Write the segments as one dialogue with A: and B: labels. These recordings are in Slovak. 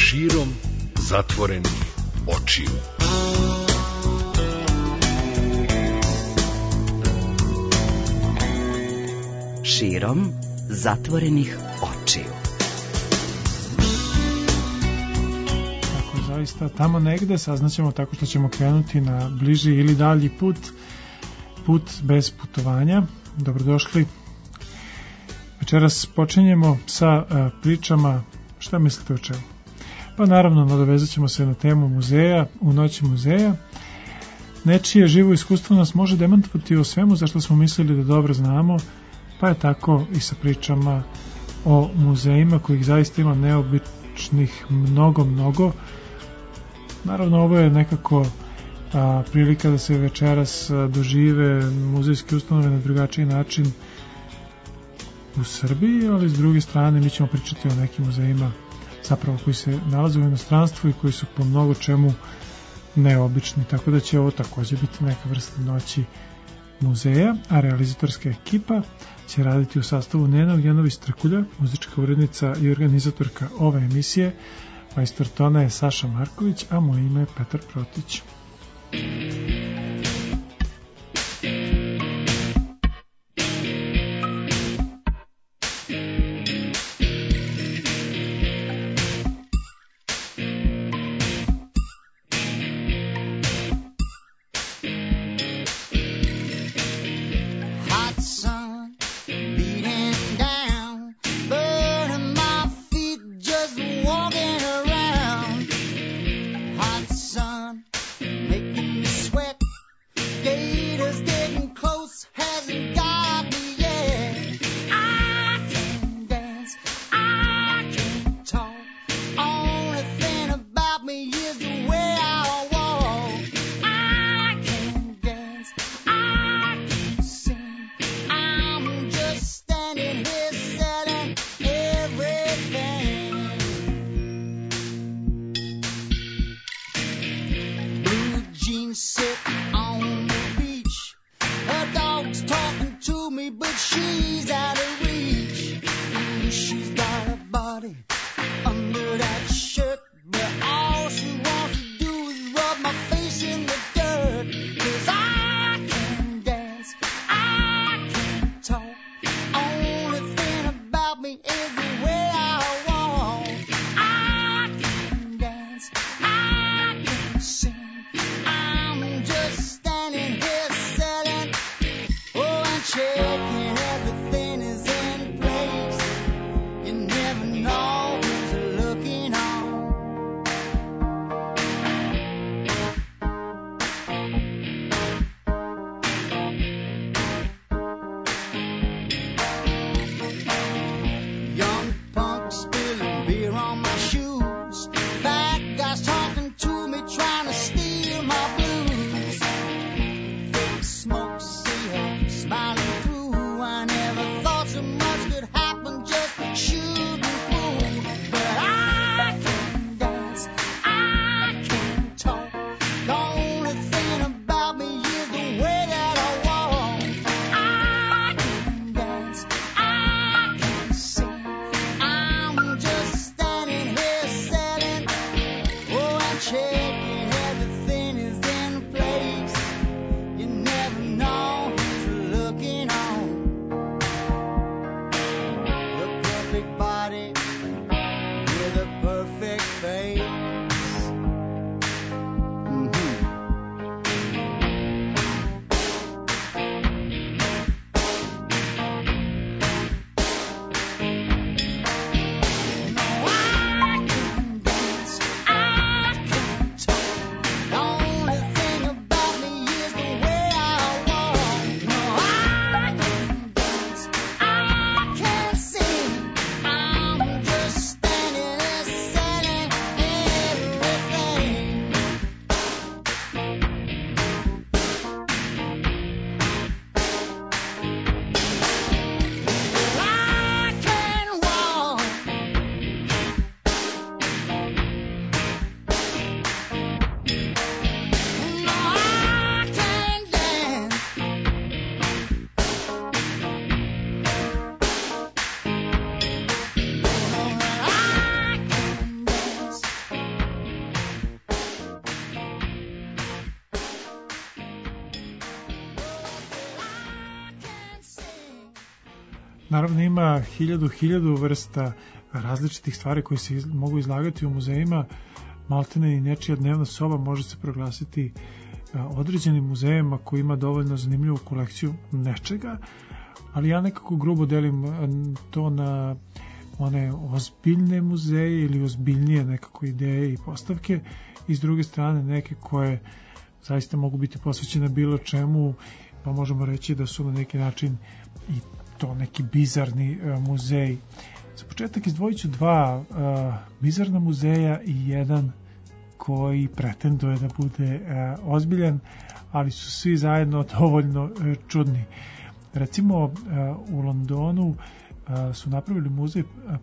A: širom zatvorenih očiju.
B: Širom zatvorenih očiju.
C: Tako, zaista, tamo negde saznaćemo tako što ćemo krenuti na bliži ili dalji put bez putovanja. Dobrodošli. Večeras počinjemo sa pričama. Šta mislite o čemu? Pa naravno, nadovezat ćemo se na temu muzeja, u noći muzeja. Nečije živo iskustvo nas može demantovati o svemu za što smo mislili da dobro znamo, pa je tako i sa pričama o muzejima kojih zaista ima neobičnih mnogo. Naravno, ovo je nekako prilika da se večeras dožive muzejske ustanove na drugačiji način u Srbiji, ali s druge strane mi ćemo pričati o nekim muzejima zapravo koji se nalaze u inostranstvu i koji su po mnogo čemu neobični, tako da će ovo također biti neka vrsta noći muzeja, a realizatorska ekipa će raditi u sastavu Nena Ognjanović-Trkulja, muzička urednica i organizatorka ove emisije, majstor tona je Saša Marković, a moje ime je Petar Protić. Naravno ima hiljadu vrsta različitih stvari koje se mogu izlagati u muzejima. Maltene i nečija dnevna soba može se proglasiti određenim muzejima koji ima dovoljno zanimljivu kolekciju nečega, ali ja nekako grubo delim to na one ozbiljne muzeje ili ozbiljnije nekako ideje i postavke, i s druge strane neke koje zaista mogu biti posvećene bilo čemu, pa možemo reći da su na neki način i to neki bizarni muzeji. Za početak izdvojit ću dva bizarna muzeja i jedan koji pretenduje da bude ozbiljan, ali su svi zajedno dovoljno čudni. Recimo u Londonu su napravili muzej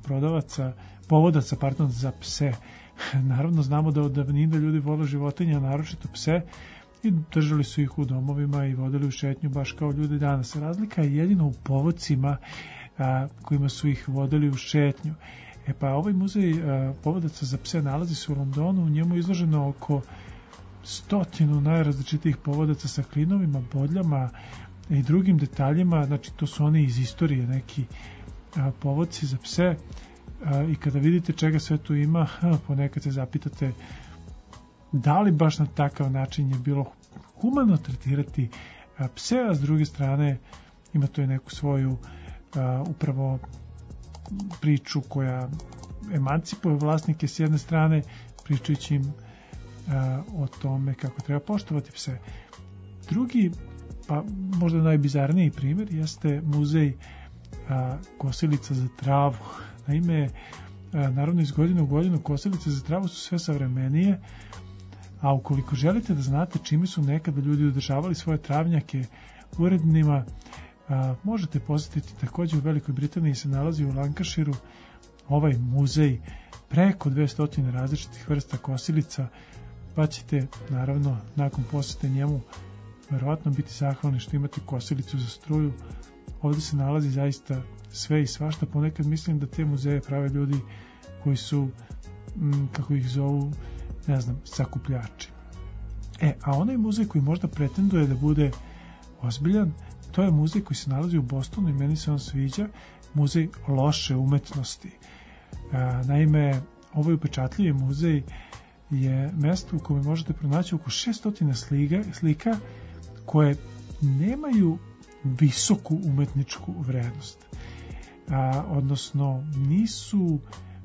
C: povodaca za pse. Naravno znamo da od davnina ljudi vole životinje, naročito pse, i držali su ih u domovima i vodili u šetnju baš kao ljudi danas. Razlika je jedino u povodcima kojima su ih vodili u šetnju. Pa ovaj muzej povodaca za pse nalazi se u Londonu, u njemu je izloženo oko 100 najrazličitijih povodaca sa klinovima, bodljama i drugim detaljima. Znači to su oni iz istorije, neki povodci za pse, i kada vidite čega sve tu ima, ponekad se zapitate da li baš na takav način je bilo humano tretirati pse, a s druge strane ima to i neku svoju upravo priču koja emancipuje vlasnike s jedne strane, pričajući im o tome kako treba poštovati pse. Drugi, pa možda najbizarniji primjer, jeste muzej kosilica za travu. Naime, naravno iz godine u godinu kosilice za travu su sve savremenije, a ukoliko želite da znate čime su nekada ljudi održavali svoje travnjake urednima, možete posjetiti također u Velikoj Britaniji se nalazi u Lancashireu ovaj muzej, preko 200 različitih vrsta kosilica, pa ćete naravno nakon posjete njemu verovatno biti zahvalni što imate kosilicu za struju. Ovdje se nalazi zaista sve i svašta. Ponekad mislim da te muzeje prave ljudi koji su, kako ih zovu, ne znam, sakupljači. A onaj muzej koji možda pretenduje da bude ozbiljan, to je muzej koji se nalazi u Bostonu i meni se on sviđa, muzej loše umetnosti. Naime, ovaj upečatljivi muzej je mesto u kojem možete pronaći oko 600 slika koje nemaju visoku umetničku vrednost. Odnosno nisu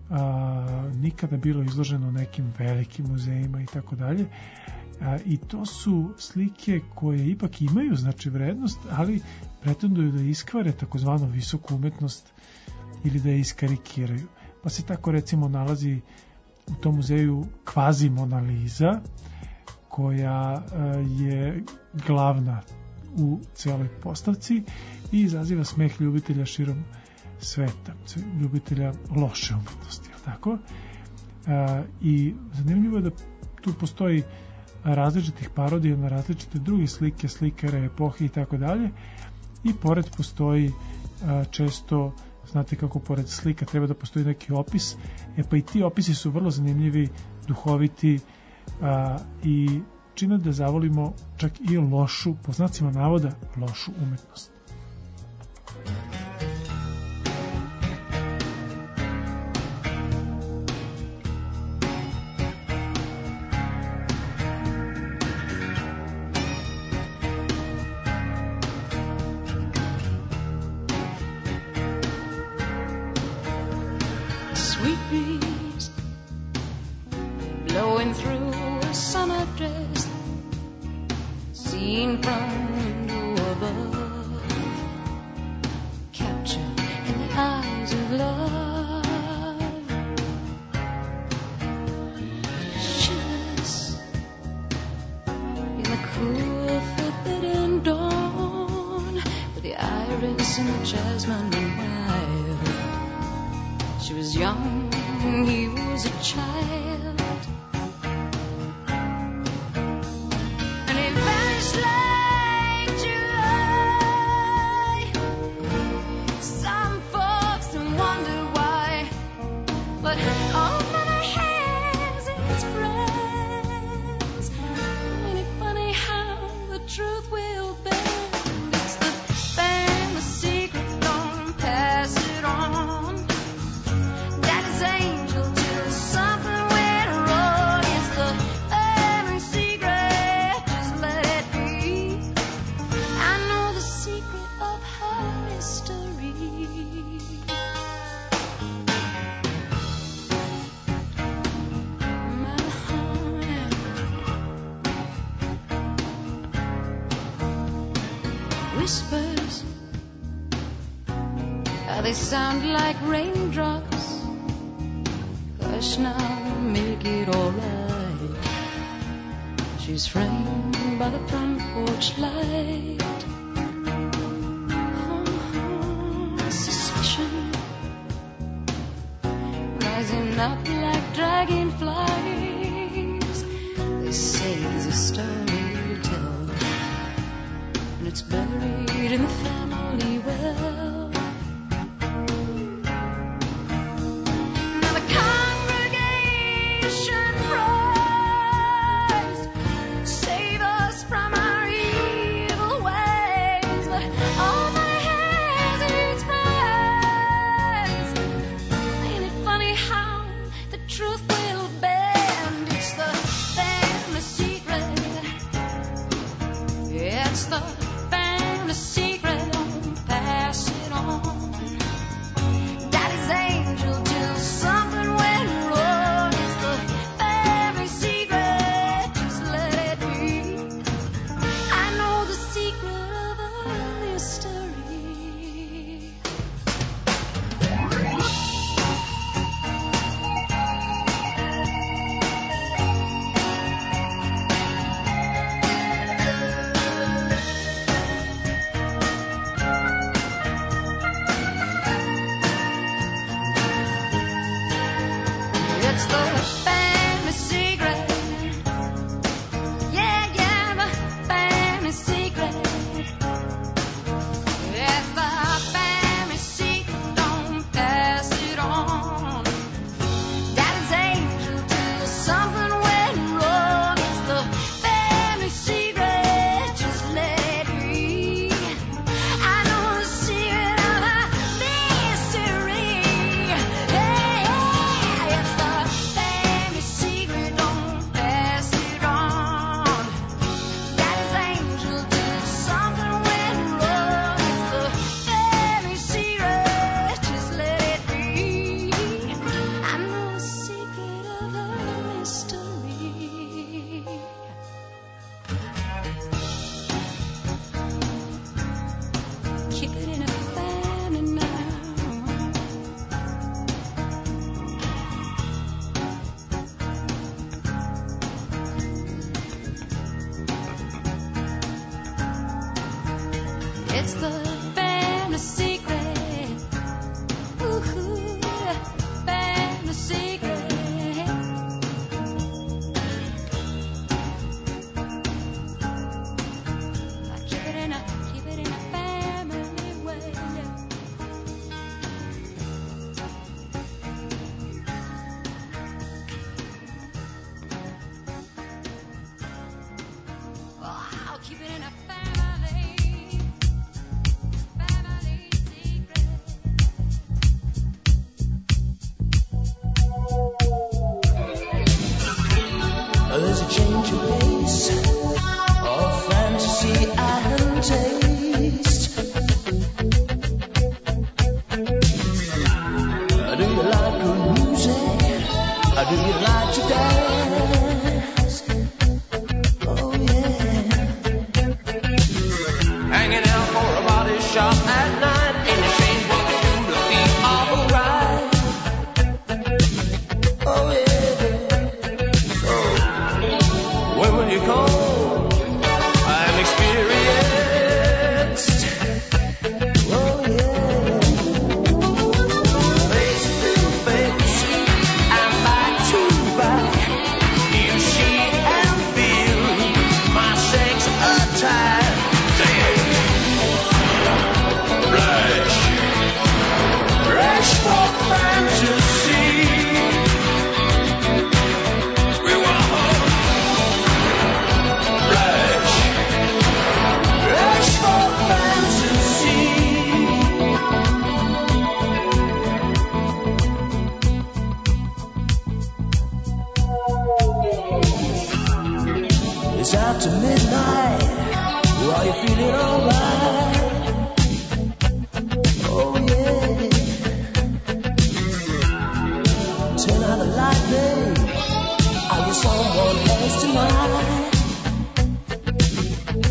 C: nikada bilo izloženo nekim velikim muzejima i tako dalje. I to su slike koje ipak imaju znači vrednost, ali pretenduju da iskvare takozvanu visoku umetnost ili da je iskarikiraju. Pa se tako recimo nalazi u tom muzeju kvazi Mona Lisa, koja je glavna u celoj postavci i izaziva smeh ljubitelja širom sveta, ljubitelja loše umetnosti, je li tako? I zanimljivo je da tu postoji različitih parodija na različite druge slike, slikare, epohe i tako dalje, i pored postoji često, znate kako pored slika treba da postoji neki opis, pa i ti opisi su vrlo zanimljivi, duhoviti i čine da zavolimo čak i lošu, po znacima navoda, lošu umetnost.
D: Truth will bend. It's the famous secret thrown past. sound like raindrops. Hush now, make it alright. She's framed by the front porch light. Suspicion rising up like dragonflies. They say there's a story to tell, and it's buried in the family well.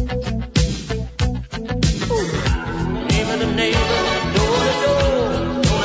E: Even the neighbor door to door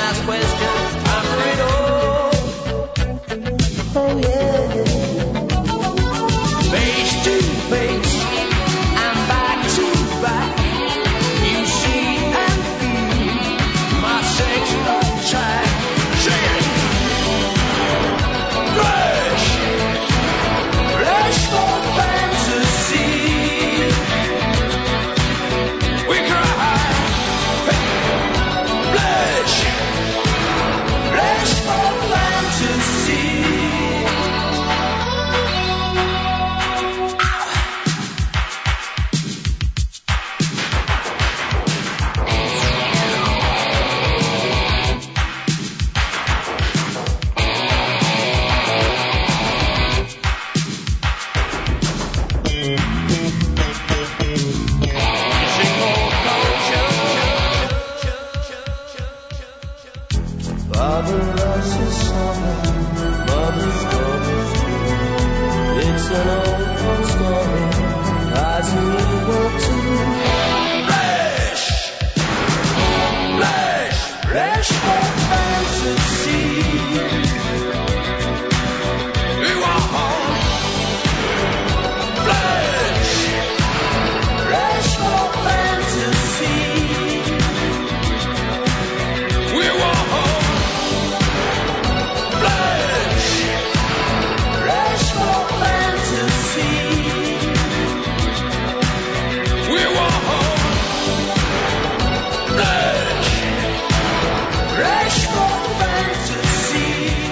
E: Father loves his son, mother's daughter's true. It's an old story, as you will too. Flesh, flesh, flesh for fantasy. We want flesh, flesh for fantasy. We want flesh, flesh for fantasy. We want flesh, flesh for fantasy.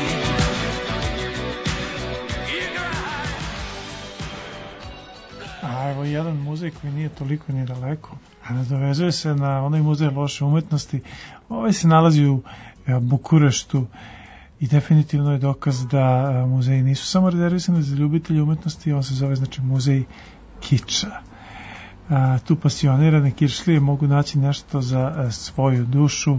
C: A evo jedan muzej koji nije toliko ni daleko, a nadovezuje se na onaj muzej loše umetnosti. Ovaj se nalazi u Bukureštu i definitivno je dokaz da muzeji nisu samo rezervisani za ljubitelje umetnosti, on se zove znači muzej kiča. Tu pasionirane kičlije mogu naći nešto za svoju dušu.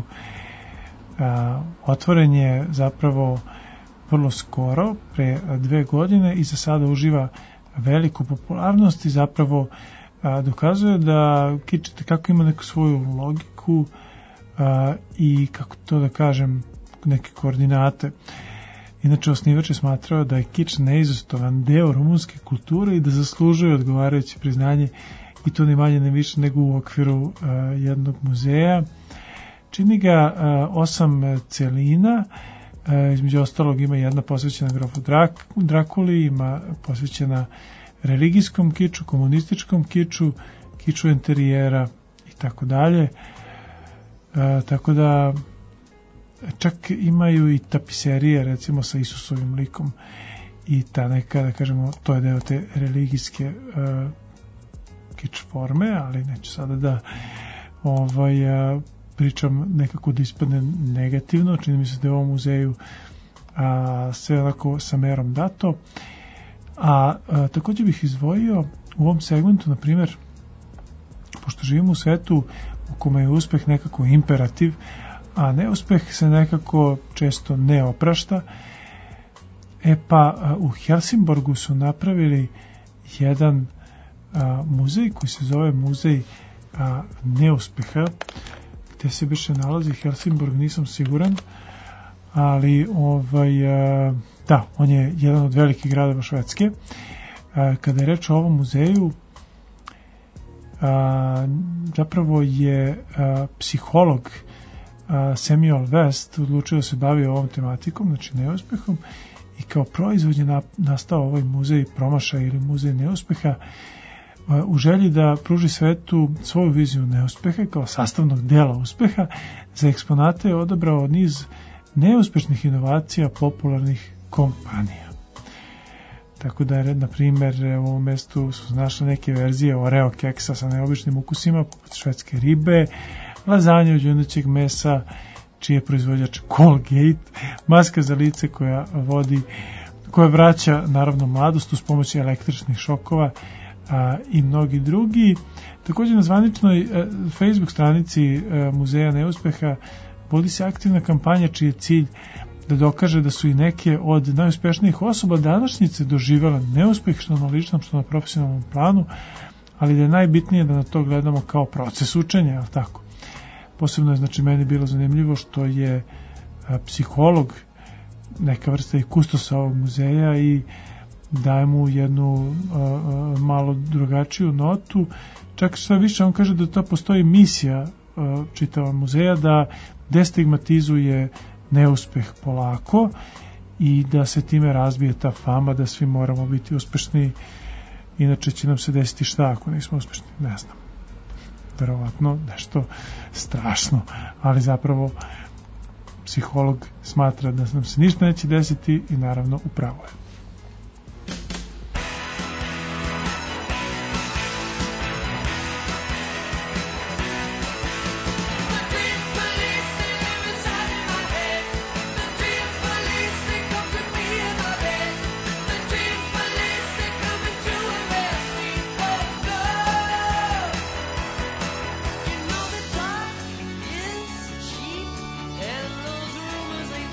C: Otvoren je zapravo vrlo skoro, pre 2 godine i za sada uživa veliku popularnost i zapravo dokazuje da kič kako ima neku svoju logiku i kako to da kažem neke koordinate. Inače osnivač je smatrao da je kič neizostavan deo rumunske kulture i da zaslužuje odgovarajuće priznanje i to ni manje ne više nego u okviru jednog muzeja. Čini ga 8 celina, između ostalog ima jedna posvećena grofu Drakuli, ima posvećena religijskom kiču, komunističkom kiču, kiču interijera i tako dalje. Tako da čak imaju i tapiserije recimo sa Isusovim likom i ta neka, da kažemo, to je deo te religijske kič forme, ali neću sada da pričam nekako da ispadne negativno, čini mi se da je u ovom muzeju sve onako sa merom dato. Također bih izdvojio u ovom segmentu, na primjer, pošto živimo u svetu u kome je uspeh nekako imperativ, a neuspeh se nekako često ne oprašta, u Helsingborgu su napravili jedan muzej koji se zove muzej neuspeha, gde se više nalazi Helsingborg, nisam siguran, ali da, on je jedan od velikih gradova Švedske. Kada je reč o ovom muzeju, zapravo je psiholog Samuel West odlučio da se bavi ovom tematikom, znači neuspehom, i kao proizvod je nastao ovaj muzej promašaja ili muzej neuspeha, u želji da pruži svetu svoju viziju neuspeha kao sastavnog dela uspeha. Za eksponate je odabrao niz neuspešnih inovacija popularnih kompanija. Tako da je, na primjer, u ovom mestu su našle neke verzije Oreo keksa sa neobičnim ukusima, poput švedske ribe, lazanje od junećeg mesa, čiji je proizvođač Colgate, maska za lice koja vraća naravno mladost uz pomoć električnih šokova, i mnogi drugi. Također na zvaničnoj Facebook stranici Muzeja neuspeha vodi se aktivna kampanja čiji je cilj da dokaže da su i neke od najuspešnijih osoba današnjice doživjela neuspeh, što na ličnom, što na profesionalnom planu, ali da je najbitnije da na to gledamo kao proces učenja, ali tako. Posebno je, znači, meni bilo zanimljivo što je psiholog neka vrsta i kustosa ovog muzeja i daje mu jednu malo drugačiju notu. Čak sve više on kaže da to postoji misija čitava muzeja, da destigmatizuje neuspeh polako i da se time razbije ta fama da svi moramo biti uspešni, inače će nam se desiti šta ako nismo uspešni, ne znam, verovatno nešto strašno, ali zapravo psiholog smatra da nam se ništa neće desiti i naravno upravo je.
E: And those rumors, they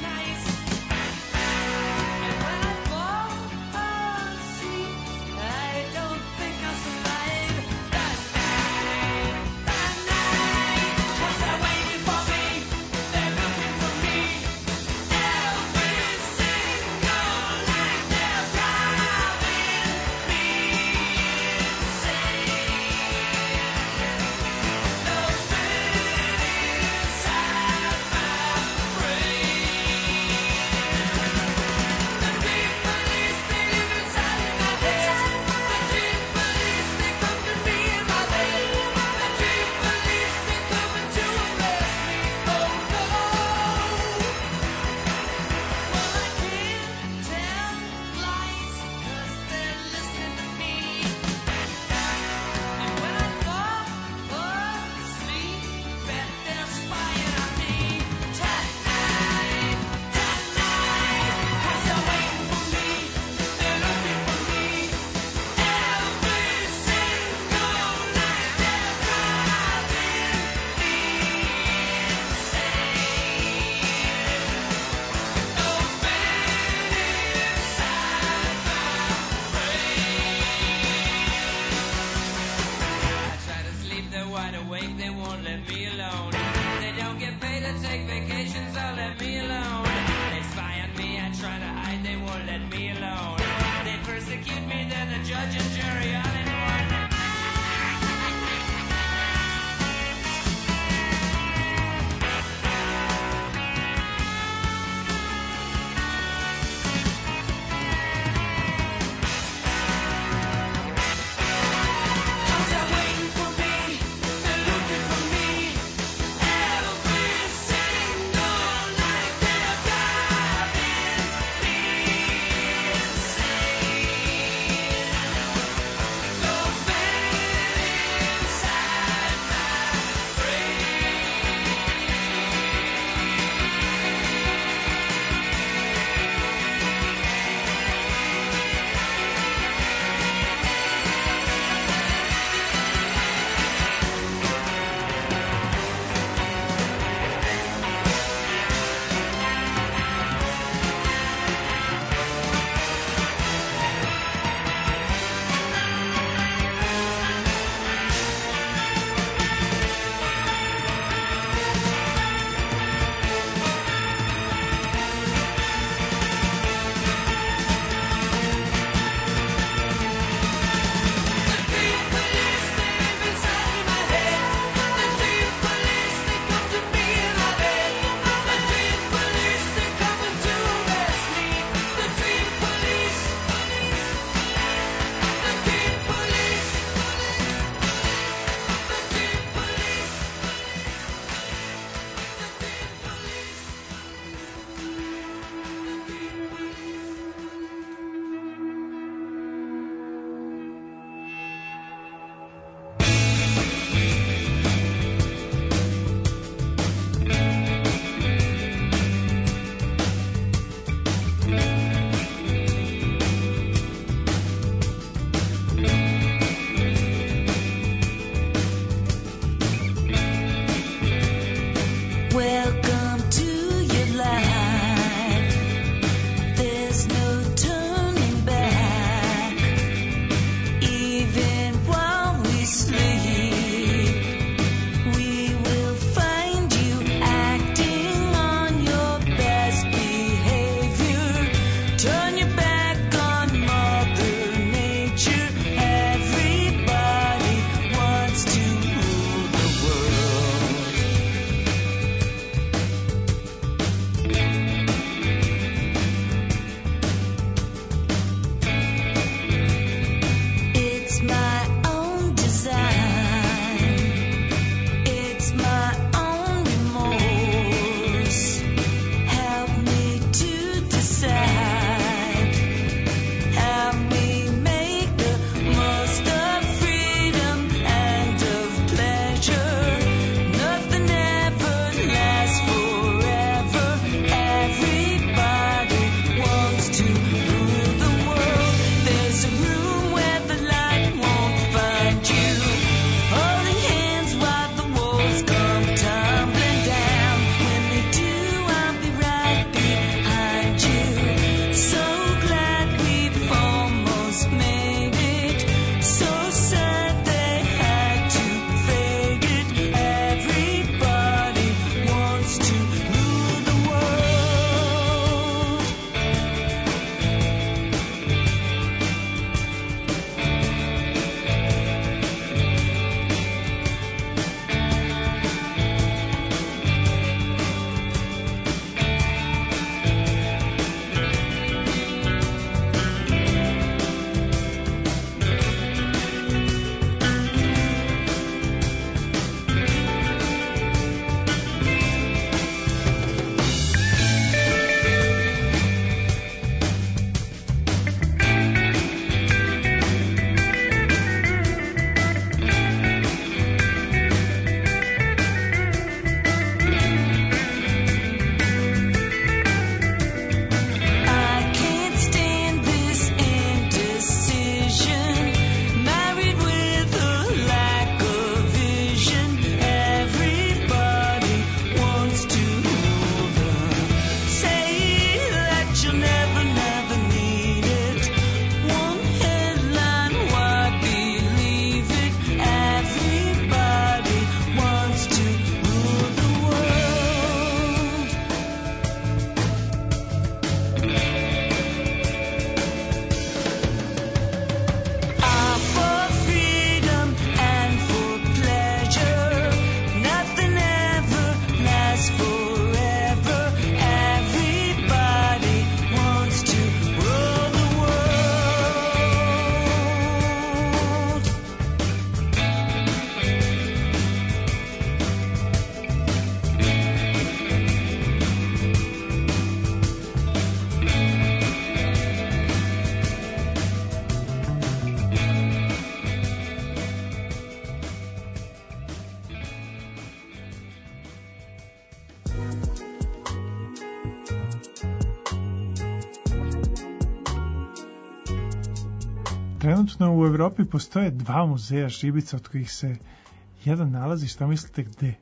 C: Trenutno u Evropi postoje 2 muzeja šibica, od kojih se jedan nalazi, šta mislite gde?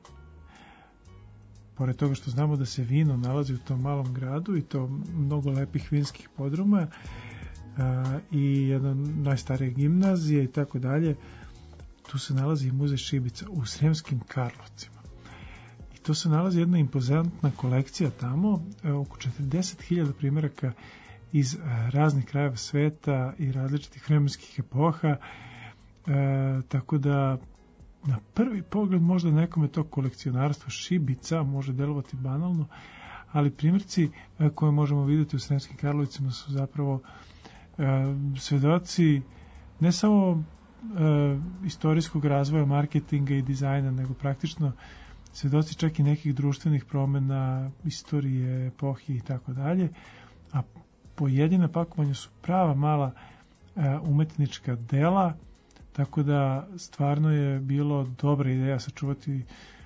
C: Pored toga što znamo da se vino nalazi u tom malom gradu i to mnogo lepih vinskih podruma i jedna najstarija gimnazija i tako dalje, tu se nalazi i muzej šibica u Sremskim Karlovcima. I to se nalazi jedna impozantna kolekcija tamo, oko 40.000 primjeraka iz raznih krajeva sveta i različitih vremenskih epoha, tako da na prvi pogled možda nekome to kolekcionarstvo šibica može delovati banalno, ali primjerci koje možemo vidjeti u Sremskim Karlovicima su zapravo svedoci ne samo istorijskog razvoja marketinga i dizajna, nego praktično svedoci čak i nekih društvenih promjena, istorije, epohi i tako dalje, a pojedina pakovanja su prava mala umetnička dela, tako da stvarno je bilo dobra ideja sačuvati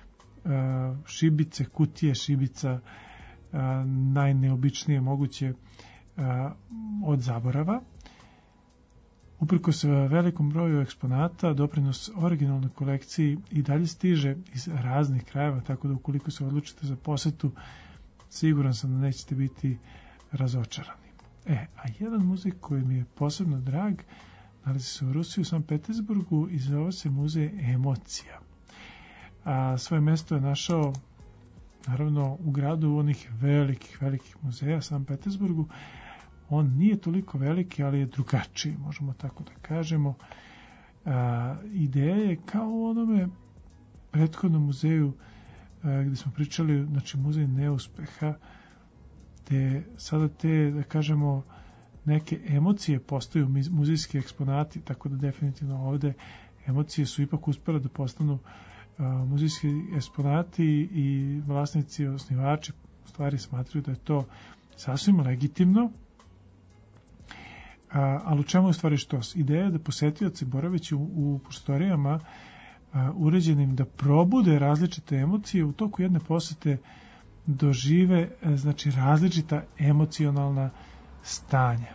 C: šibice, kutije šibica, najneobičnije moguće od zaborava. Uprkos velikom broju eksponata, doprinos originalnoj kolekciji i dalje stiže iz raznih krajeva, tako da ukoliko se odlučite za posetu, siguran sam da nećete biti razočarani. A jedan muzej koji mi je posebno drag nalazi se u Rusiji, u Sankt Petersburgu, i zove se Muzej emocija. Svoje mesto je našao naravno u gradu onih velikih muzeja, Sankt Petersburgu. On nije toliko veliki, ali je drugačiji, možemo tako da kažemo. Ideja je kao u onome prethodnom muzeju gdje smo pričali, znači muzej neuspeha, gde sada te, da kažemo, neke emocije postaju muzejski eksponati, tako da definitivno ovde emocije su ipak uspjele da postanu muzejski eksponati i vlasnici, osnivači u stvari smatraju da je to sasvim legitimno. Ali u čemu je u stvari štos? Ideja je da posetioci boraveći u prostorijama uređenim da probude različite emocije u toku jedne posete dožive, znači, različita emocionalna stanja.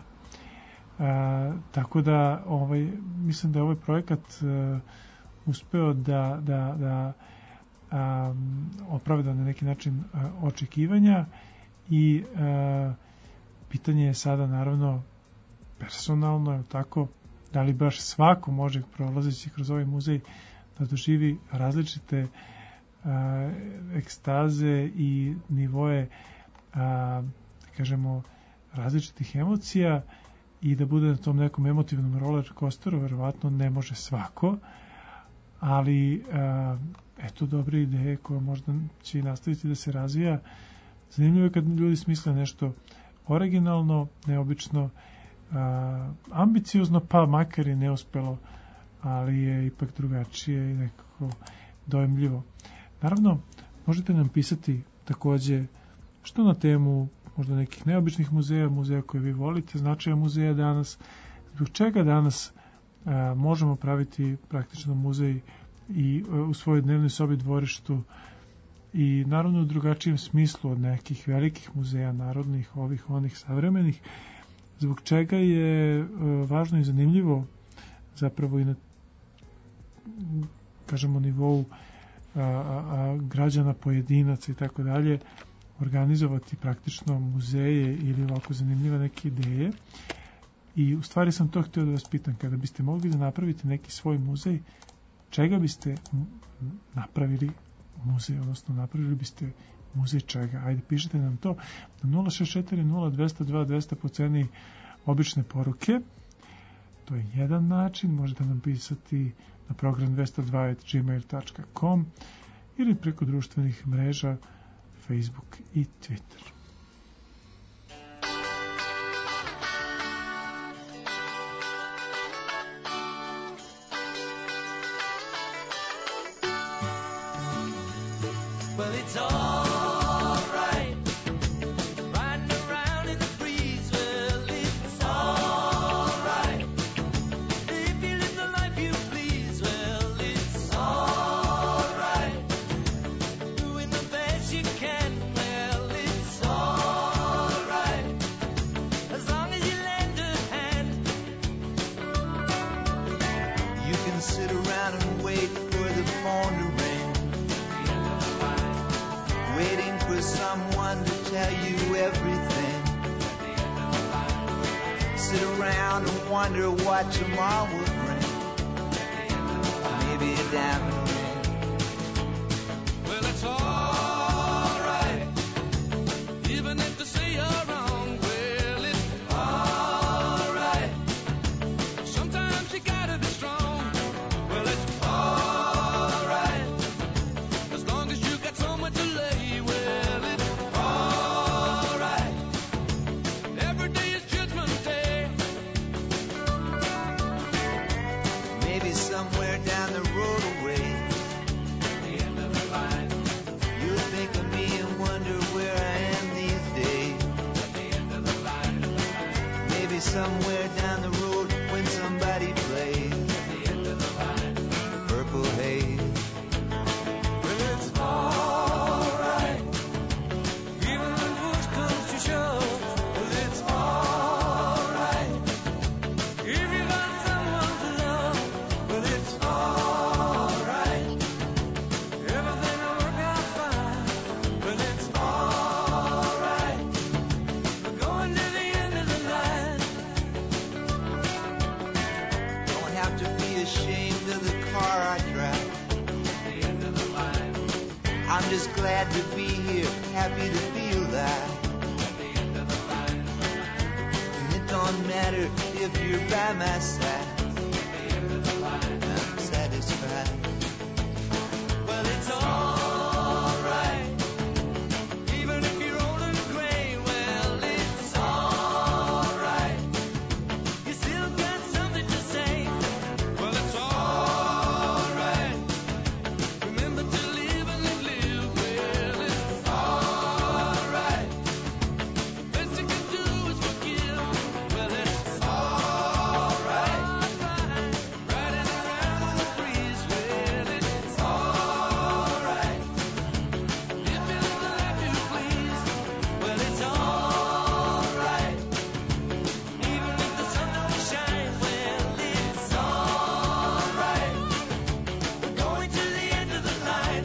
C: Tako da mislim da je ovaj projekat uspeo da opravda na neki način očekivanja i pitanje je sada naravno personalno, je tako, da li baš svako može prolazeći kroz ovaj muzej da doživi različite ekstaze i nivoe, da kažemo, različitih emocija i da bude na tom nekom emotivnom roller coasteru, verovatno ne može svako, ali eto dobre ideje koje možda će nastaviti da se razvija. Zanimljivo je kad ljudi smisle nešto originalno, neobično, ambiciozno, pa makar i neuspelo, ali je ipak drugačije i nekako dojemljivo. Naravno, možete nam pisati takođe što na temu možda nekih neobičnih muzeja, muzeja koje vi volite, značaja muzeja danas, zbog čega danas možemo praviti praktično muzej i u svojoj dnevnoj sobi, dvorištu, i naravno u drugačijem smislu od nekih velikih muzeja, narodnih, onih savremenih, zbog čega je važno i zanimljivo zapravo i na, kažemo, nivou građana, pojedinaca i tako dalje, organizovati praktično muzeje ili ovako zanimljive neke ideje. I u stvari sam to htio da vas pitam, kada biste mogli da napravite neki svoj muzej, čega biste napravili muzej, odnosno napravili biste muzej čega? Ajde, pišite nam to na 064-0202-200 po ceni obične poruke. To je jedan način. Možete nam pisati na program 202@gmail.com ili preko društvenih mreža Facebook i Twitter.
E: Well, it's all right. Riding around in the breeze, well, it's all right. If you live the life you please, well, it's all right. Doing the best you can, well, it's all
F: you everything. Sit around and wonder what tomorrow will bring. Maybe a diamond ring.
E: Well, it's alright, even if they say you're wrong. Well, it's alright. Sometimes you gotta be strong. Well, it's alright, as long as you got somewhere to lay. Well, it's alright. Every day is Judgment Day.
F: Maybe somewhere down the road away,
E: The end of the line.
F: you'll think of me and wonder where I am these days.
E: The end of the line.
F: Maybe somewhere down the road when somebody plays
E: The end of the line.
F: Purple Haze.
E: Well, it's alright, even when push comes to shove. Well, it's alright, if you got someone to love. Well, it's alright, everything will work out fine. Well, it's alright, we're going to the end of the line.
F: Don't have to be ashamed of the car I drive.
E: The end of the line.
F: I'm just glad to be here, happy to be alive.
E: The end of the line.
F: And it don't matter if you're by my side,
E: The end of the line.
F: I'm satisfied.
E: Well, it's alright, even if you're old and gray. Well, it's alright, you still got something to say. Well, it's alright, remember to live and live. Well, it's alright, the best you can do is forgive. Well, it's alright, riding around in the breeze. Well, it's alright, living the life you please. Well, it's alright, even if the sun don't shine. Well, it's alright, we're going to the end of the line.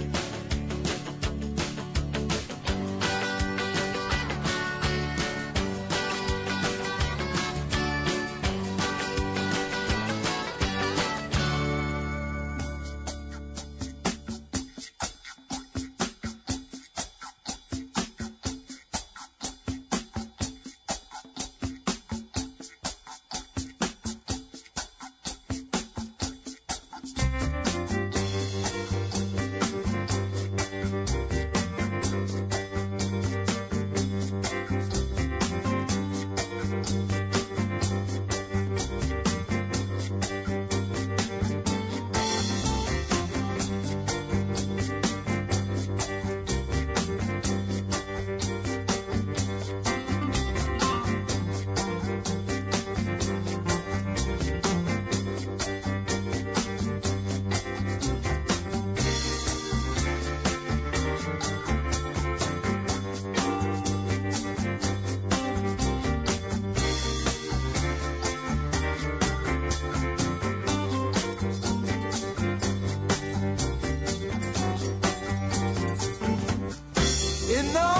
E: In the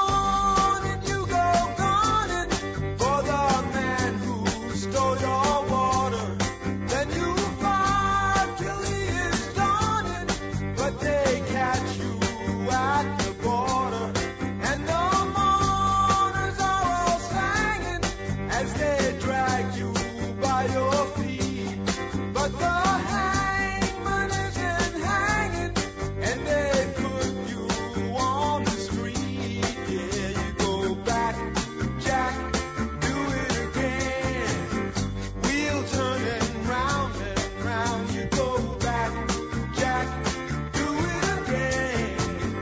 E: morning you go gunning for the man who stole your water. Then you fight till he is dawning, but they catch you at the border. And the mourners are all singing as they drag you by your feet. But the hangman isn't hanging, and they put you on the street. Yeah, you go back, Jack, do it again. Wheel turning round and round. You go back, Jack, do it again.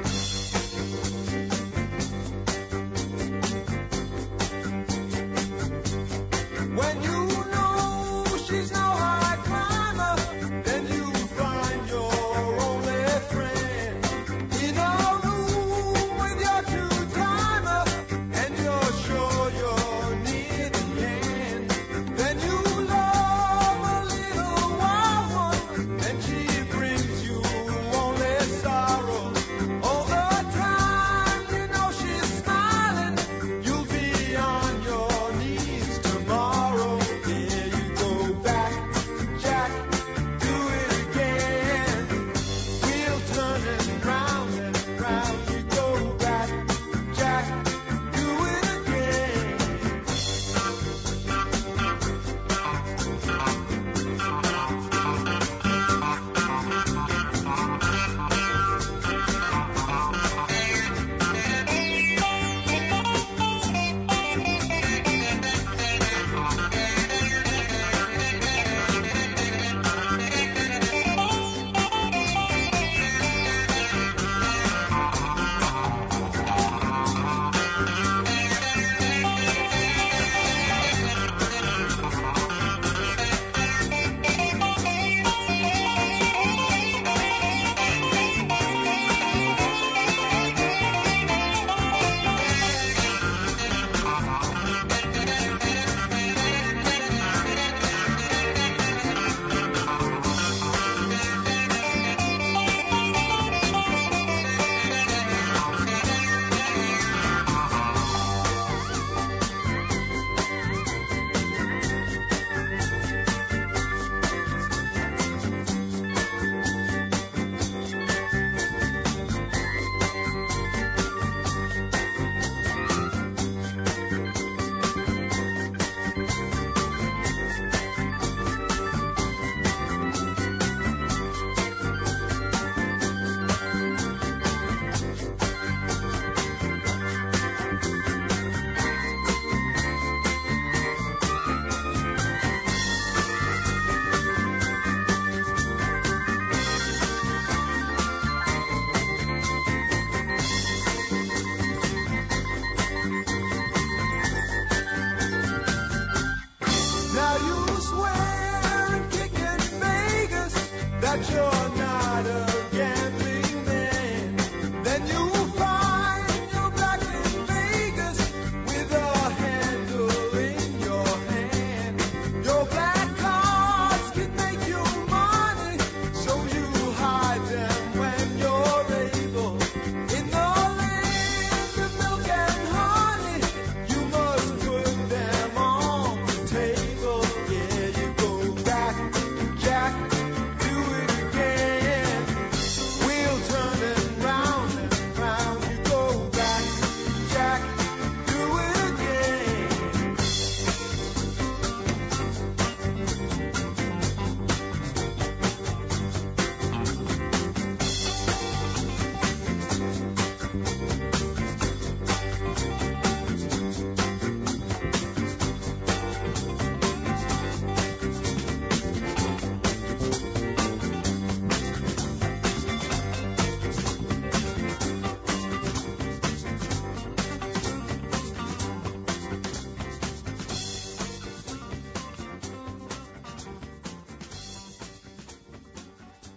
E: When you know she's no high climber, then you find your only friend in a room with your two-timer, and you're sure you're near the end. Then you love a little wild one, and she brings you only sorrow. All the time you know she's smiling,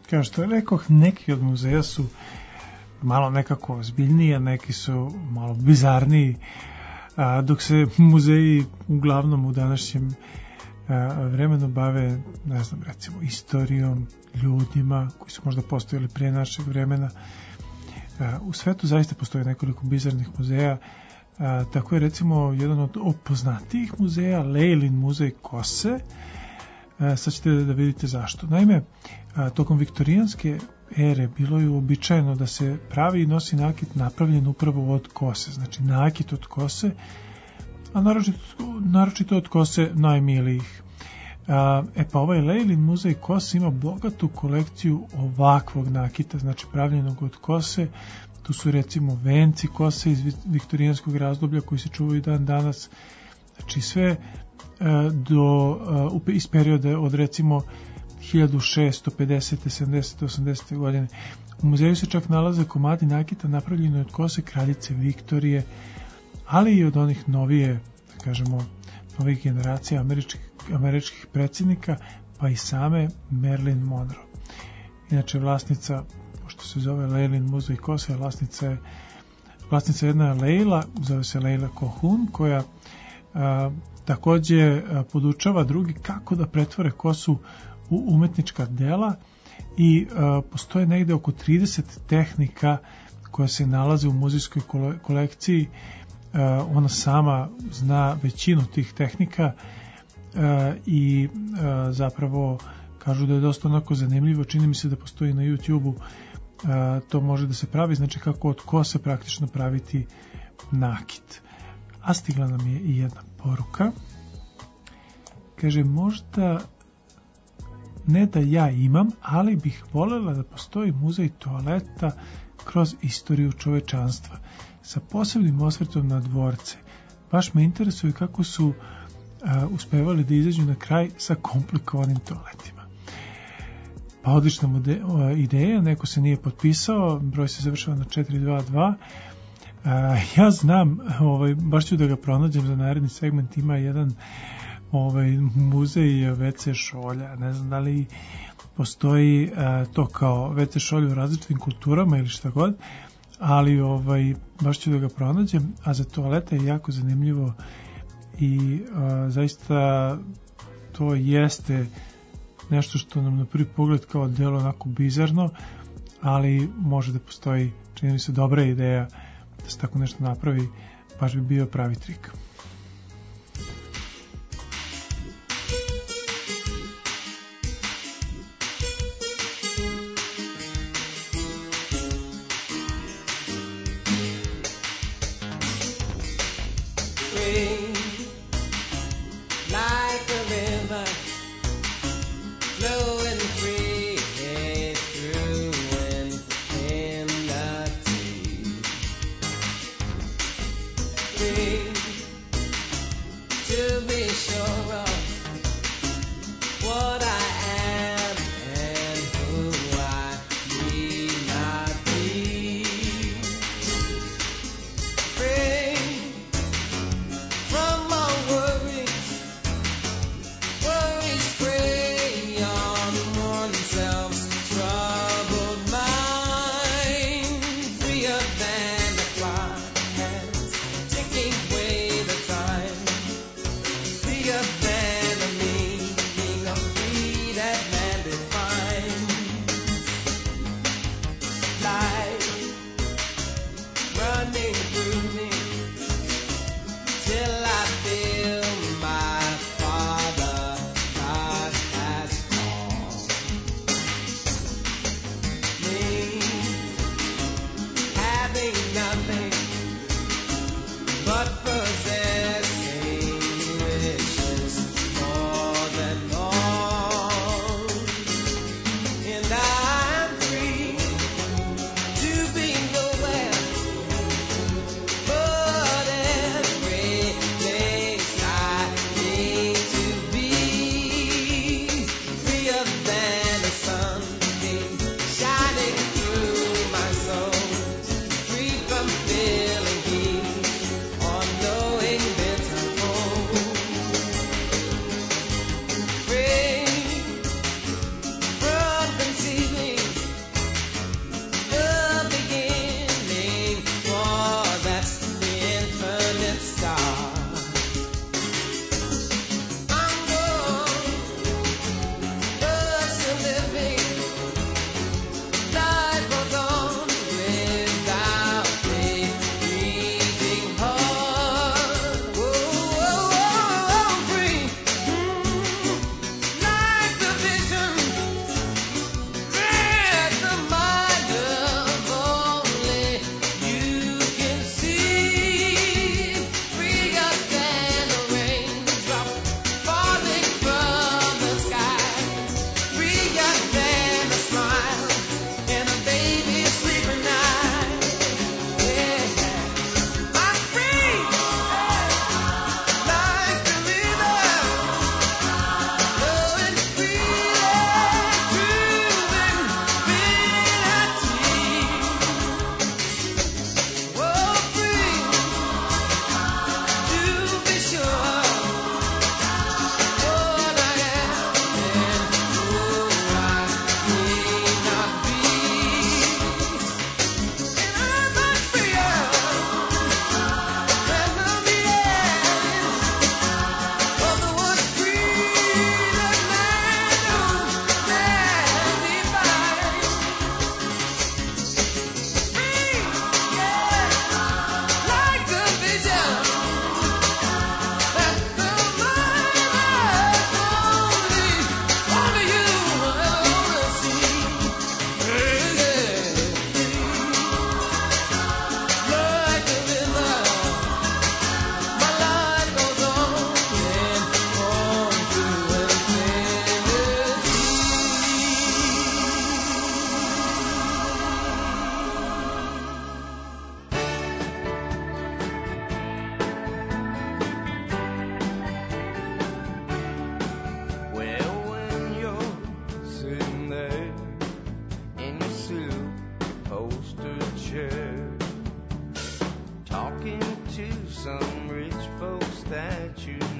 C: kao što rekoh, neki od muzeja su malo nekako ozbiljniji, a neki su malo bizarniji, dok se muzeji uglavnom u današnjem vremenu bave, ne znam, recimo istorijom, ljudima koji su možda postojali prije našeg vremena. U svetu zaista postoje nekoliko bizarnih muzeja, tako je recimo jedan od poznatijih muzeja Leilin muzej kose. Sad ćete da vidite zašto. Naime, tokom viktorijanske ere bilo je uobičajeno da se pravi i nosi nakit napravljen upravo od kose, znači nakit od kose, a naročito od kose najmilijih. Pa ovaj Leilin muzej kose ima bogatu kolekciju ovakvog nakita, znači pravljenog od kose. Tu su recimo venci kose iz viktorijanskog razdoblja koji se čuvaju dan danas, znači sve iz perioda od recimo 1650. 70. 80. godine. U muzeju se čak nalaze komadi nakita napravljeni od kose kraljice Viktorije, ali i od onih novije, da kažemo, novih generacija američkih predsjednika, pa i same Marilyn Monroe. Inače, vlasnica, pošto se zove Leilin muzej kose, vlasnica jedna Leila, zove se Leila Kohun, koja takođe podučava drugi kako da pretvore kosu u umetnička dela i postoje negde oko 30 tehnika koje se nalaze u muzejskoj kolekciji. Ona sama zna većinu tih tehnika i zapravo kažu da je dosta onako zanimljivo, čini mi se da postoji na YouTube-u, to može da se pravi, znači kako od kose praktično praviti nakit. A stigla nam je i jedna poruka. Kaže, možda ne da ja imam, ali bih voljela da postoji muzej toaleta kroz istoriju čovečanstva sa posebnim osvrtom na dvorce. Baš me interesuje kako su uspevali da izađu na kraj sa komplikovanim toaletima. Pa odlična ideja, neko se nije potpisao, broj se završava na 422. Ja znam, baš ću da ga pronađem za naredni segment, ima jedan muzej WC šolja, ne znam da li postoji to kao WC šolja u različitim kulturama ili šta god, ali baš ću da ga pronađem, a za toalete je jako zanimljivo i zaista to jeste nešto što nam na prvi pogled kao delo onako bizarno, ali može da postoji, čini mi se, dobra ideja da se tako nešto napravi, baš bi bio pravi trik.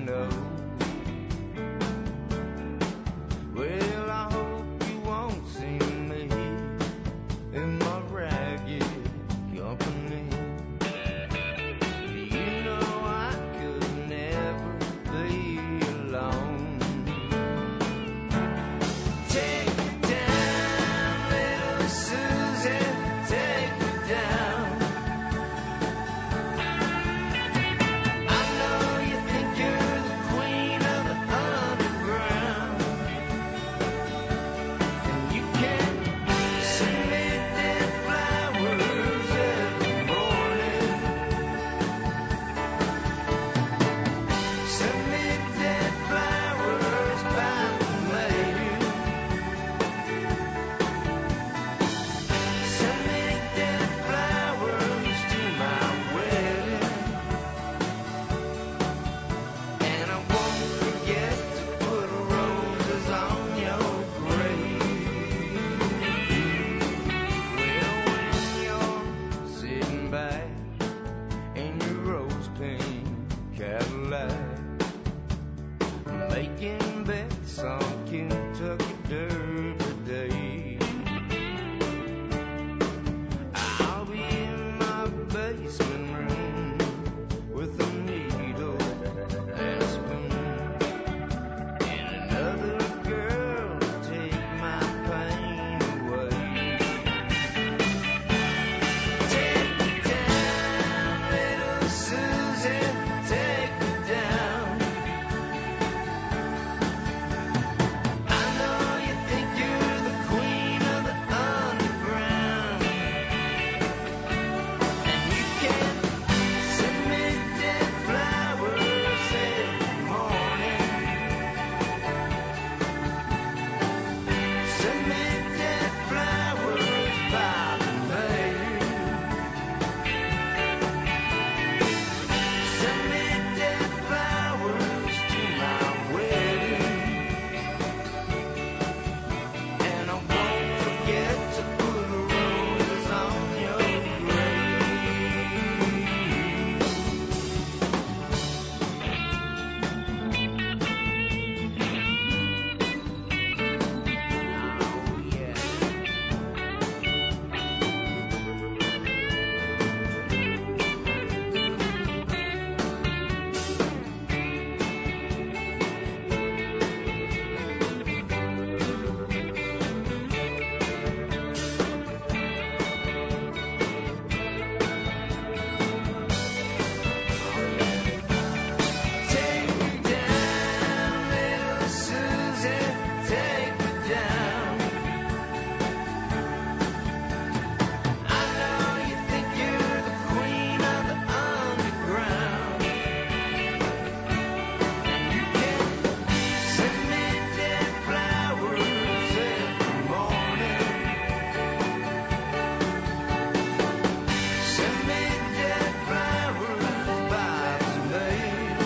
F: know. Well, I hope you won't see me in my ragged company. You know I could never be alone. Take me down, little Susie, take me down. I know you think you're the queen of the underground, and you can send me dead flowers every morning. Send me dead flowers by the mail. Send me dead flowers to my wedding, and I won't forget to put roses on your grave. Well, when you're sitting back in your rose pink Cadillac, making bets on Kentucky Derby Day, I'll be in my basement room with a needle and a spoon, and another girl to take my pain away. Take me down, little Susie, take me down. I know you think you're the queen of the underground, and you can send me dead flowers every morning. Send me dead flowers by the mail. Send me dead flowers to my wedding, and I won't forget to put roses on your grave. Oh, yeah. Take me down, little Susie, take me down. I know you think you're the queen of the underground, and you can send me dead flowers every morning. Send me dead flowers by the mail.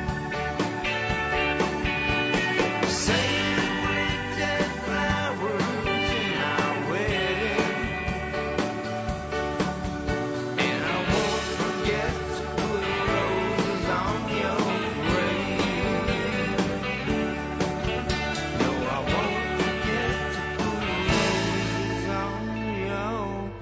F: Send me dead flowers in our wedding, and I won't forget to put roses on your grave. No, I won't forget to put roses on your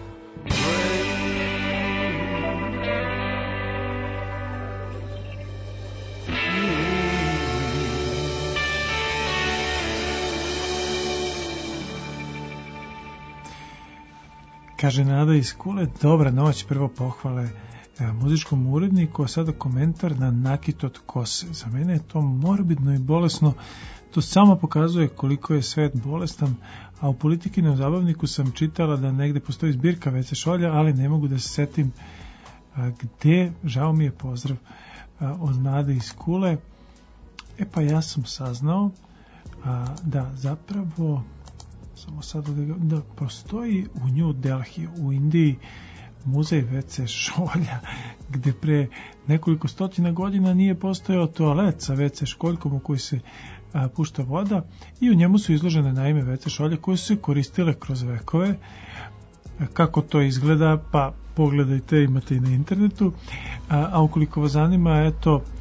C: Kaže Nada iz Kule, dobra noć, prvo pohvale muzičkom uredniku, a sada komentar na nakit od kose. Za mene je to morbidno i bolesno, to samo pokazuje koliko je svet bolestan, a u Politikinom zabavniku sam čitala da negde postoji zbirka WC šolja, ali ne mogu da se setim gde, žao mi je, pozdrav od Nade iz Kule. E pa ja sam saznao da zapravo samo sad da postoji u New Delhi u Indiji muzej WC šolja, gde pre nekoliko stotina godina nije postojao toalet sa WC školjkom u koji se pušta voda i u njemu su izložene naime WC šolje koje su se koristile kroz vekove. Kako to izgleda, pa pogledajte, imate i na internetu. A ukoliko vas zanima, eto,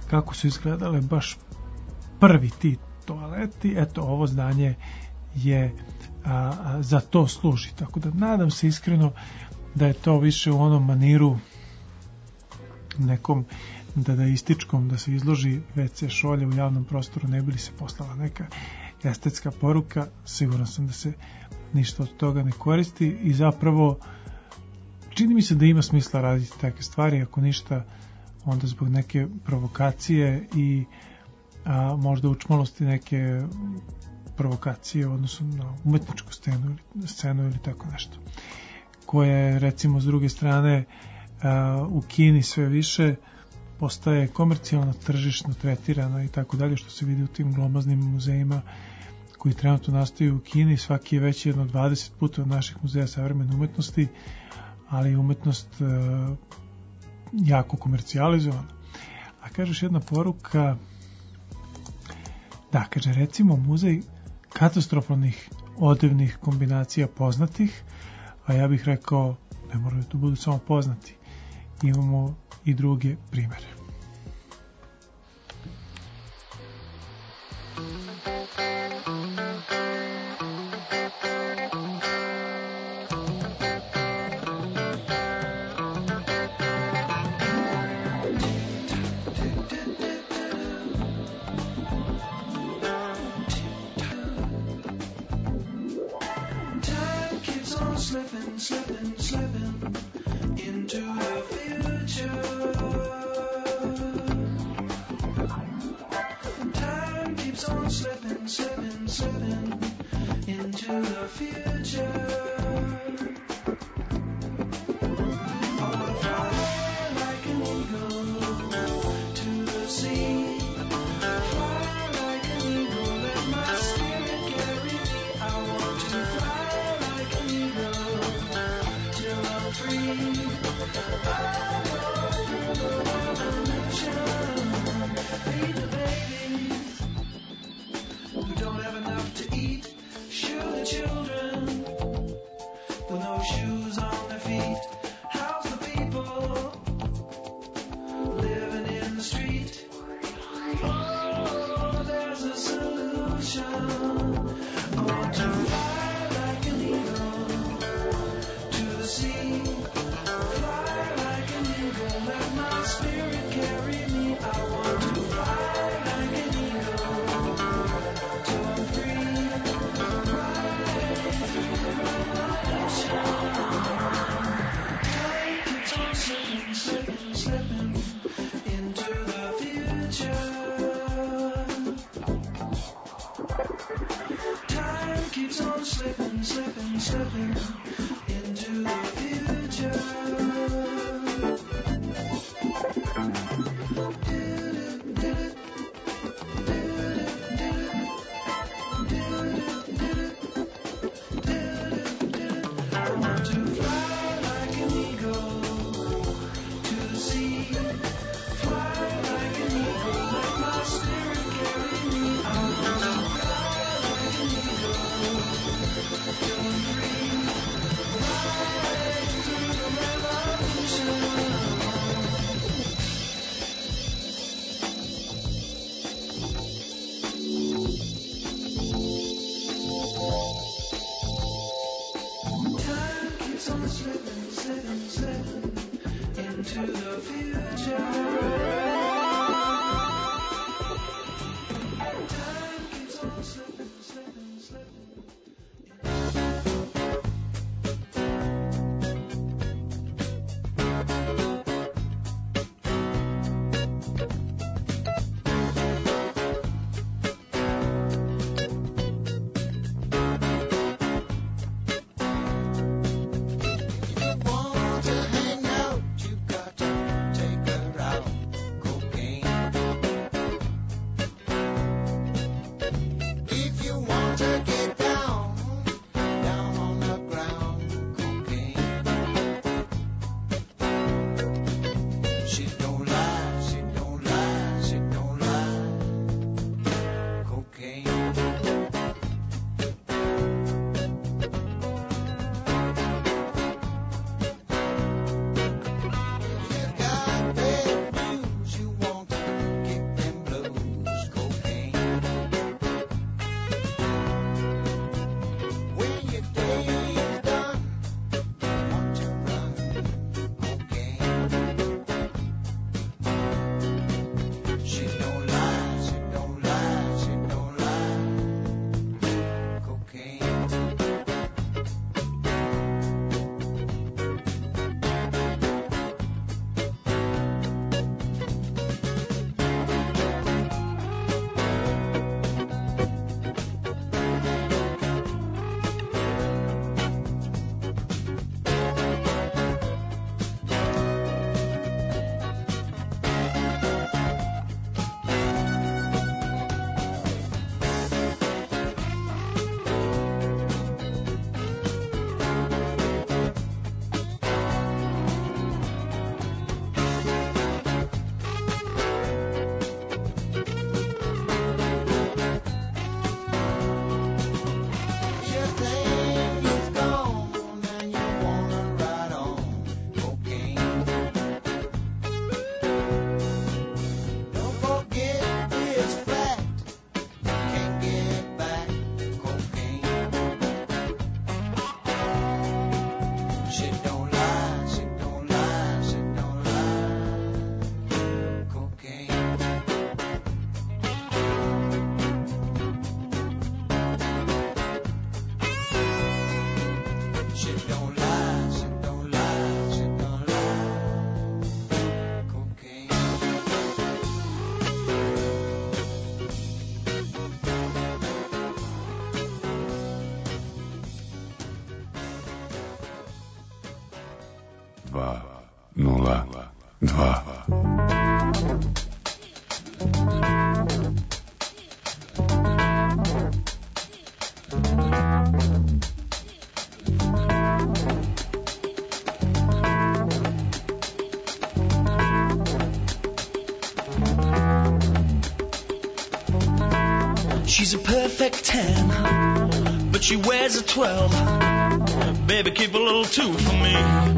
C: kako su izgledale baš prvi ti toaleti. Eto, ovo zdanje je za to služi, tako da nadam se iskreno da je to više u onom maniru nekom dadaističkom, da se izloži WC šolje u javnom prostoru, ne bi li se poslala neka estetska poruka. Siguran sam da se ništa od toga ne koristi i zapravo čini mi se da ima smisla raditi takve stvari, ako ništa onda zbog neke provokacije i možda učmalosti neke provokacije u odnosu na umetničku scenu ili tako nešto, koja je recimo s druge strane u Kini sve više postaje komercijalno, tržišno tretirana i tako dalje, što se vidi u tim glomaznim muzejima koji trenutno nastaju u Kini. Svaki je veći jedno 20 puta od naših muzeja savremene umetnosti, ali umetnost jako komercijalizovana. A kažeš jedna poruka, da, kaže recimo muzej katastrofalnih odevnih kombinacija poznatih, a ja bih rekao ne moraju to budu samo poznati, imamo i druge primere.
A: 2.
E: She's a perfect 10, but she wears a 12. Baby, keep a little 2 for me.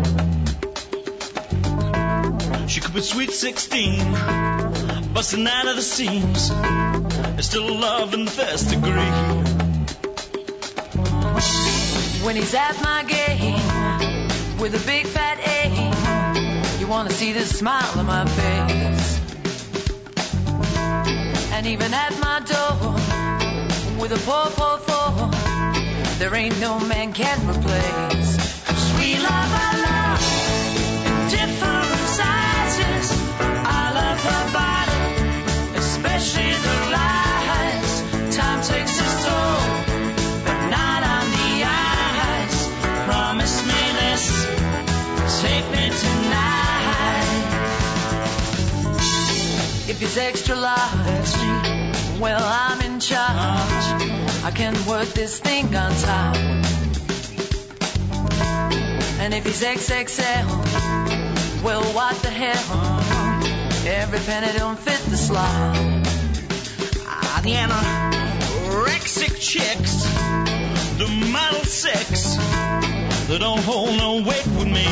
E: She could be sweet 16, busting out of the seams. There's still love in the first degree.
D: When he's at my game with a big fat A, you want to see the smile on my face. And even at my door with a 444, there ain't no man can replace. Sweet love, I love in different sizes. I love her body, especially the lies. Time takes its toll, but not on the eyes. Promise me this, take me tonight. If it's extra large, well, I'm in charge. I can work this thing on top. And if he's XXL, well, what the hell? Every penny don't fit the slot.
E: The anorexic chicks, the model 6, they don't hold no weight with me.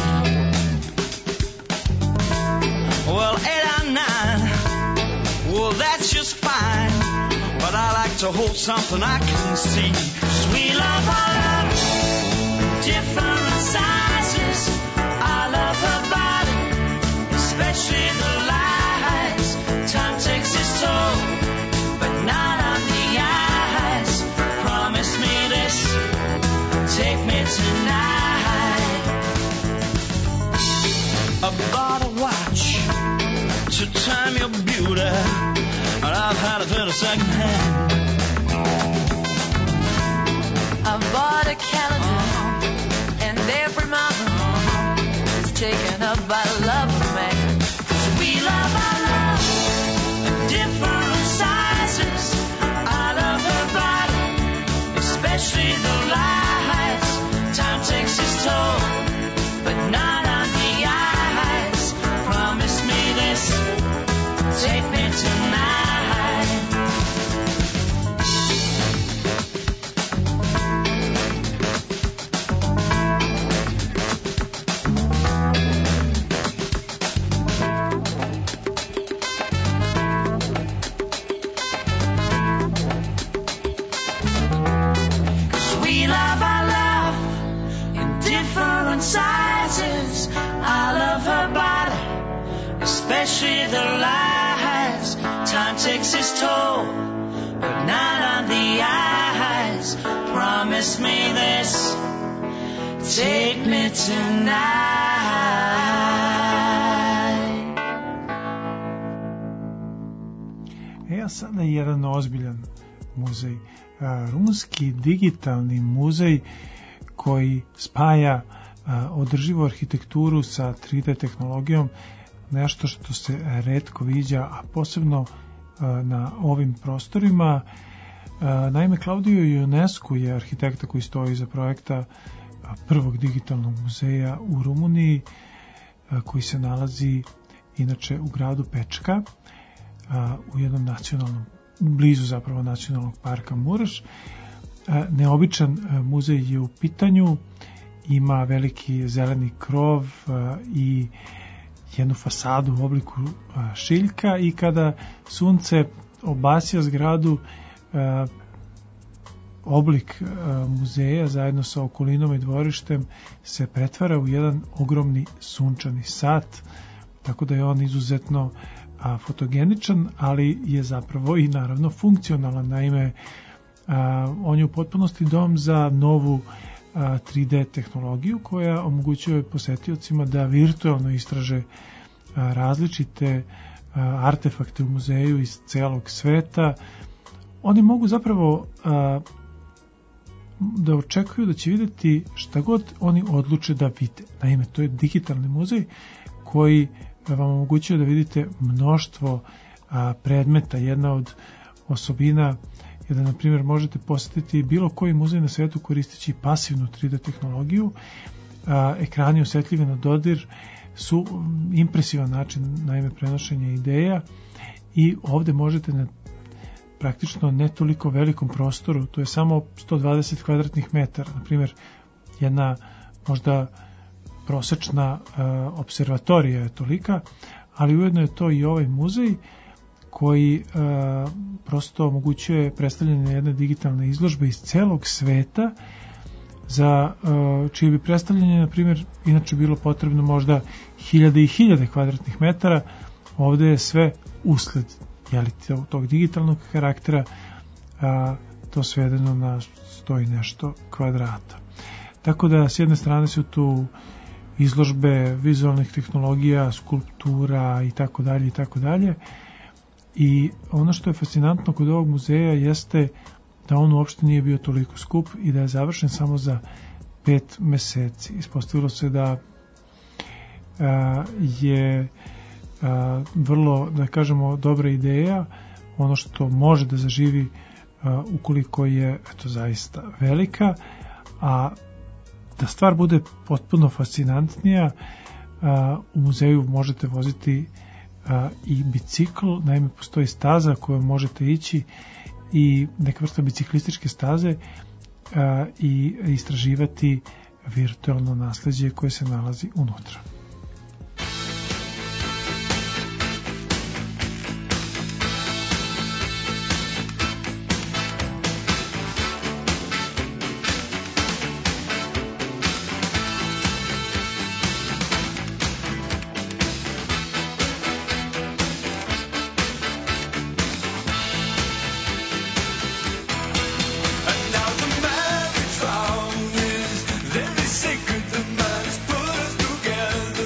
E: Well, 8 or 9, well, that's just fine. But I like to hold something I can see. Sweet love, I love different sizes. I love her body, especially the lies. Time takes its toll, but not on the eyes. Promise me this, take me tonight. I bought a watch to time your beauty, and I've had it in a second hand.
D: I bought a calendar, and every month is taken up by love of man. Sweet love, I love different sizes. I love her body, especially the lies. Time takes its toll, but not on the eyes. Promise me this, take me tonight. Sweet love, I love in different sizes. I love her body, especially the lies. Time takes its toll, but not on the eyes. Promise me this, take me tonight.
C: Ja sada jedan ozbiljan muzej, rumunski digitalni muzej koji spaja održivu arhitектuru sa 3D tehnologijom, nešto što se retko viđa, a posebno na ovim prostorima. Naime, Claudio Ionescu je arhitekta koji stoji iza projekta prvog digitalnog muzeja u Rumuniji, koji se nalazi inače u gradu Pečka, u jednom nacionalnom, blizu zapravo nacionalnog parka Muraš. Neobičan muzej je u pitanju, ima veliki zeleni krov i jednu fasadu u obliku šiljka, i kada sunce obasja zgradu, oblik muzeja zajedno sa okolinom i dvorištem se pretvara u jedan ogromni sunčani sat, tako da je on izuzetno fotogeničan, ali je zapravo i naravno funkcionalan. Naime, on je u potpunosti dom za novu 3D tehnologiju koja omogućuje posetiocima da virtualno istraže različite artefakte u muzeju iz celog sveta. Oni mogu zapravo da očekuju da će vidjeti šta god oni odluče da vide. Naime, to je digitalni muzej koji vam omogućuje da vidite mnoštvo predmeta. Jedna od osobina je da, na primjer, možete posjetiti bilo koji muzej na svetu koristeći pasivnu 3D tehnologiju. Ekrani osjetljivi na dodir su impresivan način, naime, prenošenja ideja, i ovde možete na praktično ne toliko velikom prostoru, to je samo 120 kvadratnih metara, na primjer jedna možda prosečna observatorija je tolika, ali ujedno je to i ovaj muzej koji prosto omogućuje predstavljanje jedne digitalne izložbe iz celog sveta, za čije bi predstavljanje, na primjer, inače bilo potrebno možda hiljade i hiljade kvadratnih metara. Ovde je sve usled tog digitalnog karaktera to svedeno na 100 i nešto kvadrata. Tako da s jedne strane su tu izložbe vizualnih tehnologija, skulptura i tako dalje i tako dalje. I ono što je fascinantno kod ovog muzeja jeste da on uopšte nije bio toliko skup i da je završen samo za 5 meseci. Ispostavilo se da je vrlo, da kažemo, dobra ideja, ono što može da zaživi ukoliko je zaista velika, a da stvar bude potpuno fascinantnija, u muzeju možete voziti i bicikl, naime postoji staza koju možete ići i neka vrsta biciklističke staze i istraživati virtualno nasleđe koje se nalazi unutra.
E: Very sacred, the man has put us together.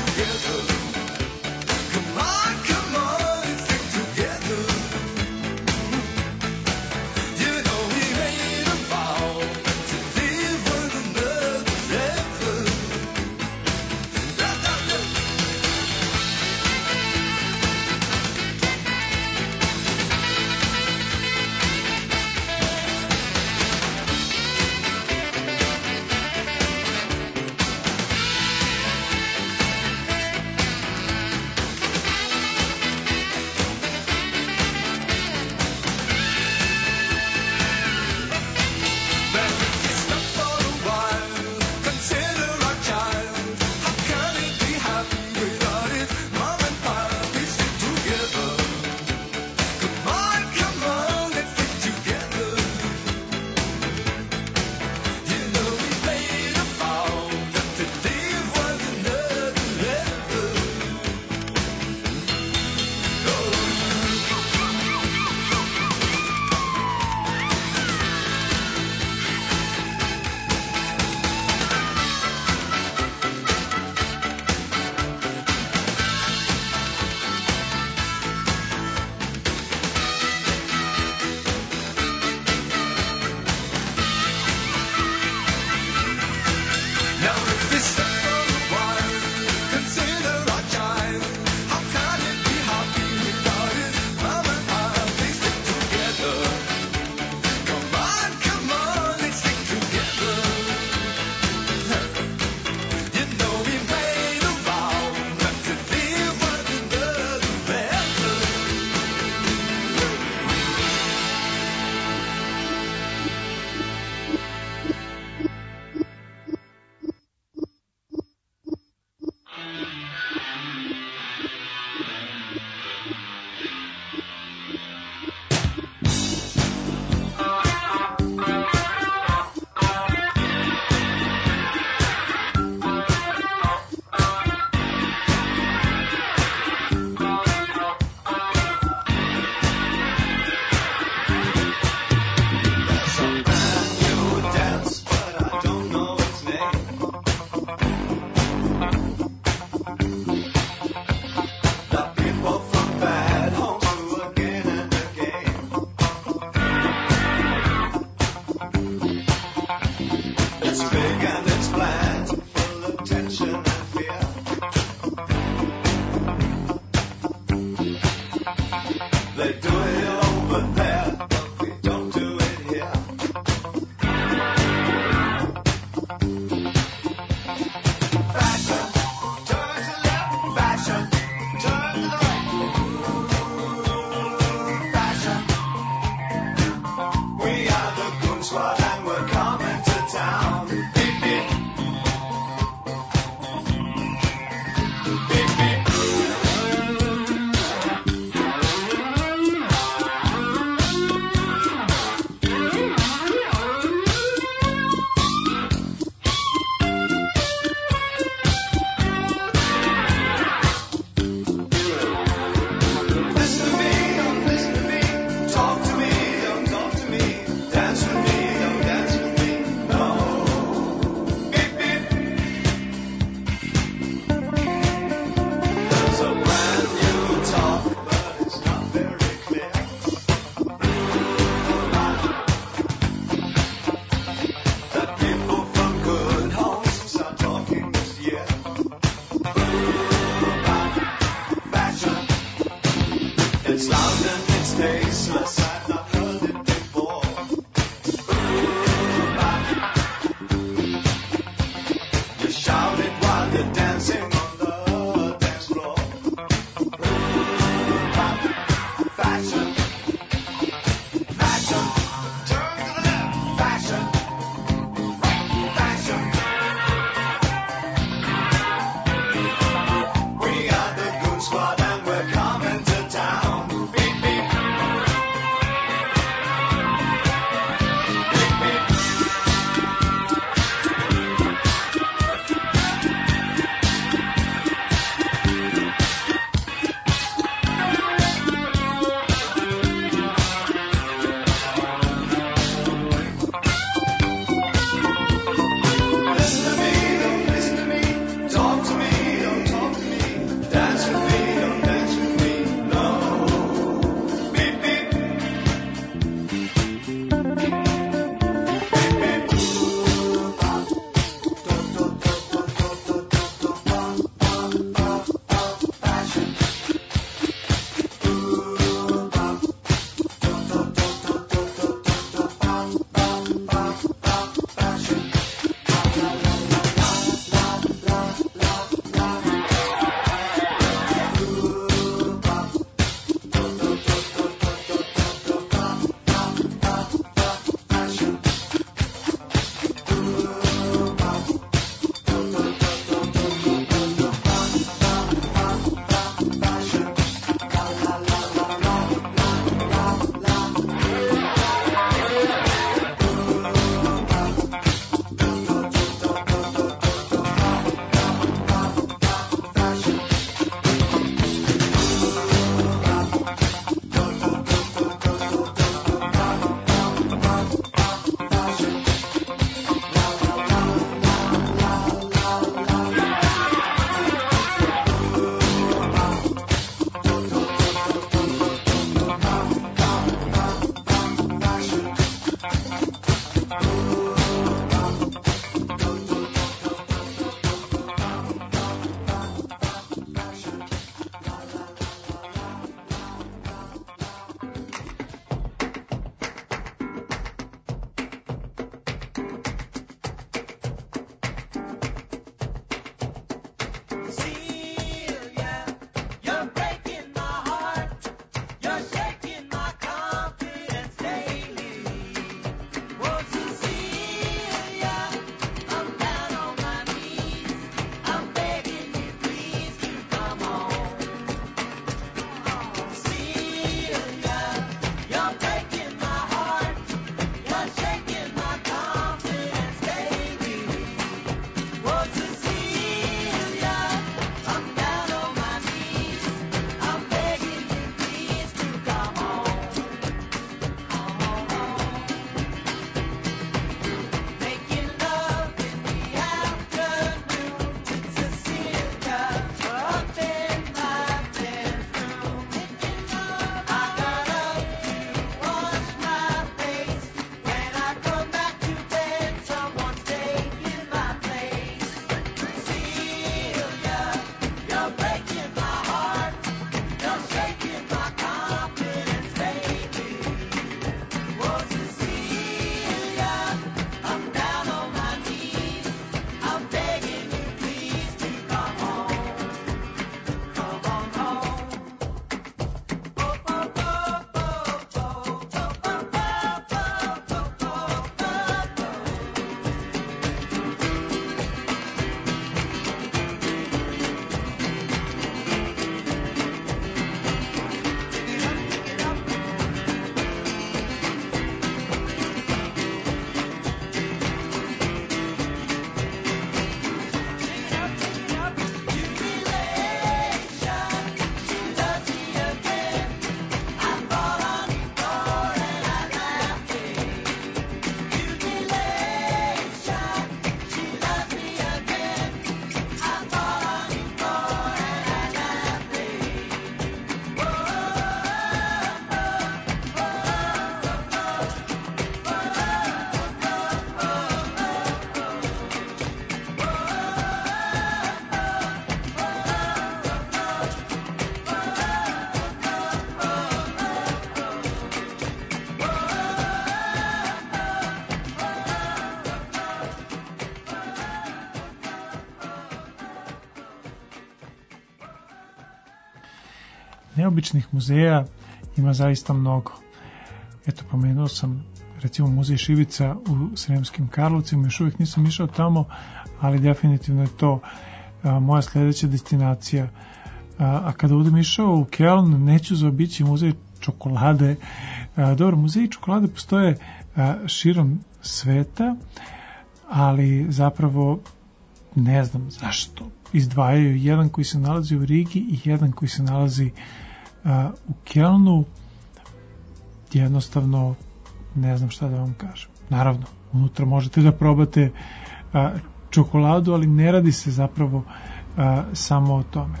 C: neobičnih muzeja ima zaista mnogo. Eto, pomenuo sam recimo muzej Šivica u Sremskim Karlovcima, još uvijek nisam išao tamo, ali definitivno je to moja sledeća destinacija. A kada budem išao u Keln, neću zaobići muzej čokolade. Dobro, muzeji čokolade postoje širom sveta, ali zapravo ne znam zašto izdvajaju jedan koji se nalazi u Rigi i jedan koji se nalazi u Kelnu. Jednostavno ne znam šta da vam kažem. Naravno, unutra možete da probate čokoladu, ali ne radi se zapravo samo o tome.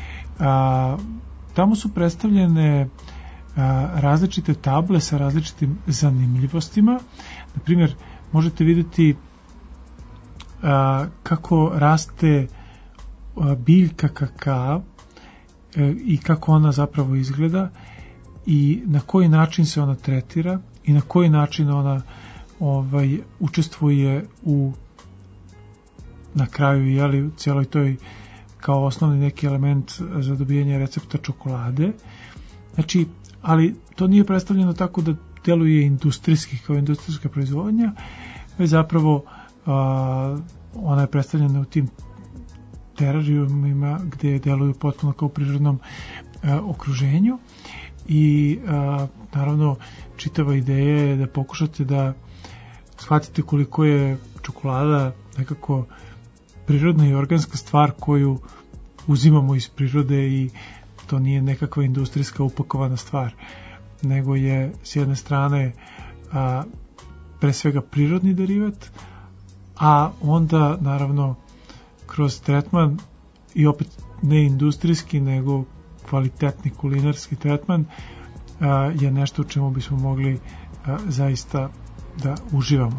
C: Tamo su predstavljene različite table sa različitim zanimljivostima. Na primjer, možete vidjeti kako raste biljka kakaa i kako ona zapravo izgleda i na koji način se ona tretira i na koji način ona učestvuje na kraju u cijeloj toj kao osnovni neki element za dobijanje recepta čokolade. Znači, ali to nije predstavljeno tako da deluje industrijski kao industrijska proizvodnja, već zapravo ona je predstavljena u tim terarijumima gde deluju potpuno kao u prirodnom okruženju i naravno čitava ideja je da pokušate da shvatite koliko je čokolada nekako prirodna i organska stvar koju uzimamo iz prirode i to nije nekakva industrijska upakovana stvar, nego je s jedne strane pre svega prirodni derivat, a onda naravno kroz tretman i opet ne industrijski nego kvalitetni kulinarski tretman je nešto u čemu bismo mogli zaista da uživamo.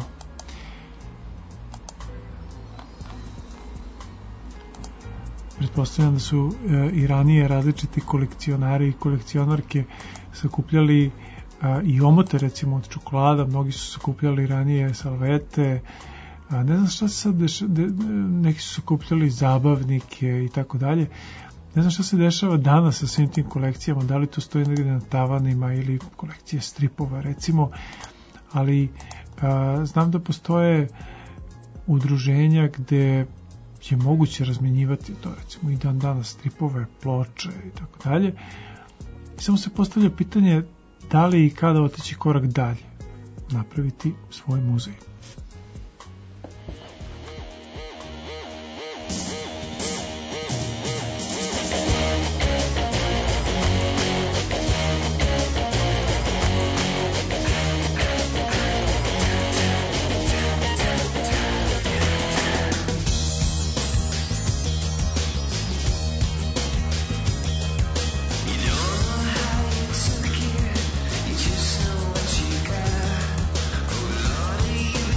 C: Pretpostavljam da su i ranije različiti kolekcionari i kolekcionarke sakupljali i omote recimo od čokolada, mnogi su sakupljali ranije salvete, ne znam šta se sad neki su sakupljali zabavnike i tako dalje. Ne znam šta se dešava danas sa svim tim kolekcijama, da li to stoji negdje na tavanima ili kolekcije stripova recimo, ali znam da postoje udruženja gde je moguće razmenjivati to, recimo i dan danas stripove, ploče i tako dalje. Samo se postavlja pitanje da li i kada otići korak dalje, napraviti svoj muzej.
F: You just know what you got. Oh Lord,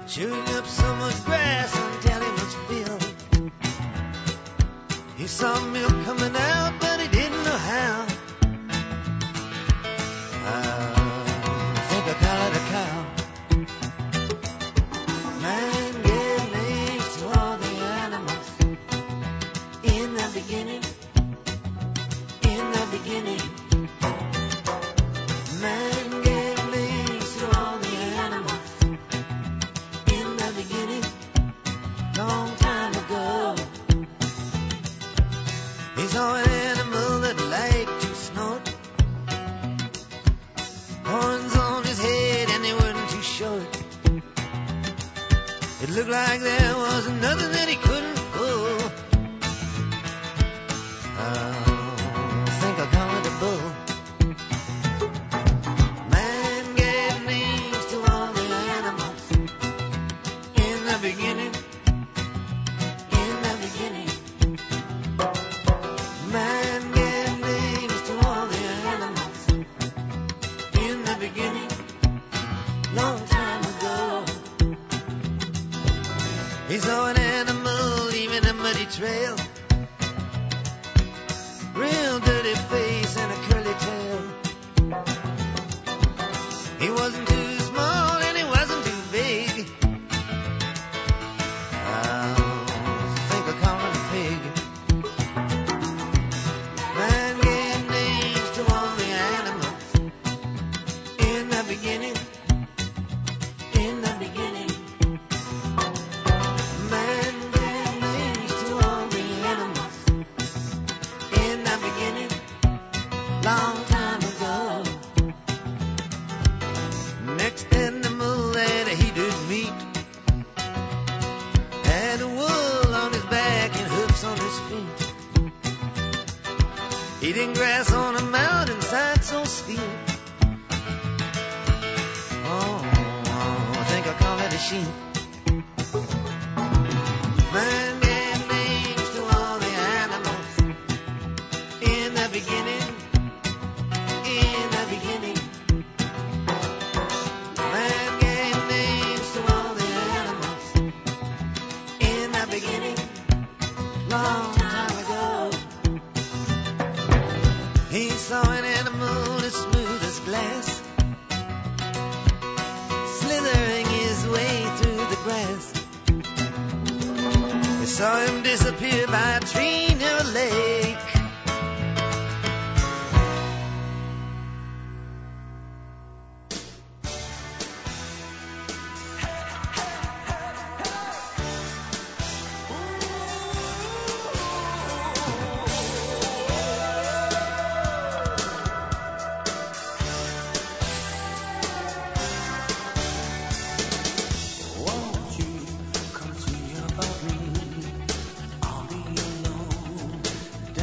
F: chewing up so much grass until he was filled. He saw milk coming out, but he didn't know how. I think I call it a cow. Man gave names to all the animals. In the beginning, man gave names to all the animals. In the beginning, long time ago. He saw an animal that liked to snort, horns on his head and they weren't too short. It looked like there was nothing that he couldn't pull. I think I'll call it a bull. Man gave names to all the animals. In the beginning, man gave names to all the animals. In the beginning, long time ago. He saw an animal leaving a muddy trail, real dirty face and a curly tail. He wasn't too small and he wasn't too big. I think I'll call him a pig. Man gave names to all the animals. In the beginning, man gave names to all the animals. In the beginning, long time ago. Next animal that he did meet had wool on his back and hoofs on his feet, eating grass on a mountainside so steep. Oh, I think I'll call it a sheep. Man gave names to all the animals. In the beginning, man gave names to all the animals. In the beginning, long time ago. He saw an animal as smooth as glass, slithering his way through the grass. He saw him disappear by a tree near a lake.
E: Won't you come see about me? I'll be alone.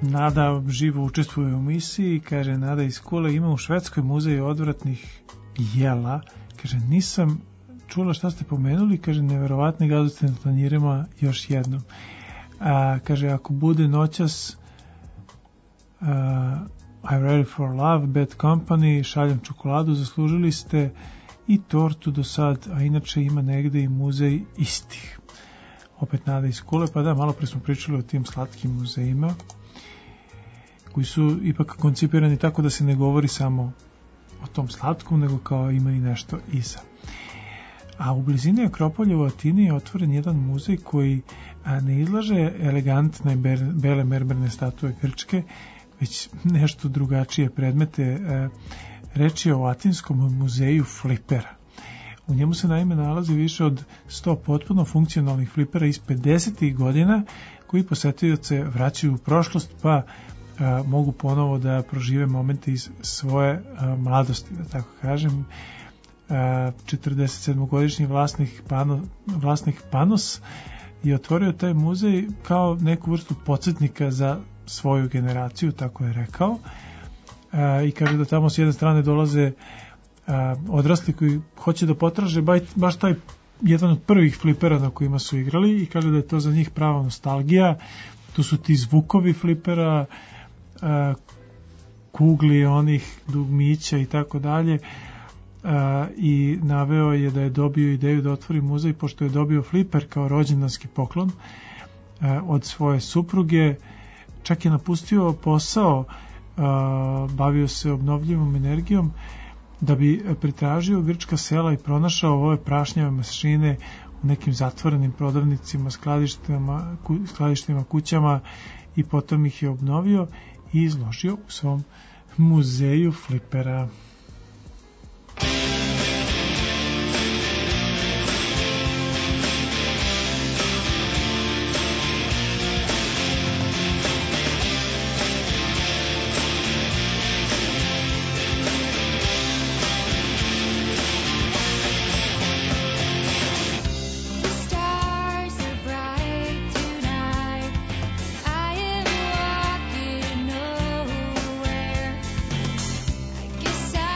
C: Nada živo učestvuje u misiji, kaže Nada iz Kule, ima u Švedskoj muzej odvratnih jela, kaže nisam čula šta ste pomenuli, kaže neverovatni gadosti na tanjirima još jednom. Kaže ako bude noćas I'm ready for love, Bad Company, šaljem čokoladu, zaslužili ste i tortu do sad, a inače ima negde i muzej istih. Opet Nada iz Kule, pa da, malo pre smo pričali o tim slatkim muzejima koji su ipak koncipirani tako da se ne govori samo o tom slatkom, nego kao ima i nešto iza. A u blizini Akropolja u Atini je otvoren jedan muzej koji ne izlaže elegantne bele mermerne statue Grčke, već nešto drugačije predmete. Reč je o Atinskom muzeju flipera. U njemu se naime nalazi više od 100 potpuno funkcionalnih flipera iz 50. godina koji posetioce vraćaju u prošlost pa mogu ponovo da prožive momente iz svoje mladosti, da tako kažem. 47-godišnji vlasnik Panos je otvorio taj muzej kao neku vrstu podsjetnika za svoju generaciju, tako je rekao, i kaže da tamo s jedne strane dolaze odrasli koji hoće da potraže baš taj jedan od prvih flipera na kojima su igrali i kaže da je to za njih prava nostalgija. Tu su ti zvukovi flipera, kugli onih dugmića i tako dalje, i naveo je da je dobio ideju da otvori muzej pošto je dobio fliper kao rođendanski poklon od svoje supruge. Čak je napustio posao, bavio se obnovljivom energijom da bi pretražio grčka sela i pronašao ove prašnjave mašine u nekim zatvorenim prodavnicima, skladištima, kućama i potom ih je obnovio i izložio u svom muzeju flipera.
G: Guess I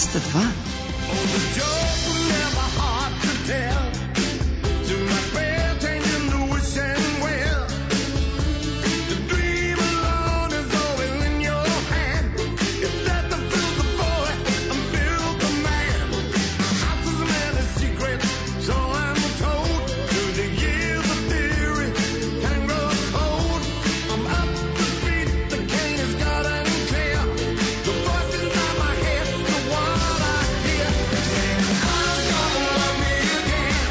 B: 202.
G: Again.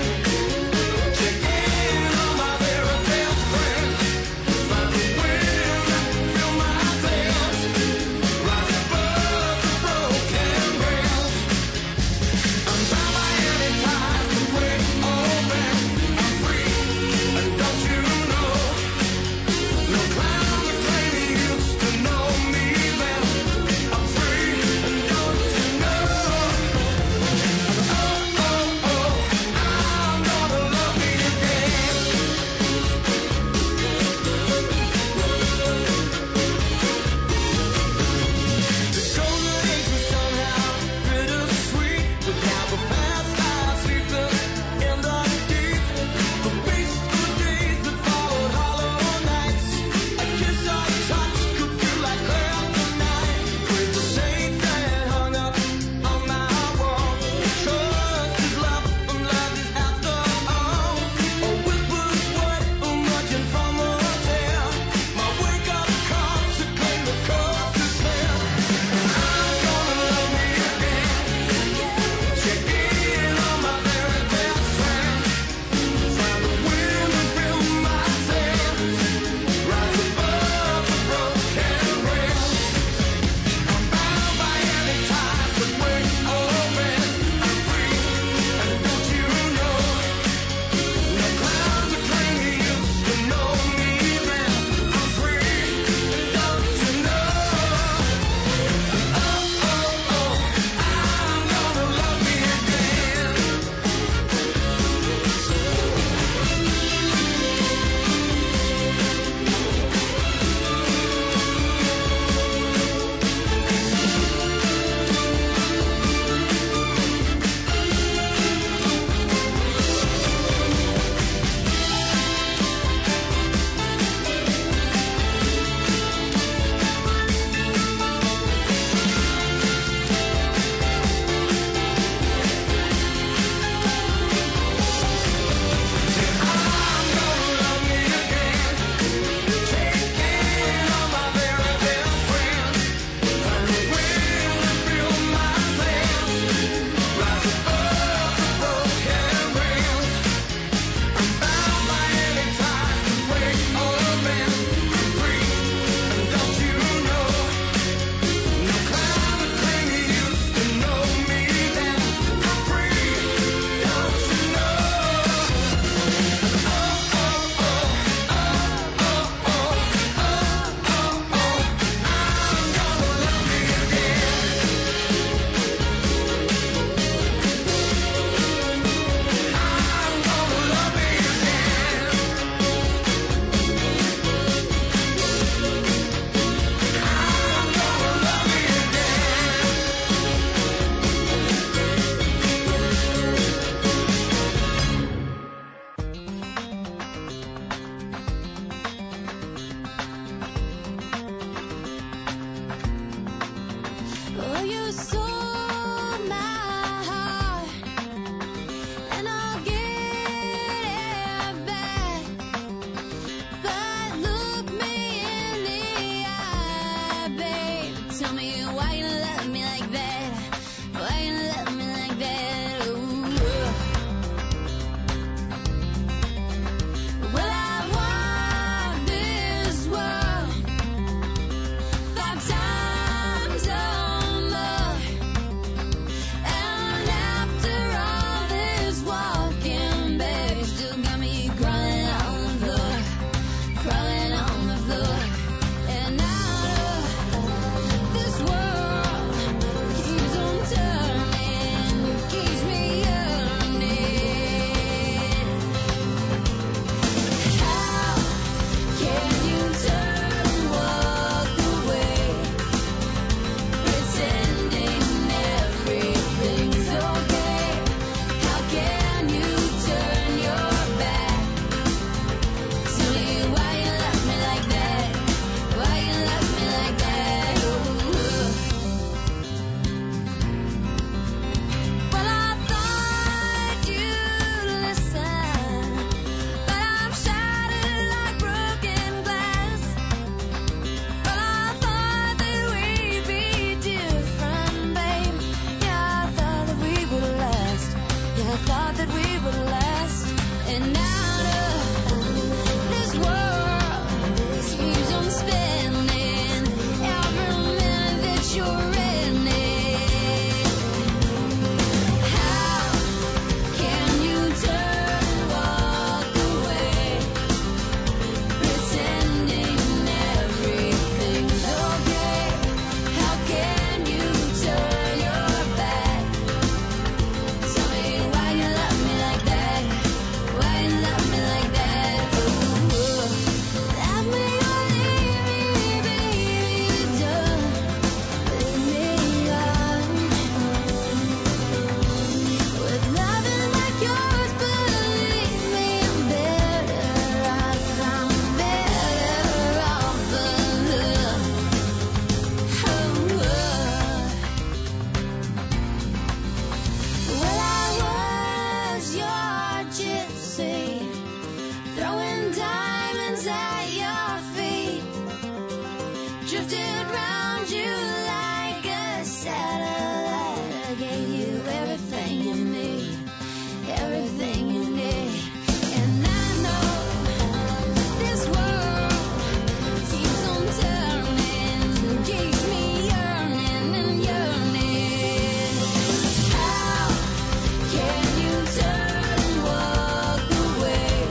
G: you need, everything you need. And I know this world keeps on turning, keeps me yearning and yearning. How can you turn and walk away,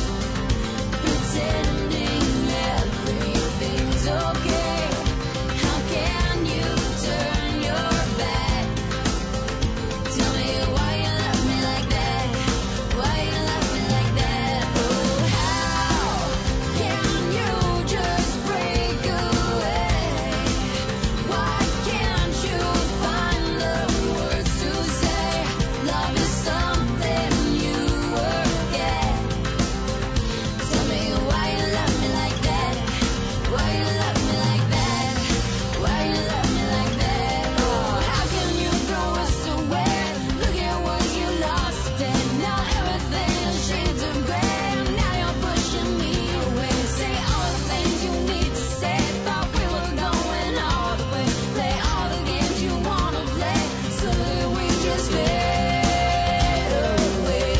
G: pretending everything's okay? How can you turn your back? Tell me why you love me like that, why you love me like that. Oh, how can you just break away? Why can't you find the words to say? Love is something you work at. Tell me why you love me like that, why you love me like that, why you love me like that. Oh, how can you throw us away? Look at what you lost, and now everything is shades of gray. Now you're pushing me away. Say all the things you need to say. Thought we were going all the way. Play all the games you wanna play, so that we just fade away.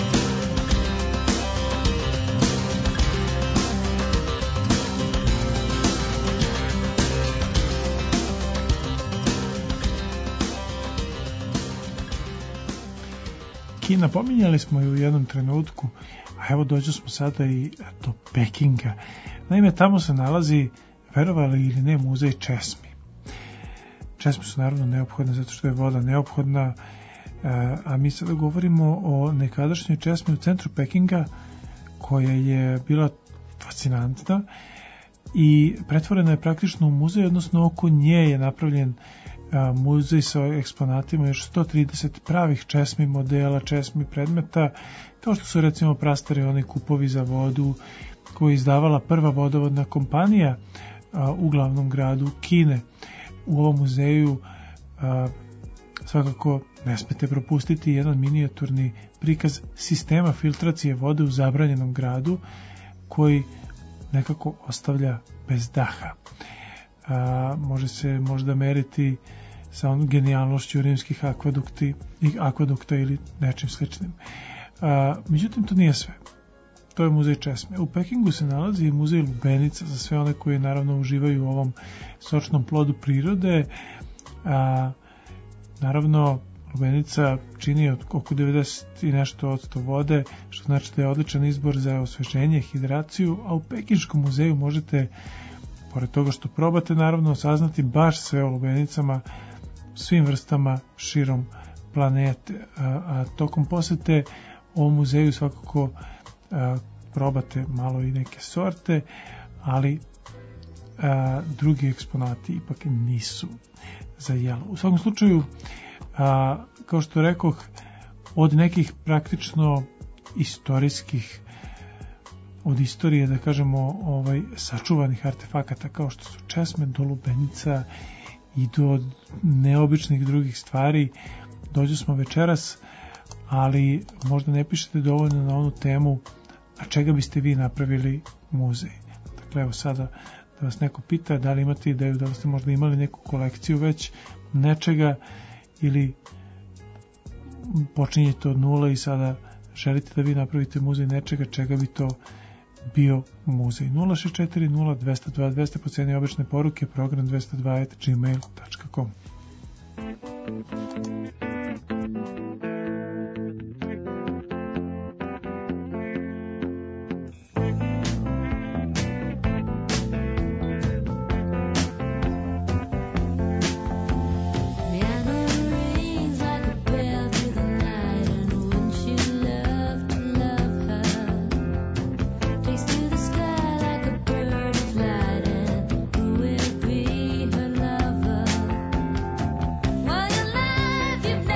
C: Kina, pominjali smo ju u jednom trenutku, a evo dođu smo sada i do Pekinga. Naime, tamo se nalazi, verovali ili ne, muzej česmi. Česme su naravno neophodne zato što je voda neophodna, a mi sada govorimo o nekadašnjoj česmi u centru Pekinga, koja je bila fascinantna i pretvorena je praktično u muzej, odnosno oko nje je napravljen muzej sa eksponatima, još 130 pravih česmi modela, česmi predmeta, kao što su recimo prastari oni kupovi za vodu koje je izdavala prva vodovodna kompanija u glavnom gradu Kine. U ovom muzeju svakako ne smete propustiti jedan minijaturni prikaz sistema filtracije vode u zabranjenom gradu koji nekako ostavlja bez daha. Može se možda meriti sa onom genijalnošću rimskih akvadukta ili nečim sličnim. Međutim, to nije sve. To je muzej česme. U Pekingu se nalazi i muzej lubenica za sve one koji naravno uživaju u ovom sočnom plodu prirode. Naravno, lubenica čini oko 90 i nešto odsto vode, što znači da je odličan izbor za osveženje i hidraciju, a u Pekinškom muzeju možete, pored toga što probate, naravno saznati baš sve o lubenicama, svim vrstama širom planete. A tokom posete ovom muzeju svakako probate malo i neke sorte, ali drugi eksponati ipak nisu za jelo. U svakom slučaju, kao što rekoh, od nekih praktično istorijskih, od istorije, da kažemo, sačuvanih artefakata kao što su česme, do lubenica i do neobičnih drugih stvari, dođu smo večeras, ali možda ne pišete dovoljno na onu temu, a čega biste vi napravili muzej. Dakle, evo sada da vas neko pita da li imate ideju, da li ste možda imali neku kolekciju već nečega ili počinjete od nula i sada želite da vi napravite muzej nečega, čega bi to bio muzej. 064 0202 200 po ceni obične poruke, program 202@gmail.com.
G: While your life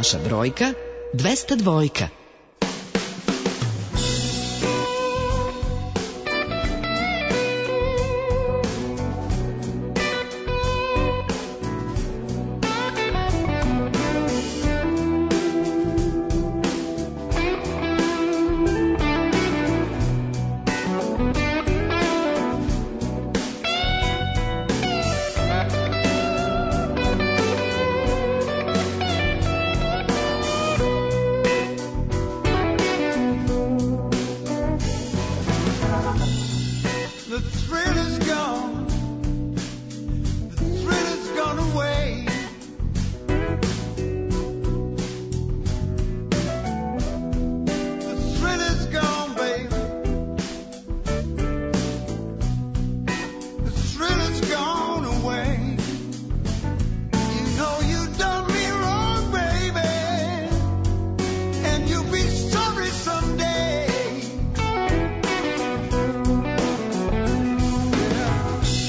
B: naša brojka 202.
F: The thrill is gone. The thrill is gone away. The thrill is gone, baby. The thrill is gone away. You know you done me wrong, baby, and you'll be sorry someday.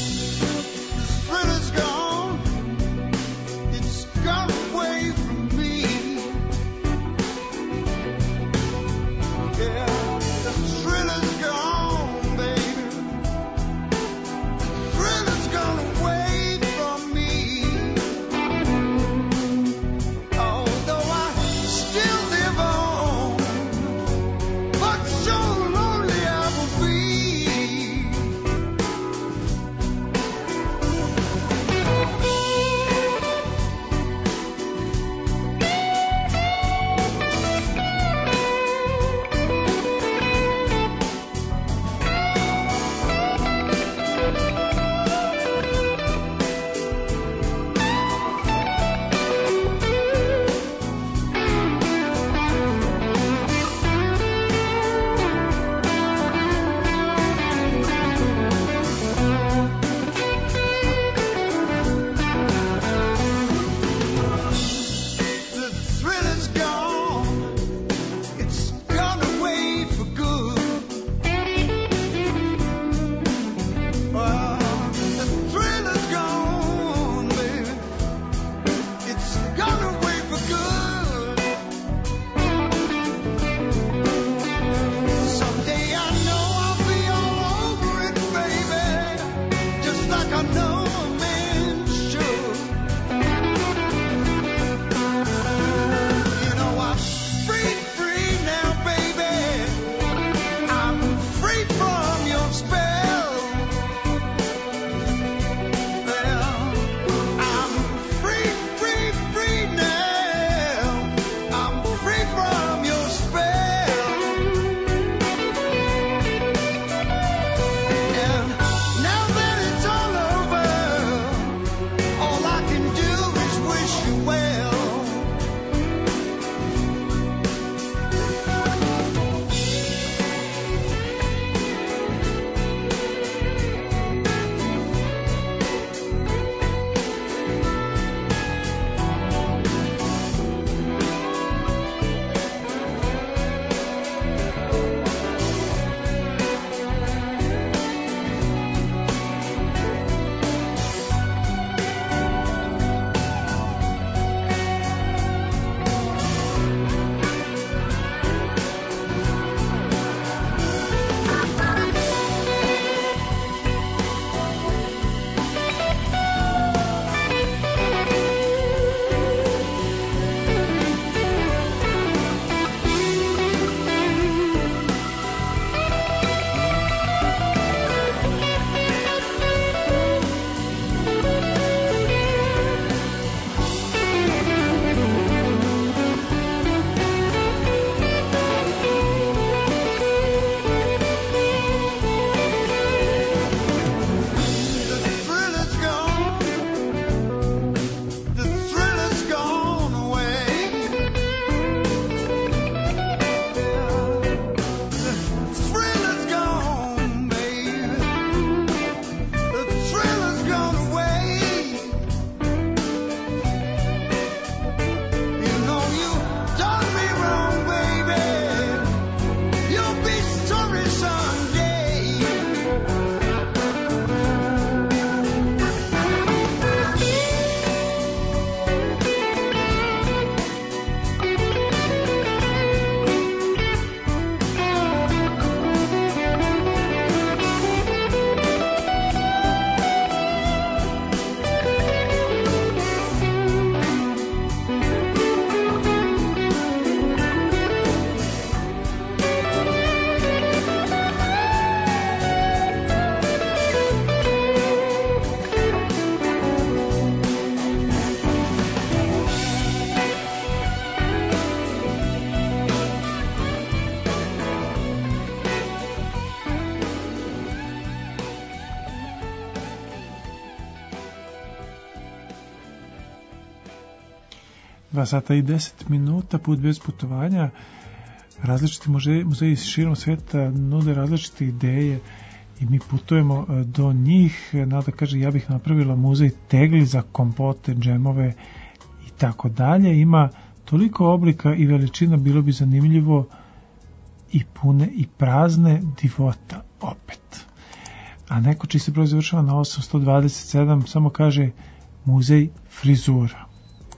C: 2 sata i 10 minuta, put bez putovanja. Različiti muzeji širom sveta nude različite ideje i mi putujemo do njih. Nada kaže, ja bih napravila muzej tegli za kompote, džemove i tako dalje. Ima toliko oblika i veličina, bilo bi zanimljivo i pune i prazne, divota opet. A neko čiji se broj završava na 827 samo kaže muzej frizura.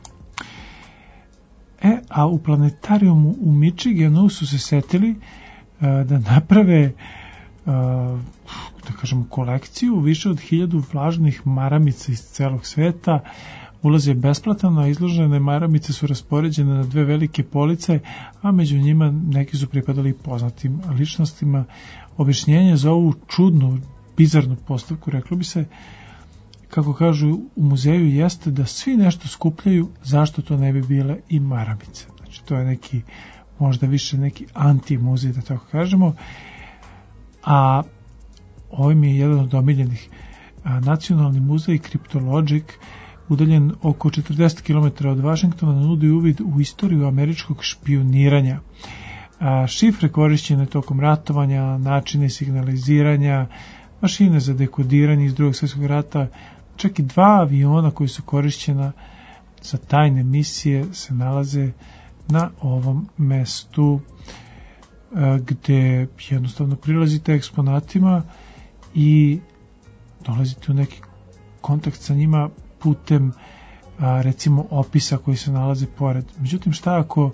C: A u planetarijumu u Michiganu su se setili da naprave da kažemo kolekciju više od 1000 vlažnih maramica iz celog sveta. Ulaz je besplatan, a izložene maramice su raspoređene na 2 velike police, a među njima neki su pripadali poznatim ličnostima. Objašnjenje za ovu čudnu, bizarnu postavku, reklo bi se, kako kažu u muzeju, jeste da svi nešto skupljaju, zašto to ne bi bile i maramice. Znači, to je neki, možda više neki anti-muzej, da tako kažemo. A ovo mi je jedan od omiljenih. Nacionalni muzej Cryptologic, udaljen oko 40 km od Vašingtona, nudi uvid u istoriju američkog špijuniranja. Šifre korišćene tokom ratovanja, načine signaliziranja, mašine za dekodiranje iz Drugog svjetskog rata, čak i 2 aviona koji su korišćena za tajne misije se nalaze na ovom mestu, gde jednostavno prilazite eksponatima i dolazite u neki kontakt sa njima putem recimo opisa koji se nalaze pored. Međutim, šta ako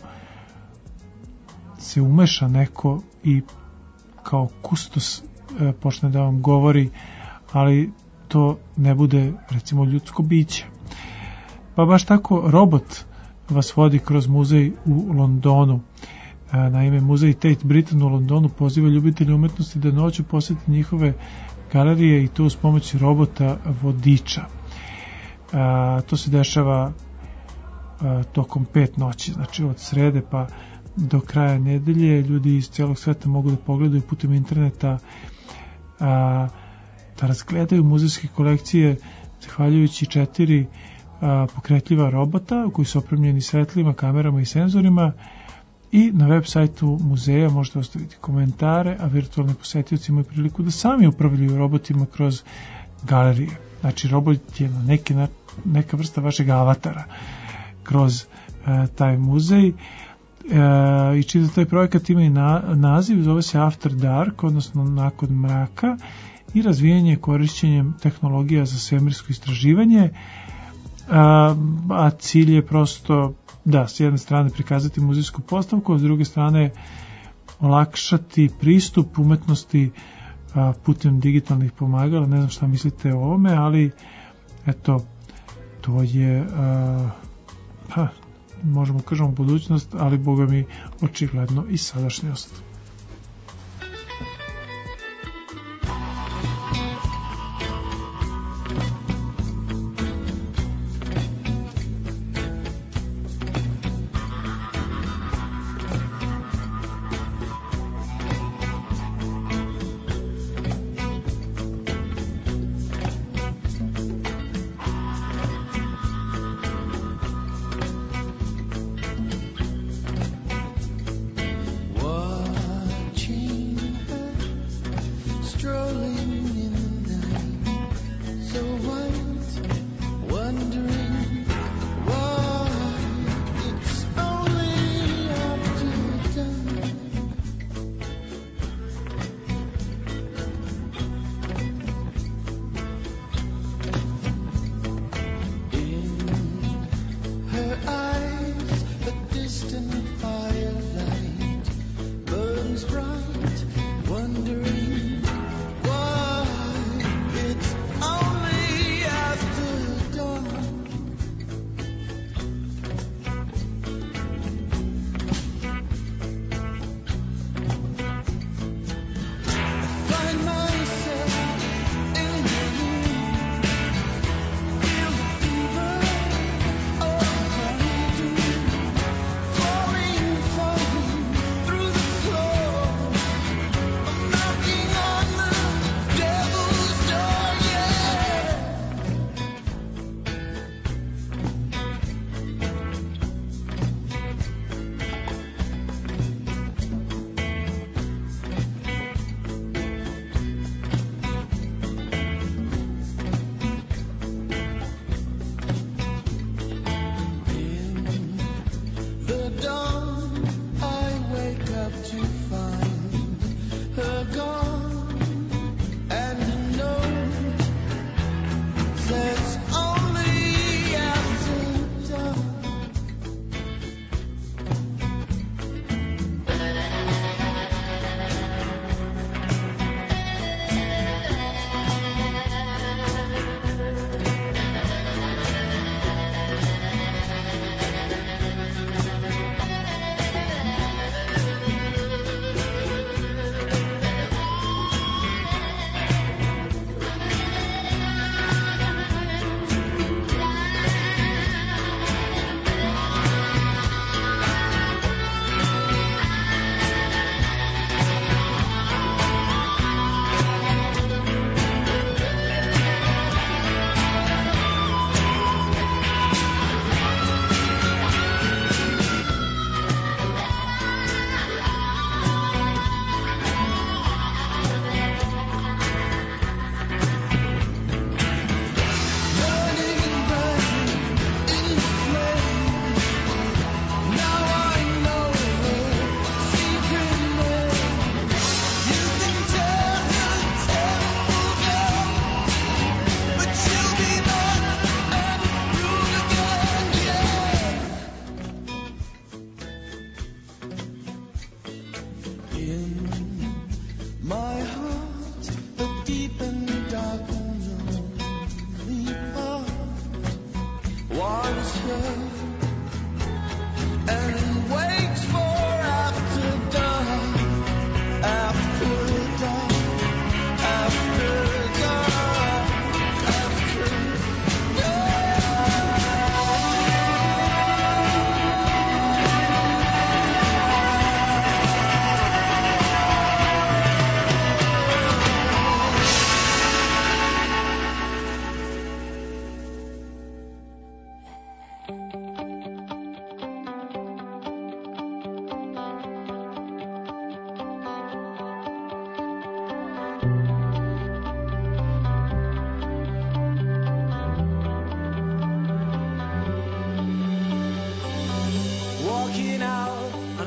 C: se umeša neko i kao kustos počne da vam govori, ali to ne bude recimo ljudsko biće? Pa baš tako robot vas vodi kroz muzej u Londonu. Naime, muzej Tate Britain u Londonu poziva ljubitelje umetnosti da noću posjeti njihove galerije i to uz pomoć robota vodiča. To se dešava tokom 5 noći, znači od srede pa do kraja nedelje. Ljudi iz celog sveta mogu da pogledaju putem interneta, da razgledaju muzejske kolekcije zahvaljujući 4 pokretljiva robota koji su opremljeni svetlima, kamerama i senzorima. I na web sajtu muzeja možete ostaviti komentare, a virtualni posetioci imaju priliku da sami upravljaju robotima kroz galerije. Znači, robot je na neka vrsta vašeg avatara kroz taj muzej. I čitav taj projekat ima i naziv, zove se After Dark, odnosno nakon mraka, i razvijanje korišćenjem tehnologija za svemirsko istraživanje, a cilj je prosto da, s jedne strane prikazati muzejsku postavku, a s druge strane olakšati pristup umetnosti putem digitalnih pomagala. Ne znam šta mislite o ovome, ali eto, to je možemo kažemo budućnost, ali boga mi očigledno i sadašnjost.
E: Burns bright, wondering what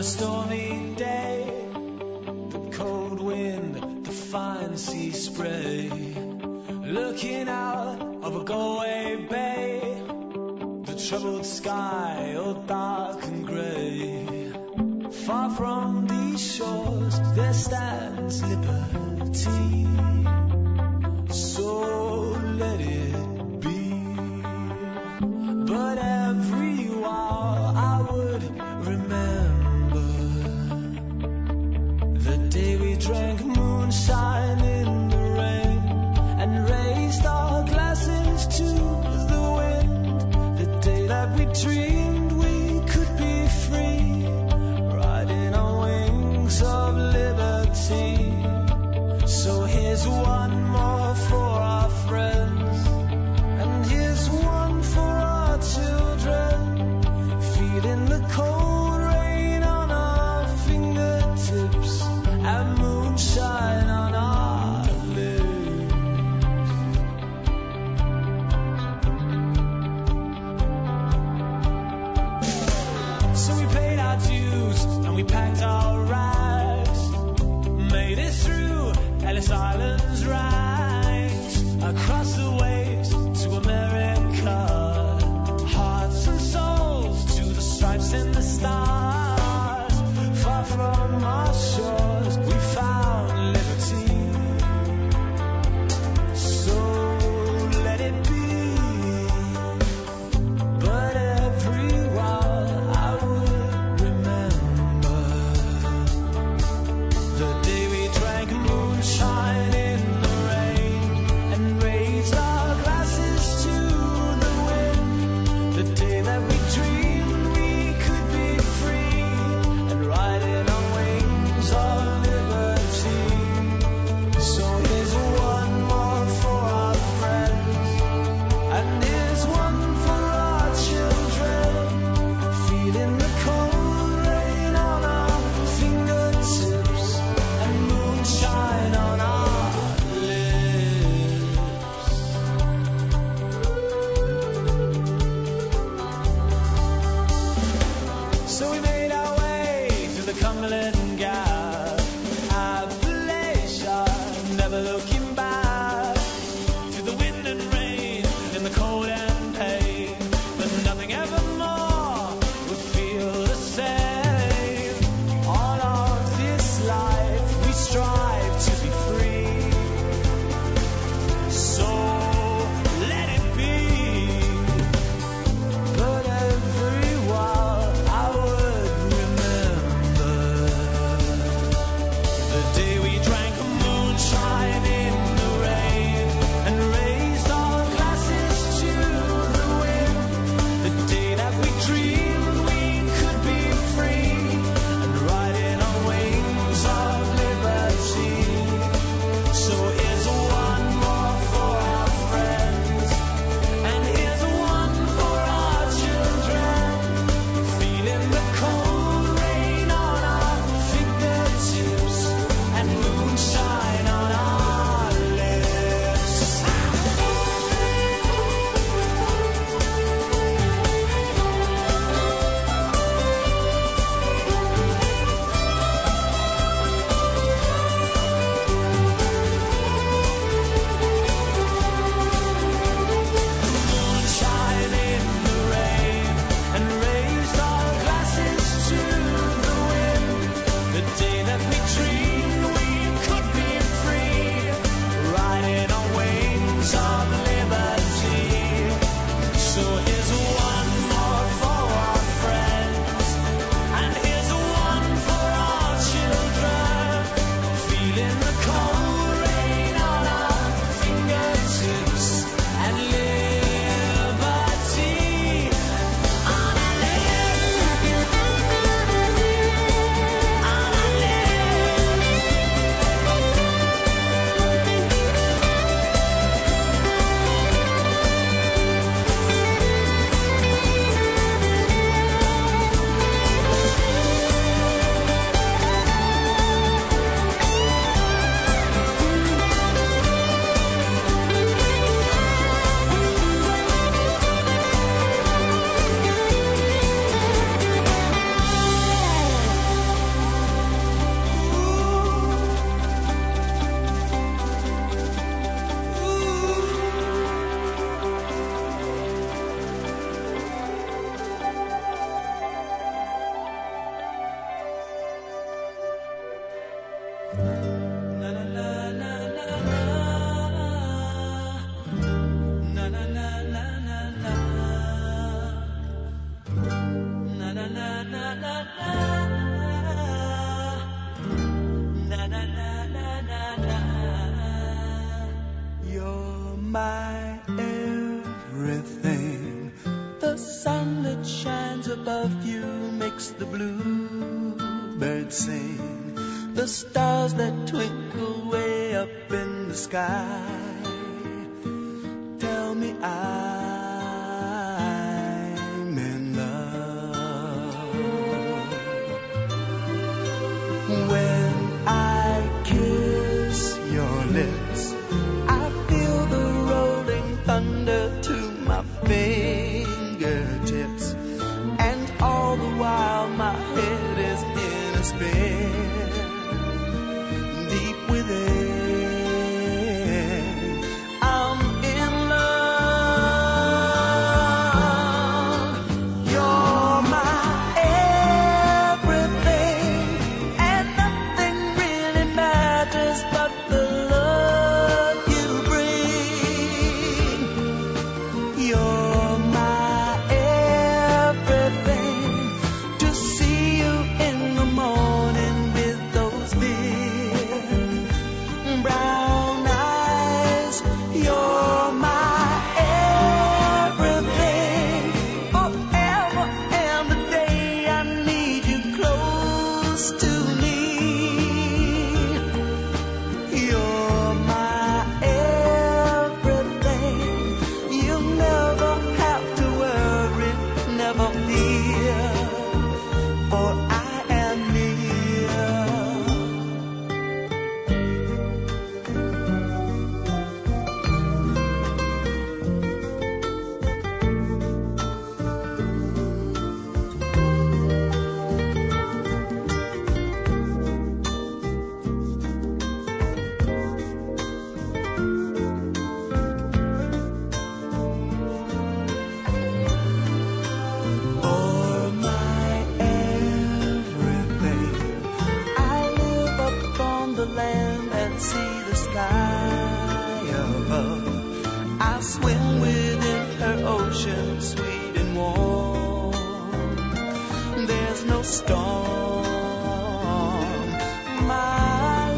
E: stormy day, the cold wind, the fine sea spray, looking out of a Galway bay, the troubled sky all dark and grey. Far from these shores there stands liberty, so let it be. But every while I would remember the day we drank moonshine in the rain and raised our glasses to the wind. The day that we dreamed we could be free, riding on wings of liberty. So here's one more for our friends, and here's one for our children, feeling the cold rain on our fingertips and moonshine on our lips. So we paid our dues and we packed our rags, made it through Ellis Island's rags.
F: my everything. The sun that shines above you makes the bluebirds sing. The stars that twinkle way up in the sky tell me I'm in love. When I kiss your lips, I feel the rolling thunder to my fingertips, and all the while my head is in a spin. Deep within, I'm in love. You're my everything, and nothing really matters but the love you bring. You're my everything. To see you in the morning with those big brown eyes. You're my everything. Forever and a day I need you close to me. You're my everything. You never have to worry, never fear, for I am near. For my everything, I live upon the land and see the sky above. I swim within her ocean, sweet and warm. There's no storm, my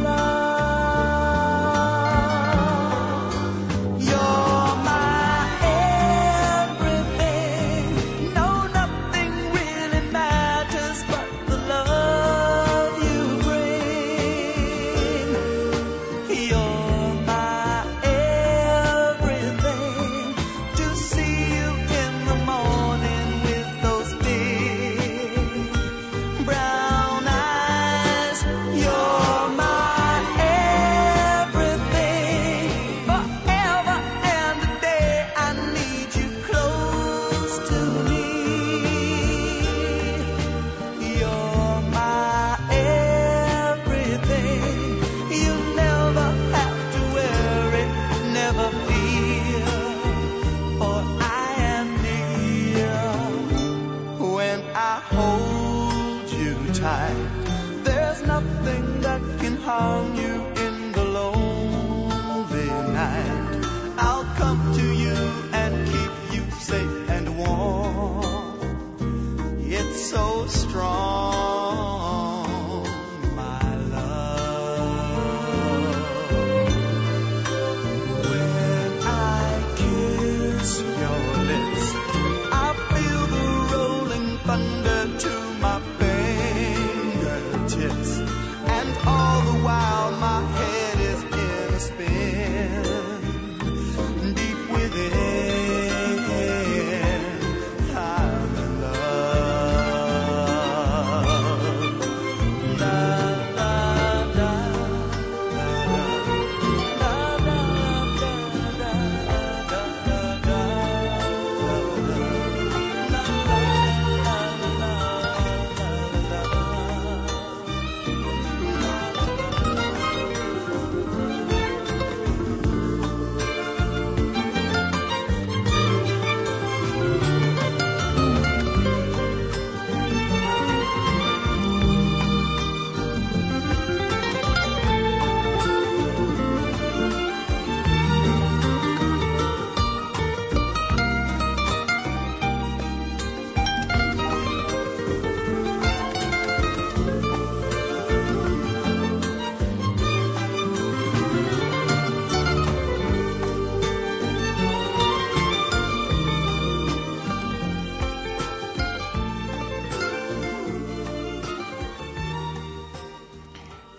F: love. You're my everything. No, nothing really matters but the love you bring. You're my everything. To see you in the morning with those big brown eyes. You're my everything. Forever and a day I need you close to me. You're my everything. You never have to worry, never fear, for I am near. When I hold you tight, there's nothing that can harm you in the lonely night. I'll come to you and keep you safe and warm. It's so strong, my love. When I kiss your lips, I feel the rolling thunder to my fingertips, and all the while my head is in a spin. Deep within, I'm in love.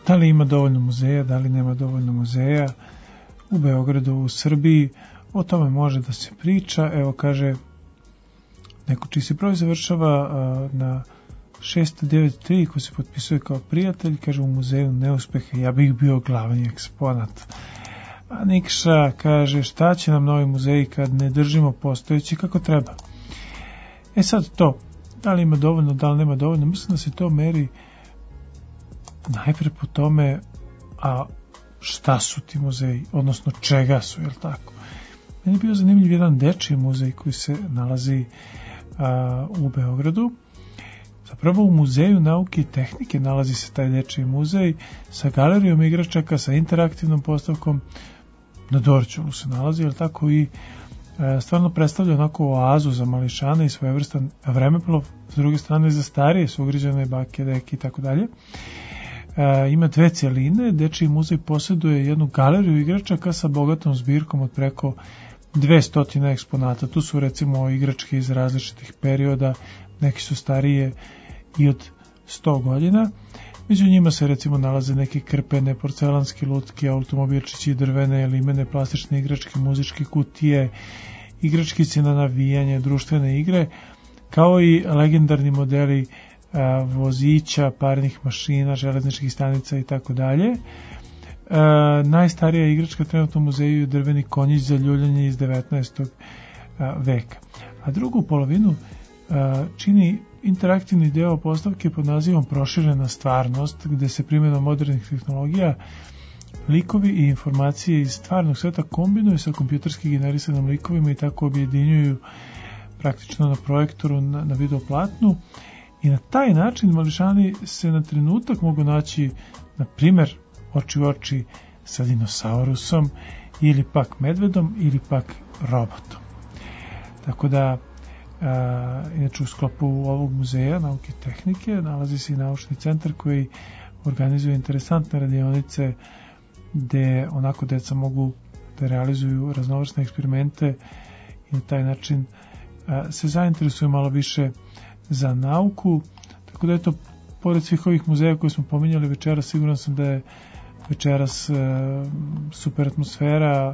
C: Da li ima dovoljno muzeja, da li nema dovoljno muzeja u Beogradu, u Srbiji, o tome može da se priča. Evo kaže, neko čiji se broj završava na 693 ko se potpisuje kao prijatelj, kaže u muzeju neuspeha, ja bih bio glavni eksponat. A Nikša kaže, šta će nam novi muzeji kad ne držimo postojeći kako treba? E sad to, da li ima dovoljno, da li nema dovoljno, mislim da se to meri najpre po tome, a šta su ti muzeji, odnosno čega su, jel tako? Meni je bio zanimljiv jedan dečiji muzej koji se nalazi u Beogradu. Zapravo u Muzeju nauke i tehnike nalazi se taj dečiji muzej sa galerijom igračaka, sa interaktivnom postavkom, na Dorćolu se nalazi, jel tako, i stvarno predstavlja onako oazu za mališane i svojevrstan vremeplov, s druge strane za starije sugrađane, bake, deke i tako dalje. Ima dve cijeline, dečiji muzej posjeduje jednu galeriju igračaka sa bogatom zbirkom od preko 200 eksponata. Tu su recimo igračke iz različitih perioda, neki su starije i od 100 godina. Među njima se recimo nalaze neke krpene, porcelanske lutke, automobilčići, drvene, limene, plastične igračke, muzičke kutije, igračkice na navijanje, društvene igre, kao i legendarni modeli vozića, parnih mašina, železničkih stanica i tako dalje. Najstarija igračka trenutno u muzeju je drveni konjić za ljuljanje iz 19. veka. A drugu polovinu čini interaktivni deo postavke pod nazivom Proširena stvarnost, gde se primjenom modernih tehnologija likovi i informacije iz stvarnog sveta kombinuju sa kompjuterski generisanim likovima i tako objedinjuju praktično na projektoru na videoplatnu. I na taj način mališani se na trenutak mogu naći, na primer, oči u oči sa dinosaurusom ili pak medvedom ili pak robotom. Tako da, inače u sklopu ovog muzeja nauke i tehnike nalazi se i naučni centar koji organizuje interesantne radionice gde onako deca mogu da realizuju raznovrsne eksperimente i na taj način se zainteresuju malo više za nauku. Tako da eto, pored svih ovih muzeja koje smo pominjali večeras, siguran sam da je večeras super atmosfera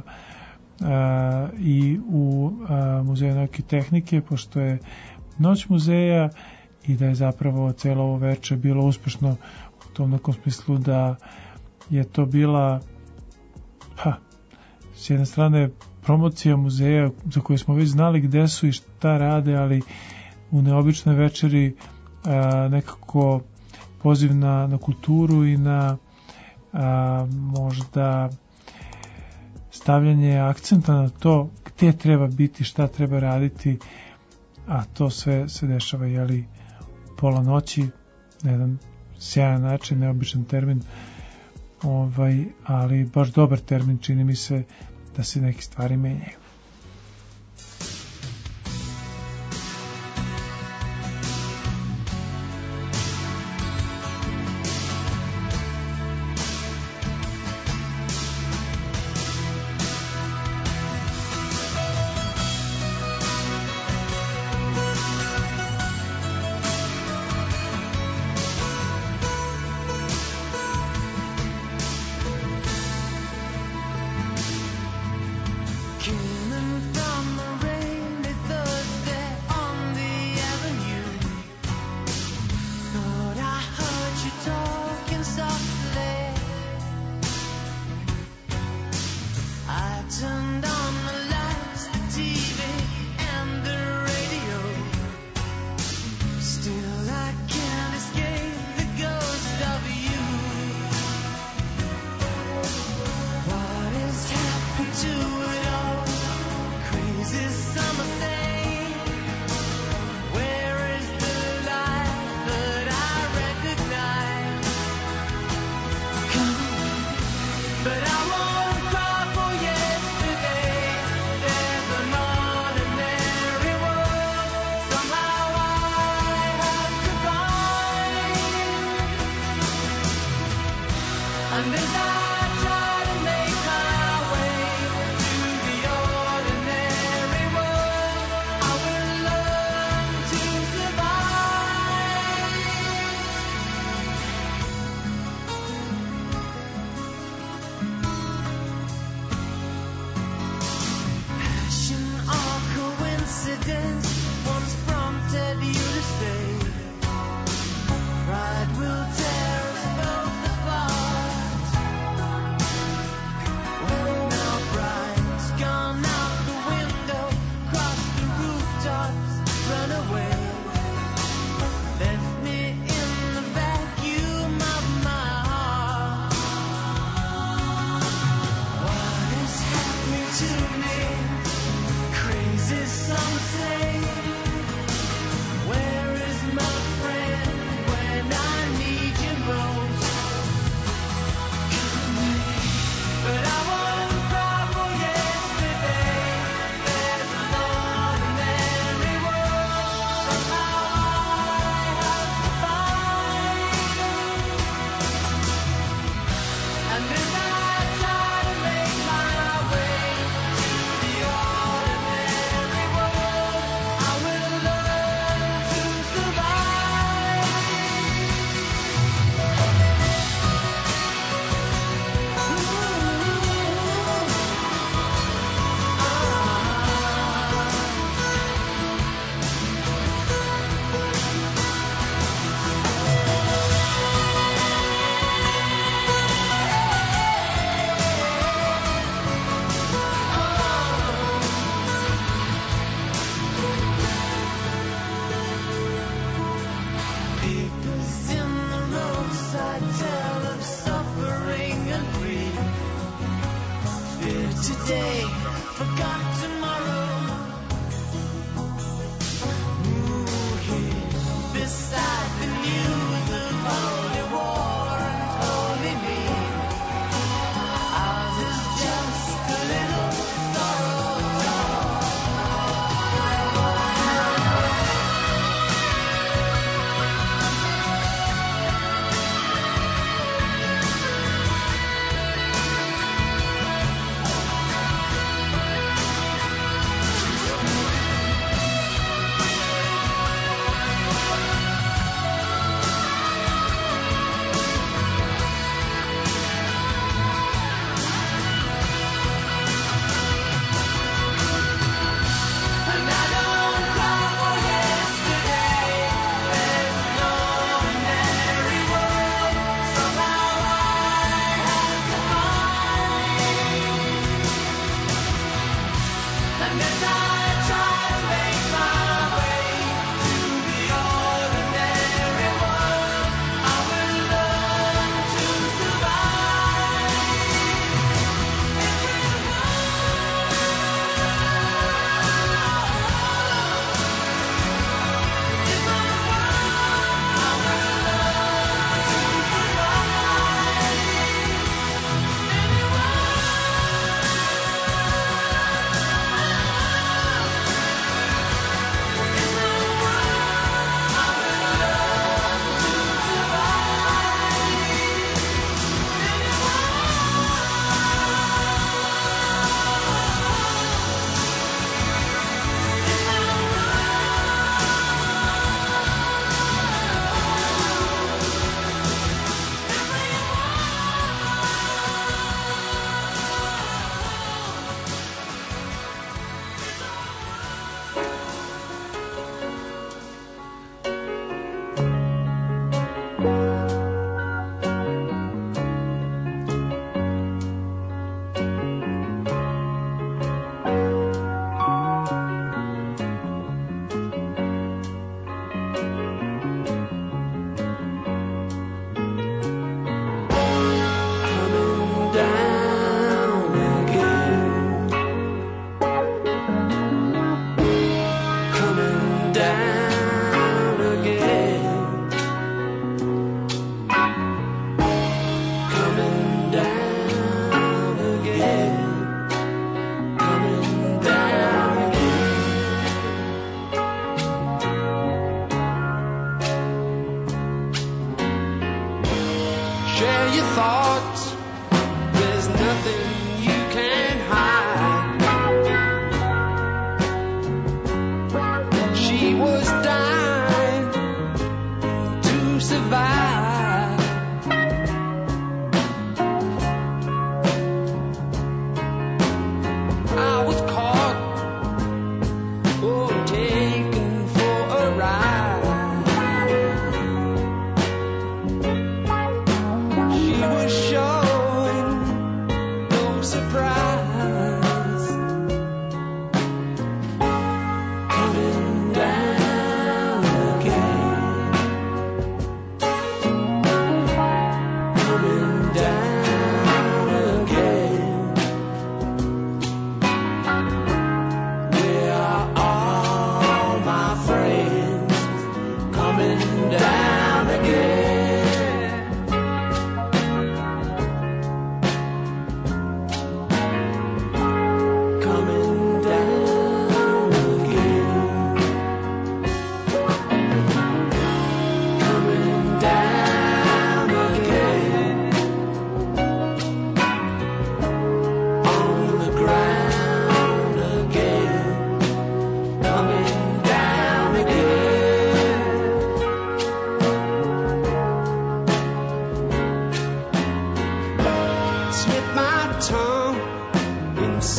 C: i u Muzeju nauke i tehnike, pošto je noć muzeja i da je zapravo cijelo ovo veče bilo uspešno u tom nekom smislu da je to bila s jedne strane promocija muzeja za koje smo već znali gde su i šta rade, ali u neobičnoj večeri nekako poziv na kulturu i na možda stavljanje akcenta na to gde treba biti, šta treba raditi, a to sve se dešava u pola noći na jedan sjajan način, neobičan termin, ali baš dobar termin, čini mi se da se neke stvari menjaju.
D: And as I try to make my way
F: to me. Crazy some say. Where is my friend when I need you most? Come me, but I won't cry for yesterday. There's an ordinary world somehow I have to find. And as I try to make my way to the ordinary world, I will learn to survive. Papers in the roadside tell of suffering and grief. Fear today, forgot tomorrow. Here beside the news of holy war and holy me. Ours is just a little sorrow. And I don't cry for yesterday. There's an ordinary world somehow I have to find. And as I try to make my way to the ordinary world, I will learn to survive.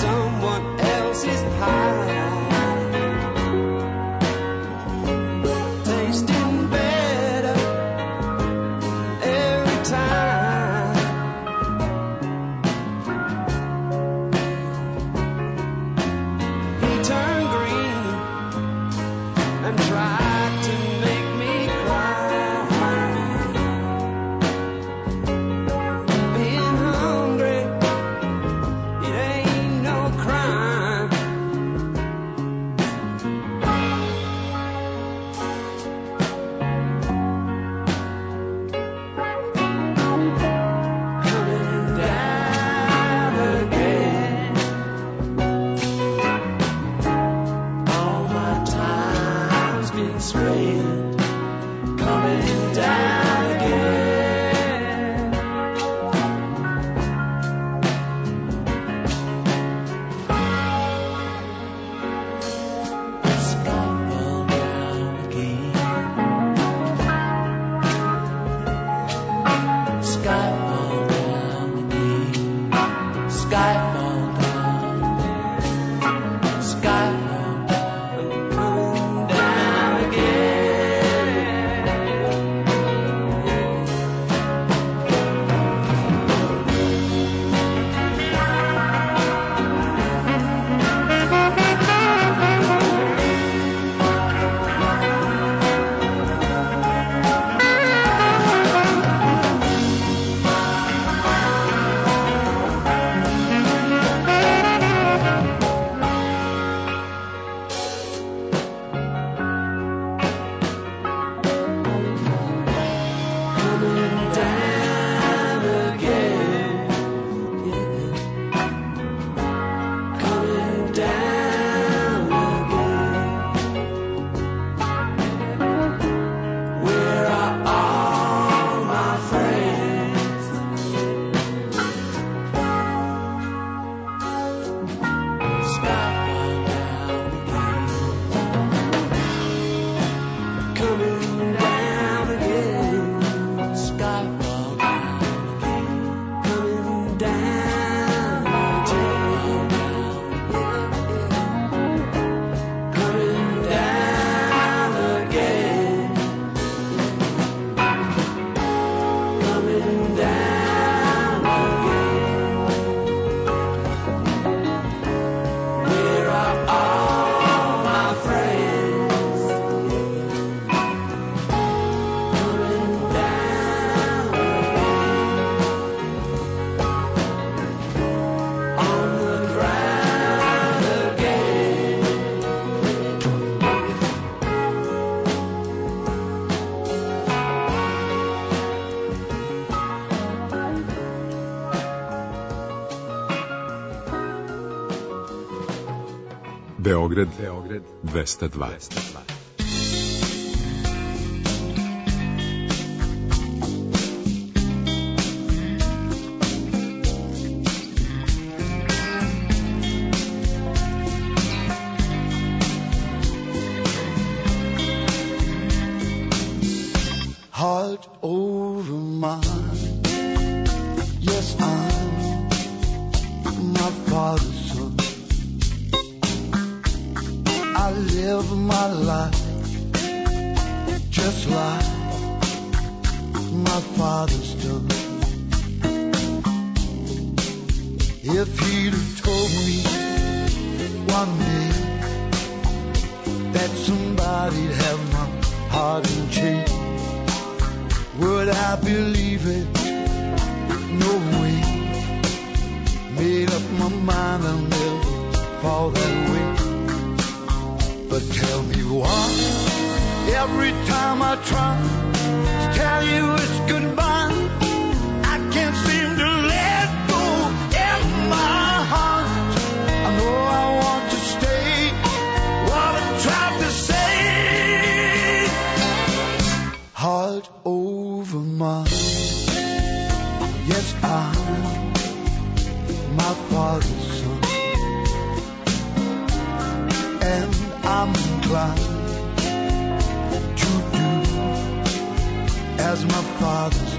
F: someone else's pie. Tasting better every time. He turned green and tried to make me cry. Being hungry, it ain't no crime. Coming down again. All my time's been spent coming down again. Skyfall down again. Skyfall down again. Skyfall down. Skyfall down. Coming down again. Coming down again. Coming down again. Where are all my friends? Skyfall down again. Coming down again. Skyfall down again. Coming down again. Coming down again. Coming down again. Where are all my friends? Coming down on the ground again.
A: Beograd 202.
F: Heart over mine. Yes, I'm my father's son. I live my life just like my father's done. If he'd have told me one day that somebody'd have my heart in chains, would I believe it? No way. Made up my mind I'll never fall that way. But tell me why, every time I try to tell you it's goodbye, I can't seem to let go in my heart. I know I want to stay, what I tried to say. Heart over mine. Yes, I'm my father's son, and I'm inclined to do as my father said.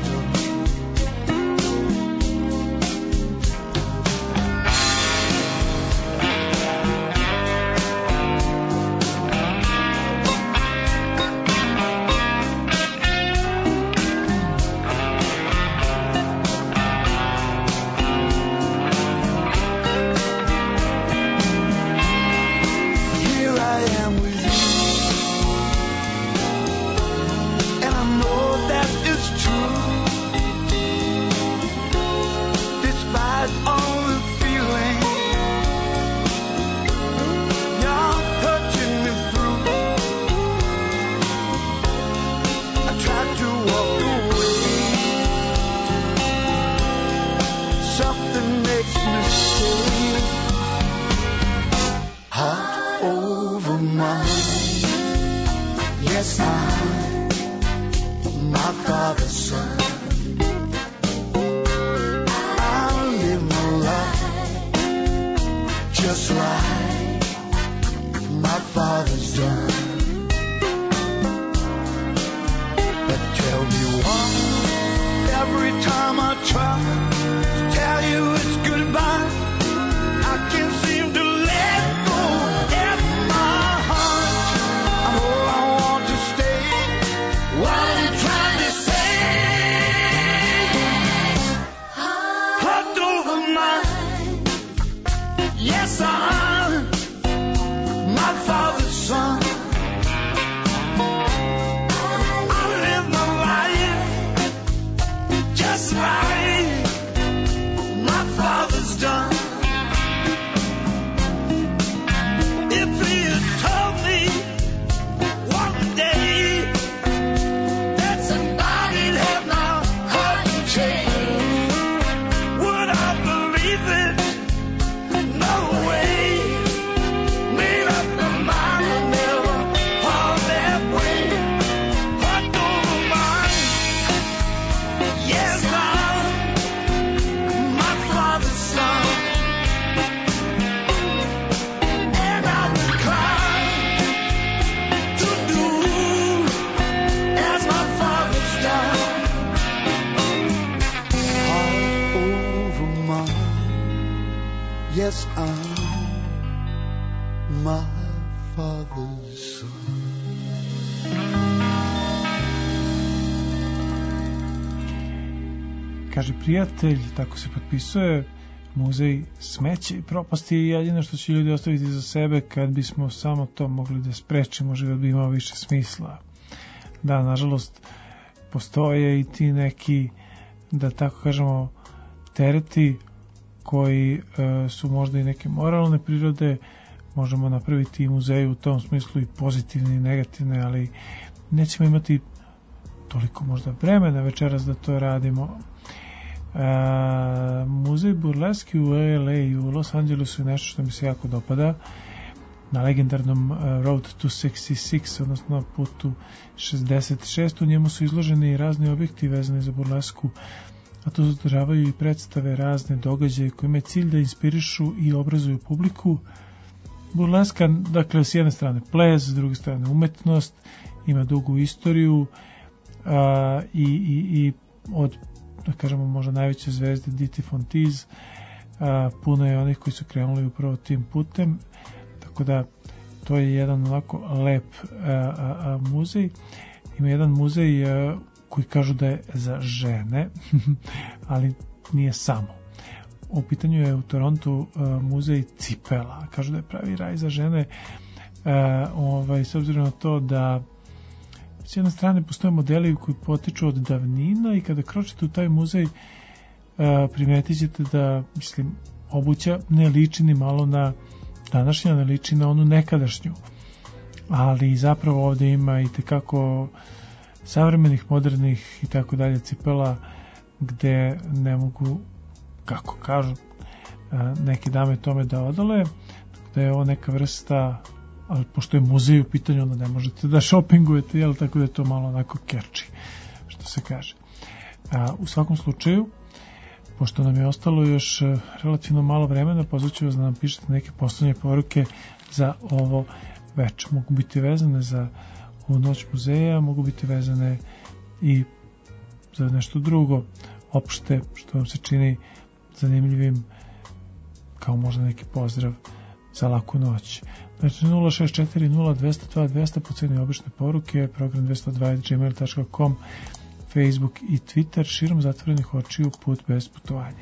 H: just right. My father's done. But tell me why, every time I try to tell you it's goodbye, I can't seem to let go in my heart. Oh, I want to stay. What are you trying to say? Heart over mind. Yes, I'm my father's son. I live my life just right. My father's done. If he had told me one day that somebody'd have my heart and chain, would I believe it? No way. Made up my mind to never fall that way. Heart over mind. Yes, I'm my father's son. And I will cry to do as my father's done. Heart over mind. Yes, I'm my father's son.
C: Kaže prijatelj, tako se potpisuje muzej smeće i propasti je jedino što će ljudi ostaviti za sebe. Kad bismo samo to mogli da sprečimo, život bi imao više smisla. Da, nažalost, postoje i ti neki, da tako kažemo, tereti koji su možda i neke moralne prirode. Možemo napraviti i muzeje u tom smislu, i pozitivne i negativne, ali nećemo imati toliko možda vremena večeras da to radimo. Muzej burleski u LA i u Los Angelesu je nešto što mi se jako dopada. Na legendarnom Road to 66, odnosno putu 66, u njemu su izloženi razni objekti vezani za burlesku, a to zadržavaju i predstave, razne događaje koji imaju cilj da inspirišu i obrazuju publiku. Burleska, dakle, s jedne strane ples, s druge strane umetnost, ima dugu istoriju i od, da kažemo, možda najveće zvezde Diti Fontiz, puno je onih koji su krenuli upravo tim putem, tako da to je jedan onako lep muzej. Ima jedan muzej koji kažu da je za žene, ali nije samo. U pitanju je u Torontu muzej cipela. Kažu da je pravi raj za žene, s obzirom na to da s jedne strane postoje modeli koji potiču od davnina i kada kročite u taj muzej primetit ćete da, mislim, obuća ne liči ni malo na današnja, ne liči na onu nekadašnju, ali zapravo ovde ima i tekako savremenih, modernih i tako dalje cipela gde ne mogu, kako kažu neke dame tome da odole, da je ovo neka vrsta, ali pošto je muzej u pitanju, onda ne možete da šopingujete, jel, tako da je to malo onako catchy, što se kaže. U svakom slučaju, pošto nam je ostalo još relativno malo vremena, pozvaću vas da nam pišete neke poslednje poruke za ovo večer. Mogu biti vezane za ovu noć muzeja, mogu biti vezane i za nešto drugo, opšte, što vam se čini zanimljivim, kao možda neki pozdrav za laku noć. Znači 064-0202-200 po ceni obične poruke, program 202.gmail.com, Facebook i Twitter, širom zatvorenih očiju, put bez putovanja.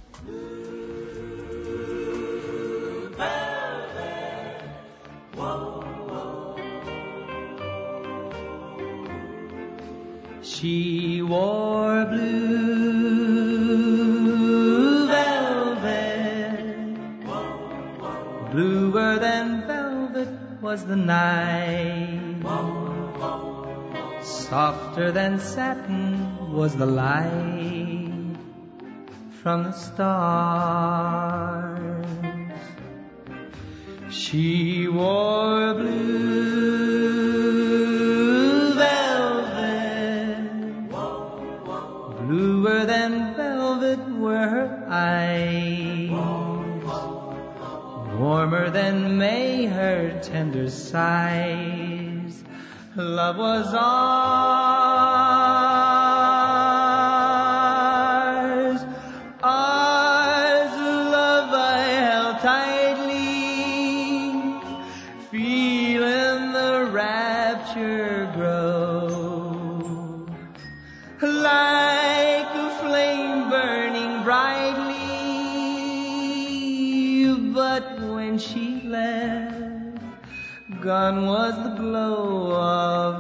F: She wore blue velvet, bluer than velvet was the night, softer than satin was the light from the stars. She wore blue velvet, bluer than velvet were her eyes, warmer than May her tender sighs. Love was ours, ours, love I held tightly, feeling the rapture grow, like a flame burning brightly. But when she left, gone was the glow of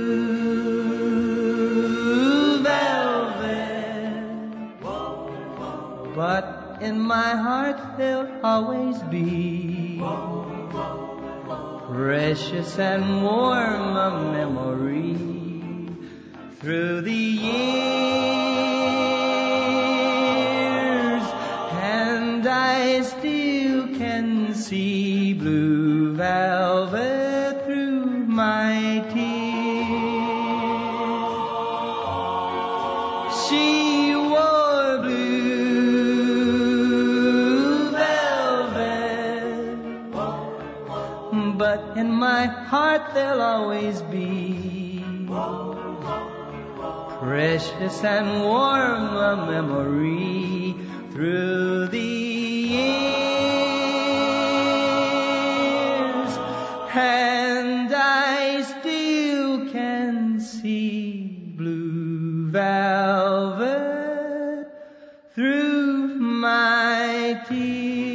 F: blue velvet. But in my heart there'll always be precious and warm a memory through the years, and I still can see blue velvet through my tears. She wore blue velvet, but in my heart there'll always be precious and warm a memory through the years, and I still can see blue velvet through my tears.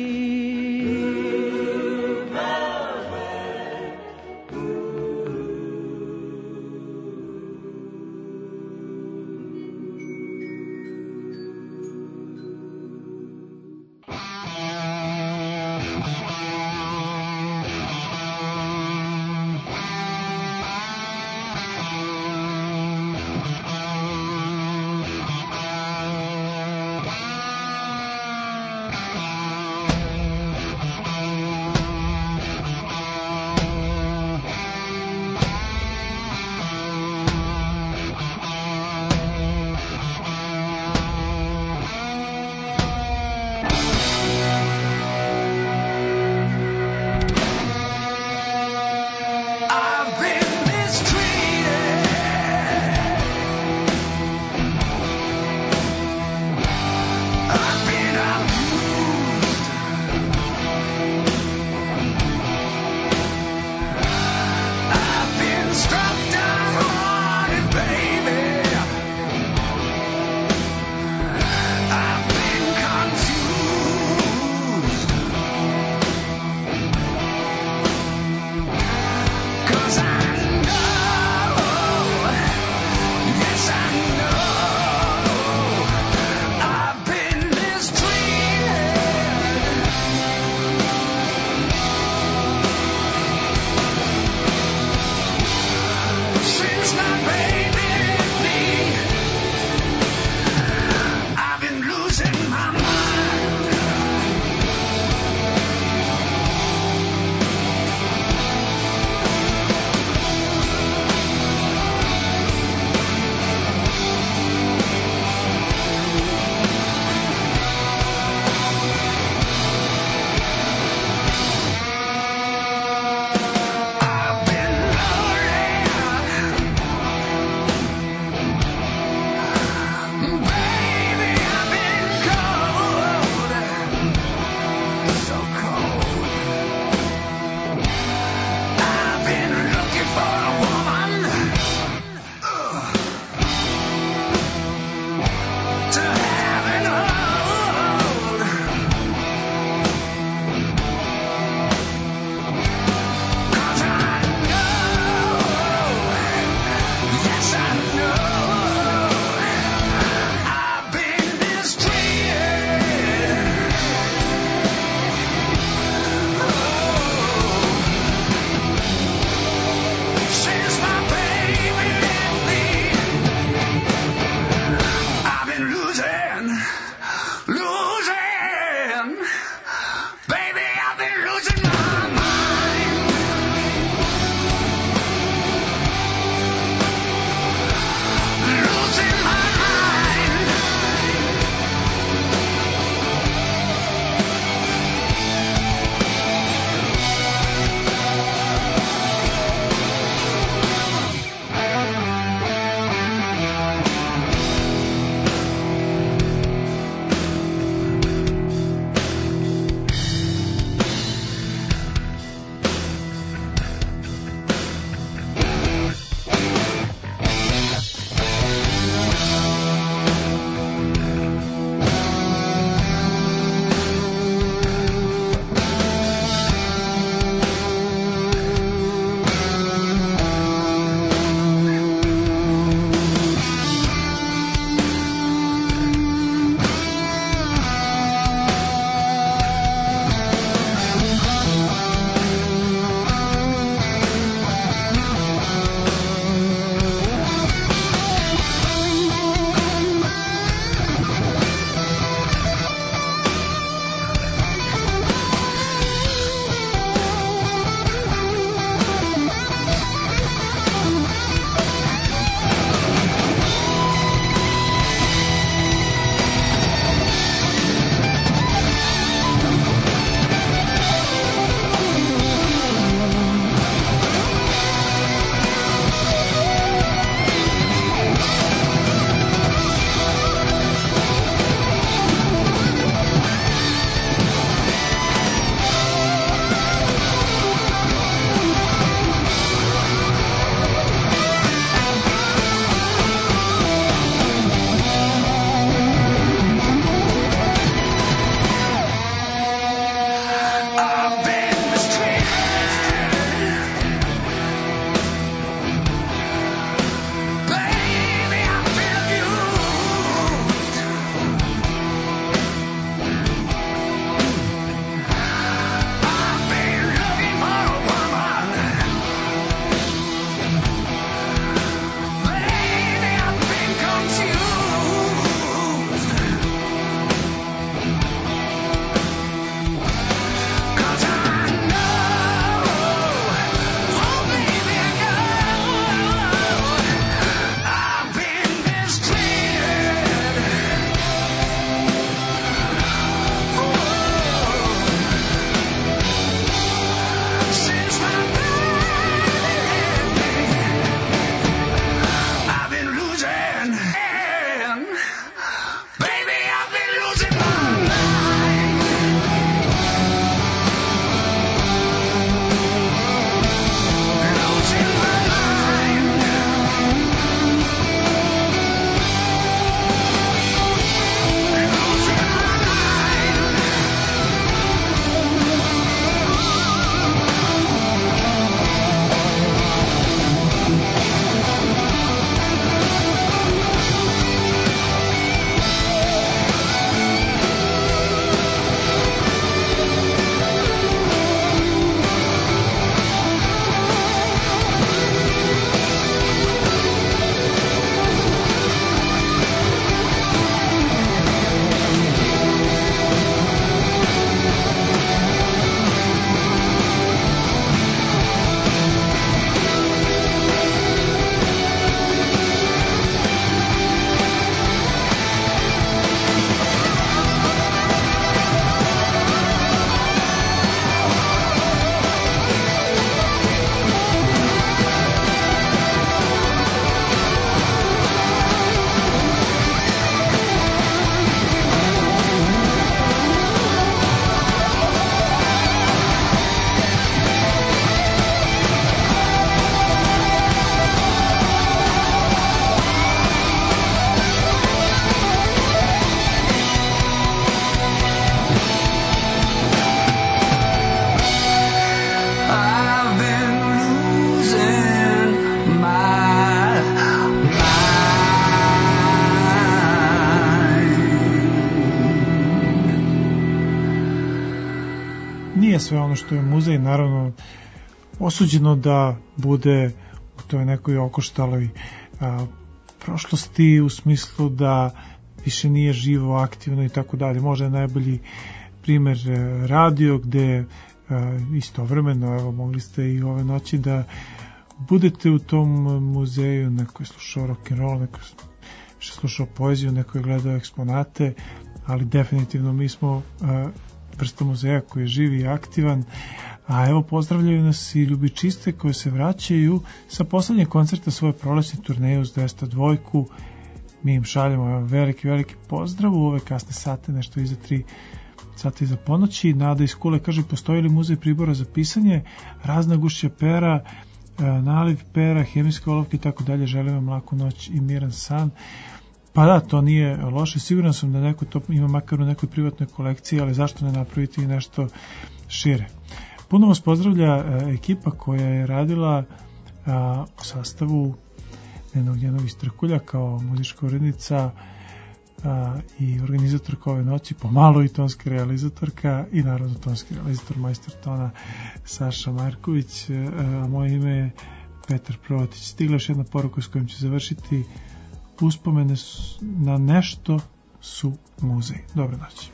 C: sve ono što je muzej, naravno osuđeno da bude u toj nekoj okoštaloj prošlosti, u smislu da više nije živo, aktivno i tako dalje. Možda je najbolji primer radio, gde istovremeno, evo, mogli ste i ove noći da budete u tom muzeju, neko je slušao rock'n'roll, neko je slušao poeziju, neko je gledao eksponate, ali definitivno mi smo vrsta muzeja koji je živ i aktivan. A evo, pozdravljaju nas i ljubičiste koje se vraćaju sa poslednjeg koncerta svoje prolećne turneje uz 202. Mi im šaljemo veliki pozdrav u ove kasne sate, nešto iza 3 sata iza ponoći. Nada iz Kule kaže, postoji li muzej pribora za pisanje, razna gušća pera, naliv pera, hemijske olovke i tako dalje. Želim vam laku noć i miran san. Pa da, to nije loše. Siguran sam da neko to ima makar u nekoj privatnoj kolekciji, ali zašto ne napraviti i nešto šire. Puno vas pozdravlja ekipa koja je radila u sastavu Nenog Istrakulja kao muzička urednica i organizatorka ove noći, pomalo i tonska realizatorka i naravno tonski realizator majstor tona Saša Marković, a moje ime je Petar Protić. Stigla još jedna poruka s kojom ću završiti. Uspomene na nešto su muzej. Dobre noći.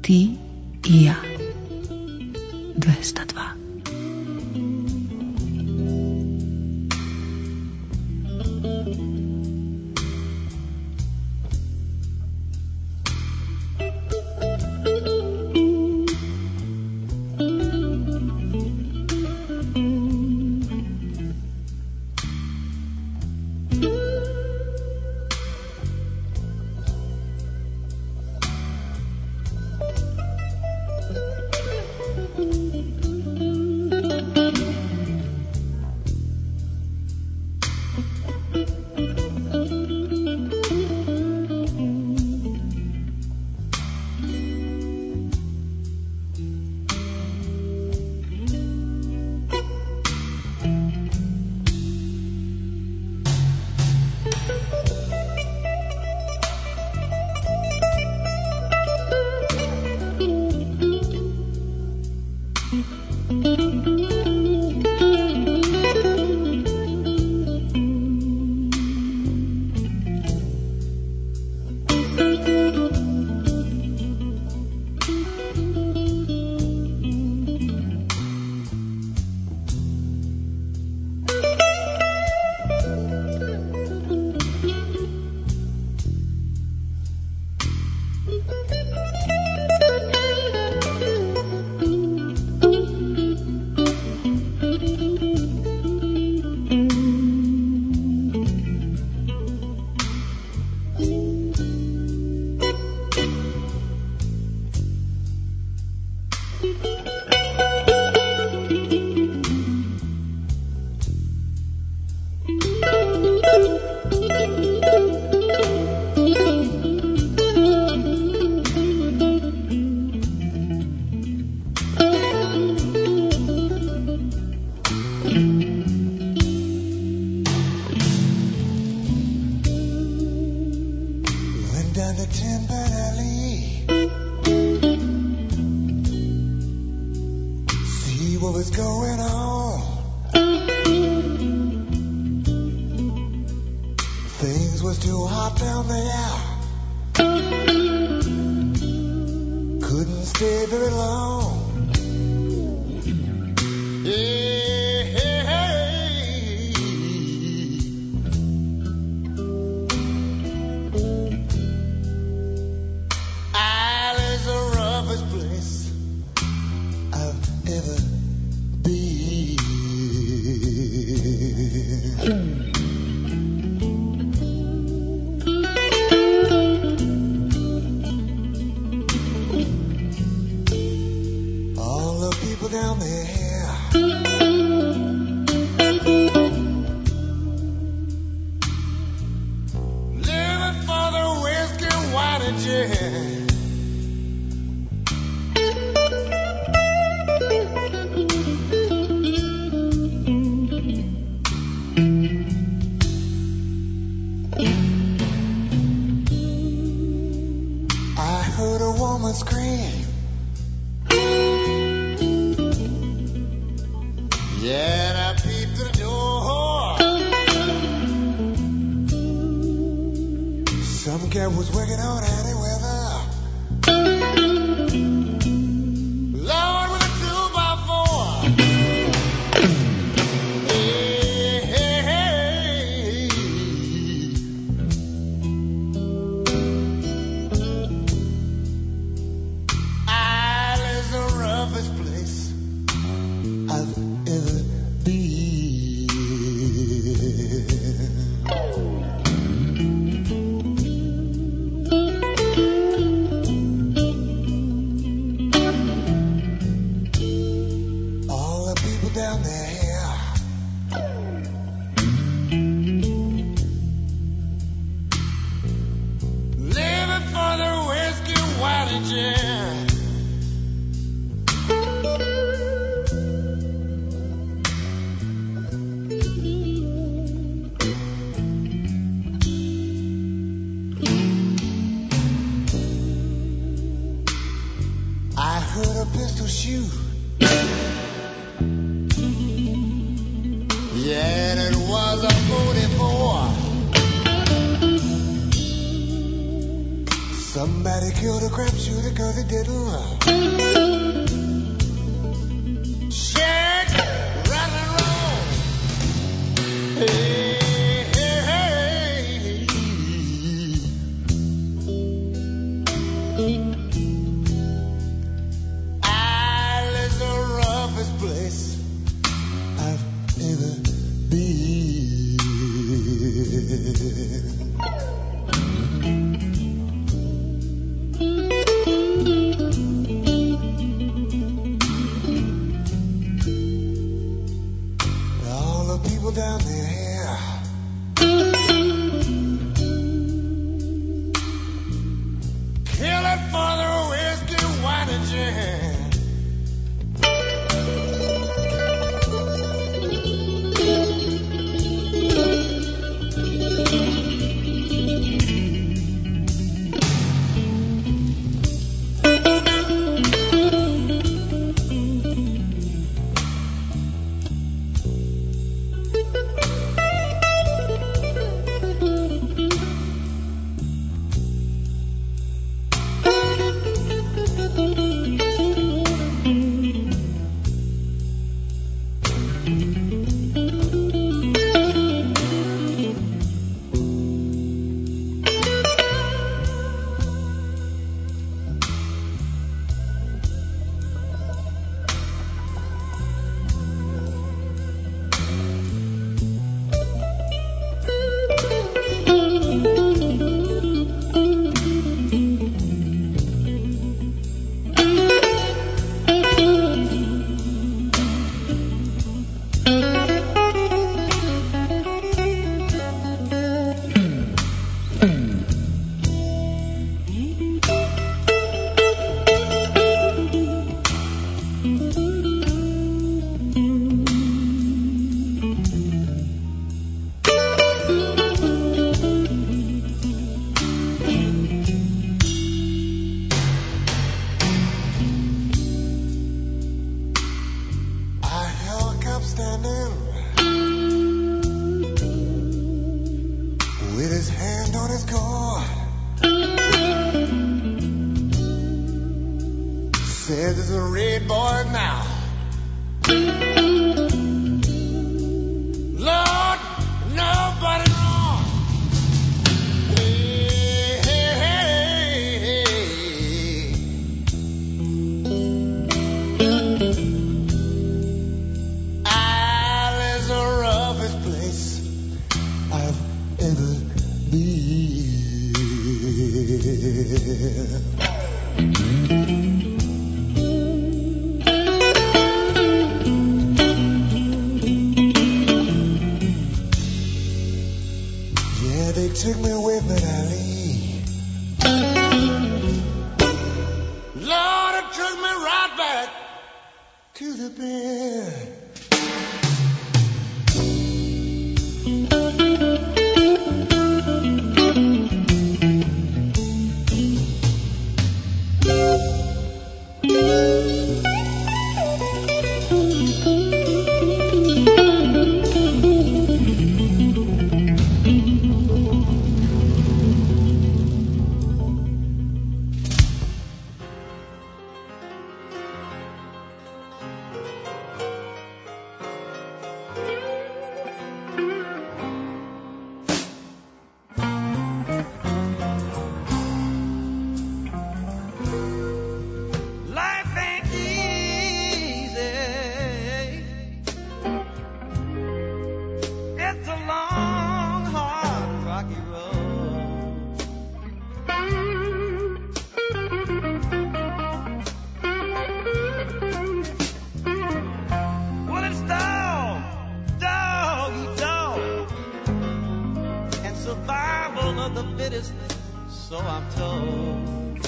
B: Ti i ja. 202.
H: Somebody killed a crap shooter 'cause he didn't run. Shake, rattle and roll. Hey, hey, hey. Isle is the roughest place I've ever been. All the people down there, kill it for the whiskey, wine, and gin. Says there's a red boy now. Lord, nobody wrong. Hey, hey, hey, hey. Isle is the roughest place I've ever been. They took me away from Ali. Lord, it took me right back to the bed. So I'm told.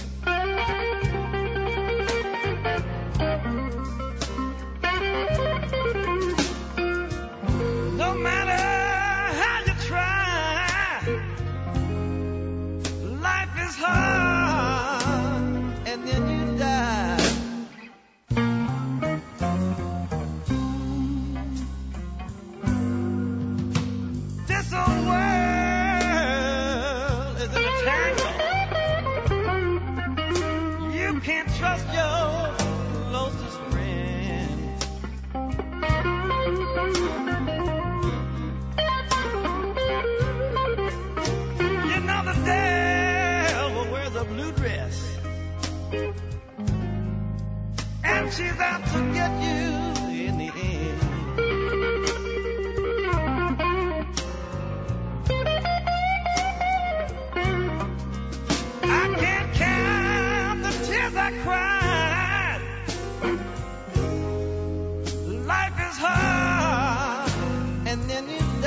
H: No matter how you try, life is hard, and then you die. This old world is in a tangle.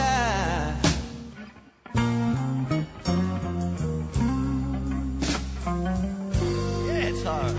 F: die. Yeah, it's hard.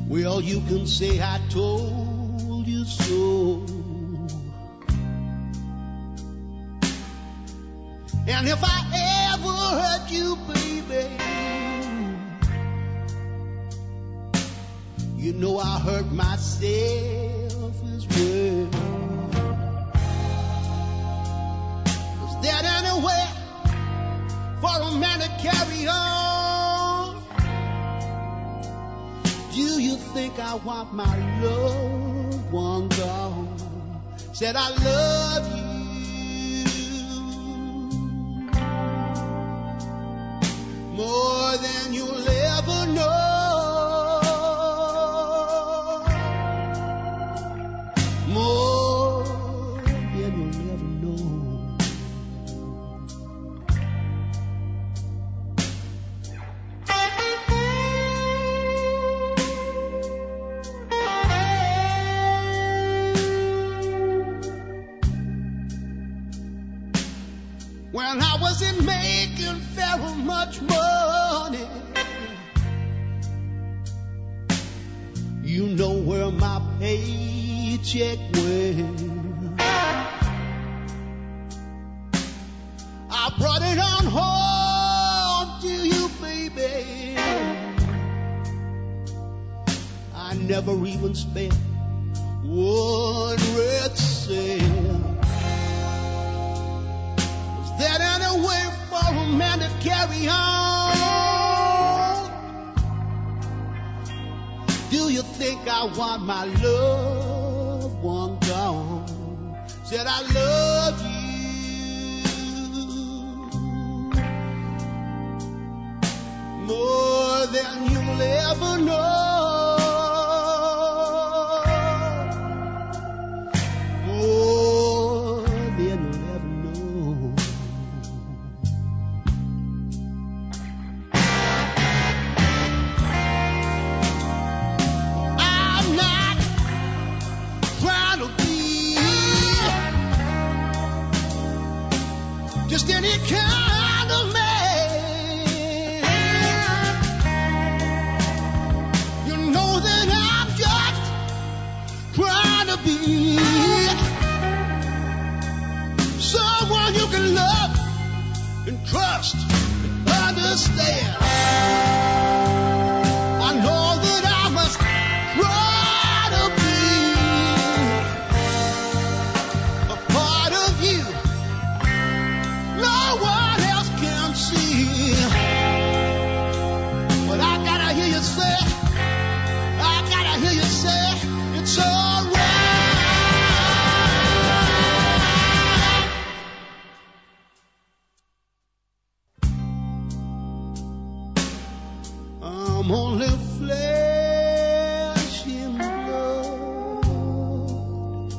I: Well, you can say I told you so. And if I ever hurt you, baby, you know I hurt myself as well. Is there anywhere for a man to carry on? Do you think I want my loved one gone? Said I love you more than you'll ever know. More than you'll ever know. When I wasn't making very much money, you know where my paycheck went. I brought it on home to you, baby. I never even spent one red cent. Is there any way for a man to carry on? Do you think I want my loved one gone? Said I love you more than you'll ever know. More than you'll ever know. I'm not trying to be just any kind of man. You know that I'm just trying to be someone you can love and trust and understand. I know that I must try to be a part of you no one else can see. But I gotta hear you say, it's alright. I'm only flesh and blood,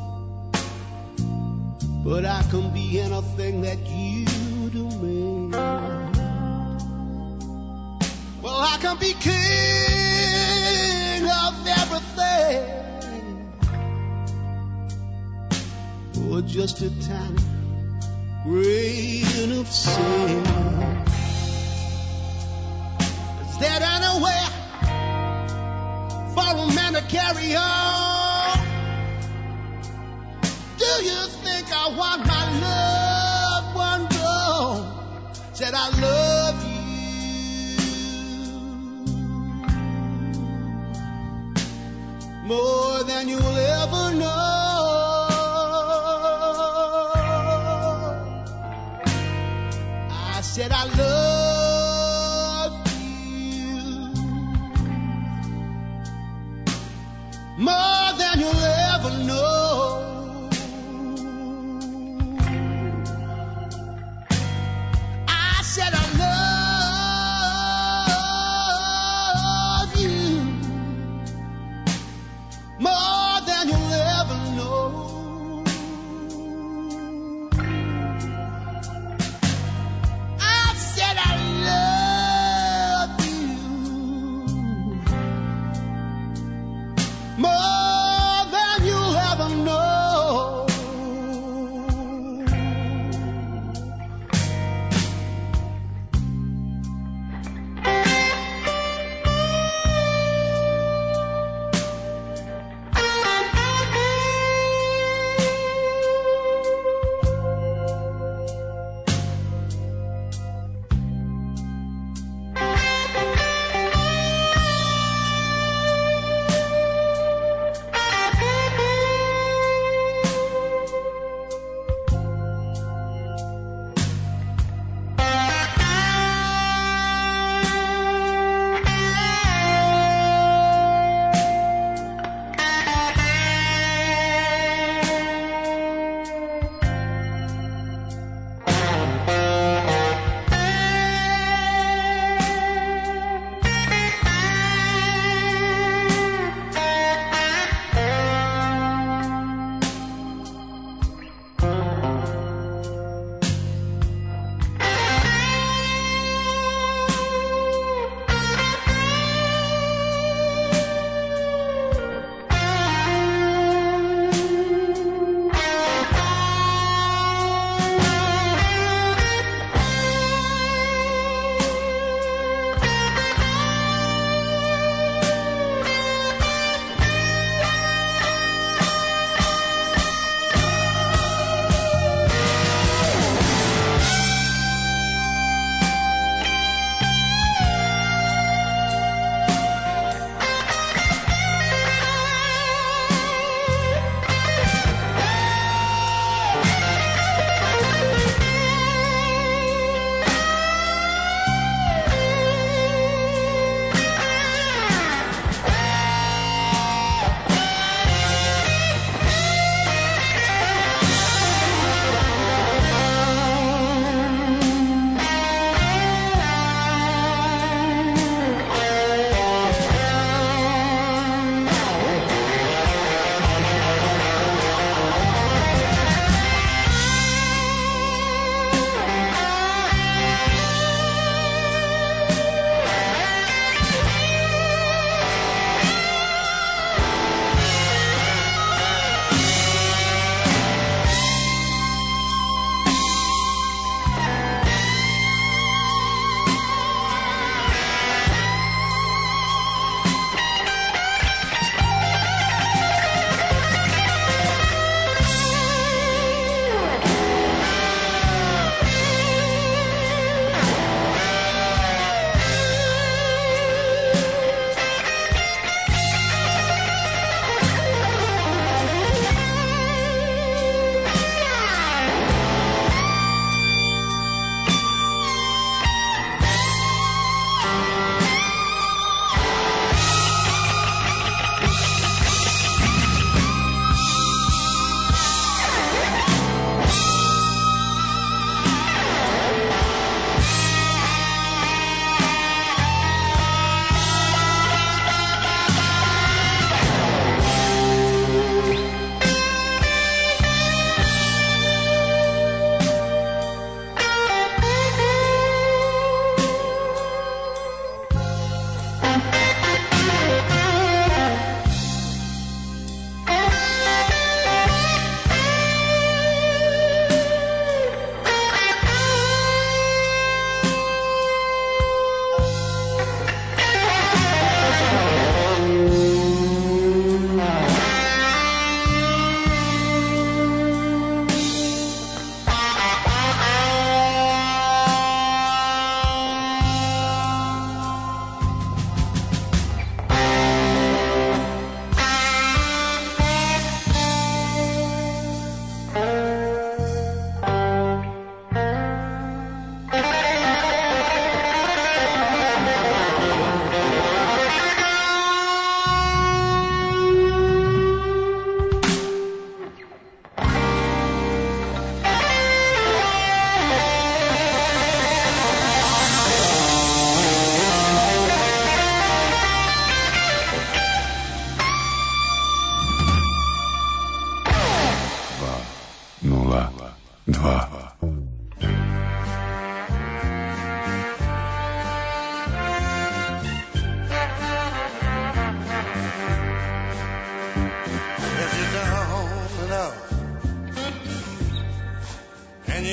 I: but I can be anything that you demand. Well, I can be king of everything, or just a tiny grain of sand. Is there anywhere for a man to carry on? Do you think I want my loved one gone? Said I love you more than you'll ever know. I said I love you more than you'll ever know. I said I love you more than you'll ever know. I said I love you more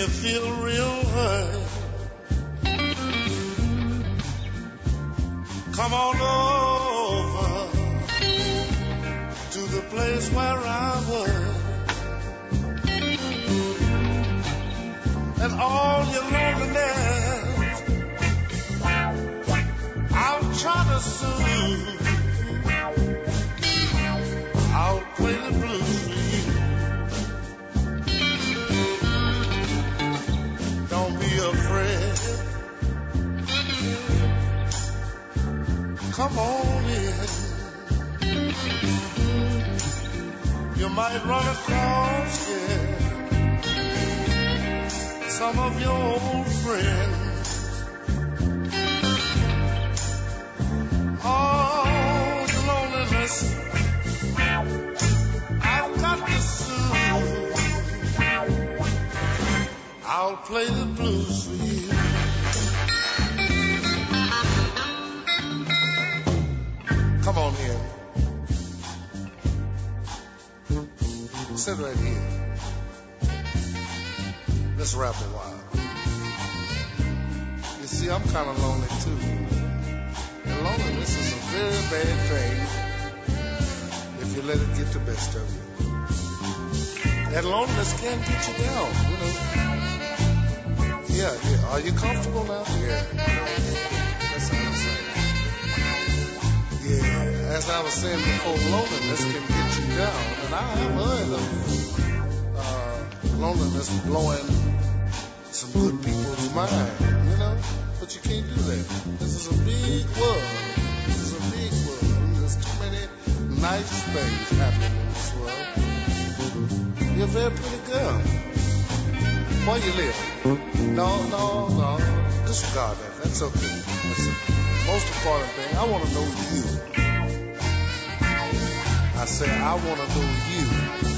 J: you feel real hurt, come on over to the place where I work. And all your loneliness I'll try to soothe. I'll play the blues for you. Don't be afraid. Come on in. You might run across, yeah, some of your old friends. All your loneliness I've got to soothe. I'll play the blues for you. Come on here. Sit right here. Let's rap a while. You see, I'm kind of lonely too. And loneliness is a very bad thing if you let it get the best of you. And loneliness can get you down, you know. Yeah. Are you comfortable now? Yeah. That's how I'm saying. Yeah. As I was saying before, loneliness can get you down. And I have heard of loneliness blowing some good people's mind, you know? But you can't do that. This is a big world. This is a big world. There's too many nice things happening in this world. You're a very pretty girl. Where you live? No. Disregard that. That's okay. That's the most important thing. I want to know you. I say, I want to know you.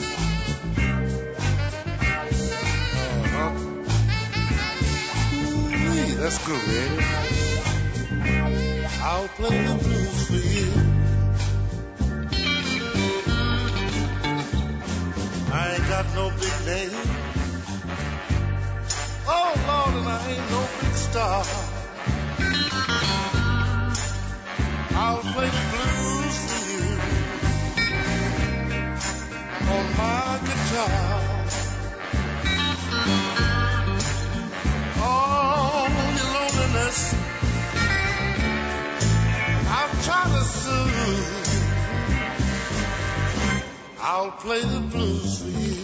J: Ooh-wee, that's good, man. I'll play the blues for you. I ain't got no big name. Oh, Lord, and I ain't no big star. I'll play the blues for you on my guitar. Oh, your loneliness I'm trying to soothe. I'll play the blues for you.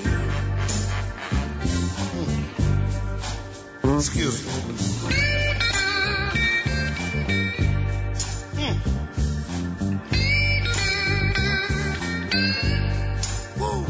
J: Excuse me. Woo.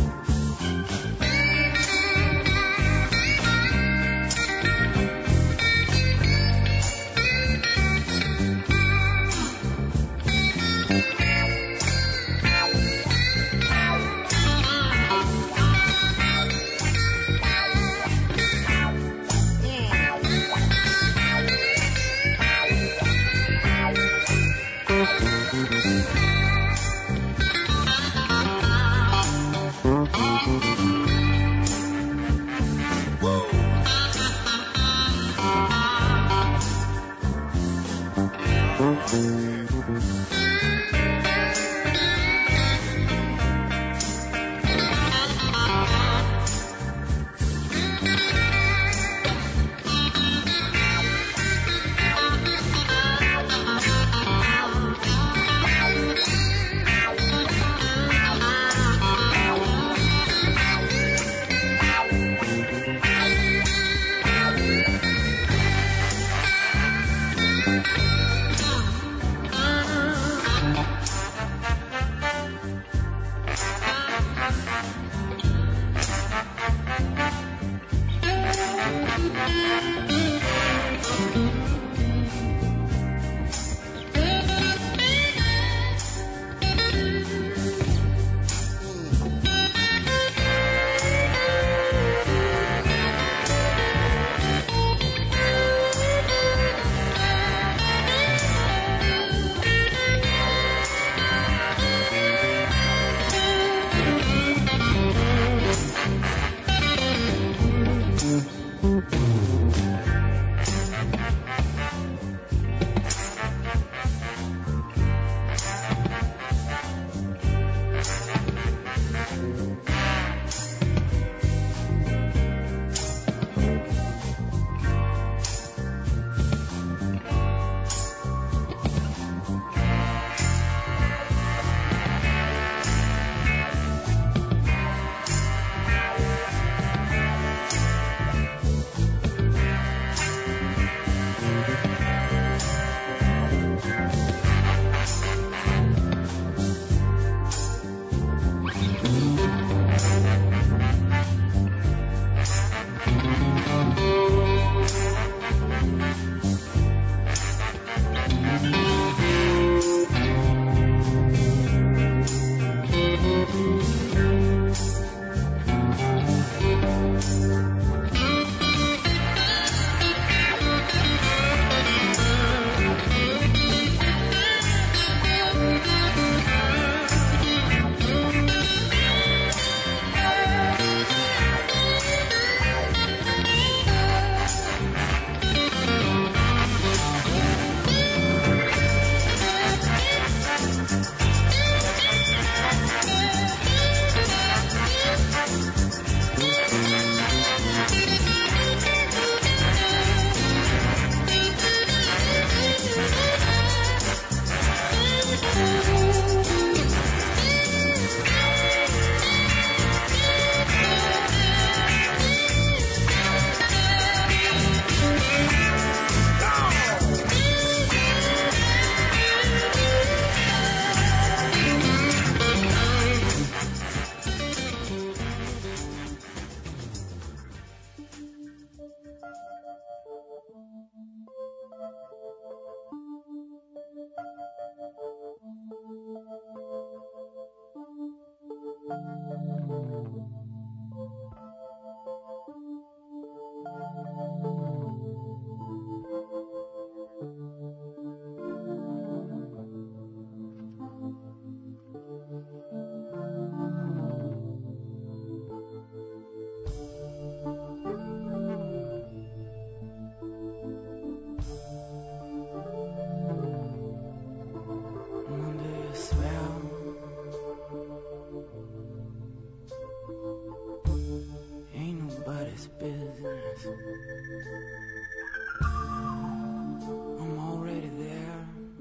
F: I'm already there.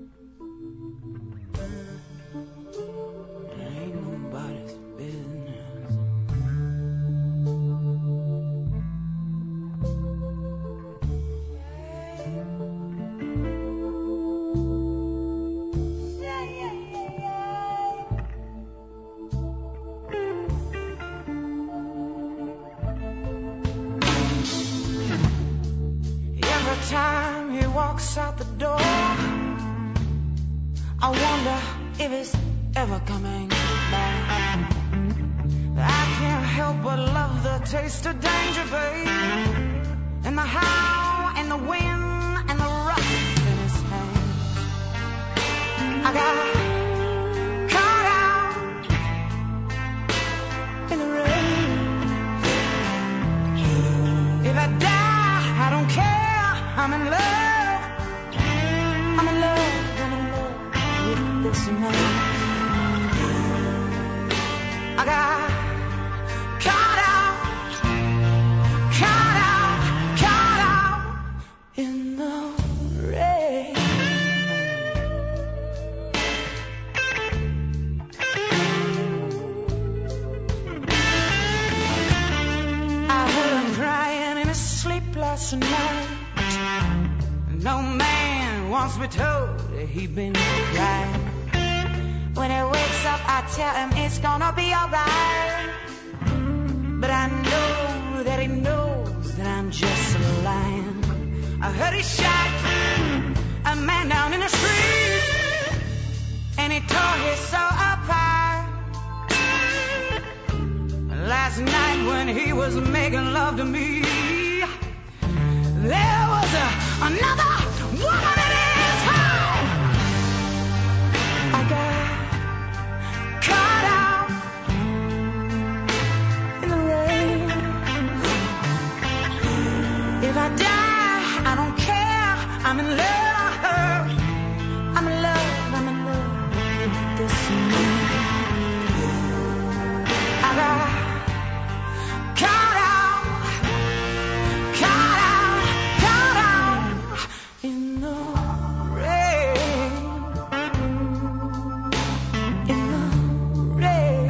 F: It ain't nobody's business. Every time he walks out the door, I wonder if he's ever coming back. I can't help but love the taste of danger, babe, and the how and the wind and the rough in his hands. I got caught out in the rain. If I die, I don't care. I'm in love. I'm in love. I'm in love with this man. I got caught out in the rain. I heard him crying in his sleep last night. No man wants me told that he been crying. When he wakes up, I tell him it's gonna be alright. But I know that he knows that I'm just lying. I heard he shot a man down in the street, and he tore his soul apart. Last night when he was making love to me, there was another woman in his heart. I got caught out in the rain. If I die, I don't care. I'm in love. I'm in love. I'm in love with this man. I got caught out in the rain. In the rain.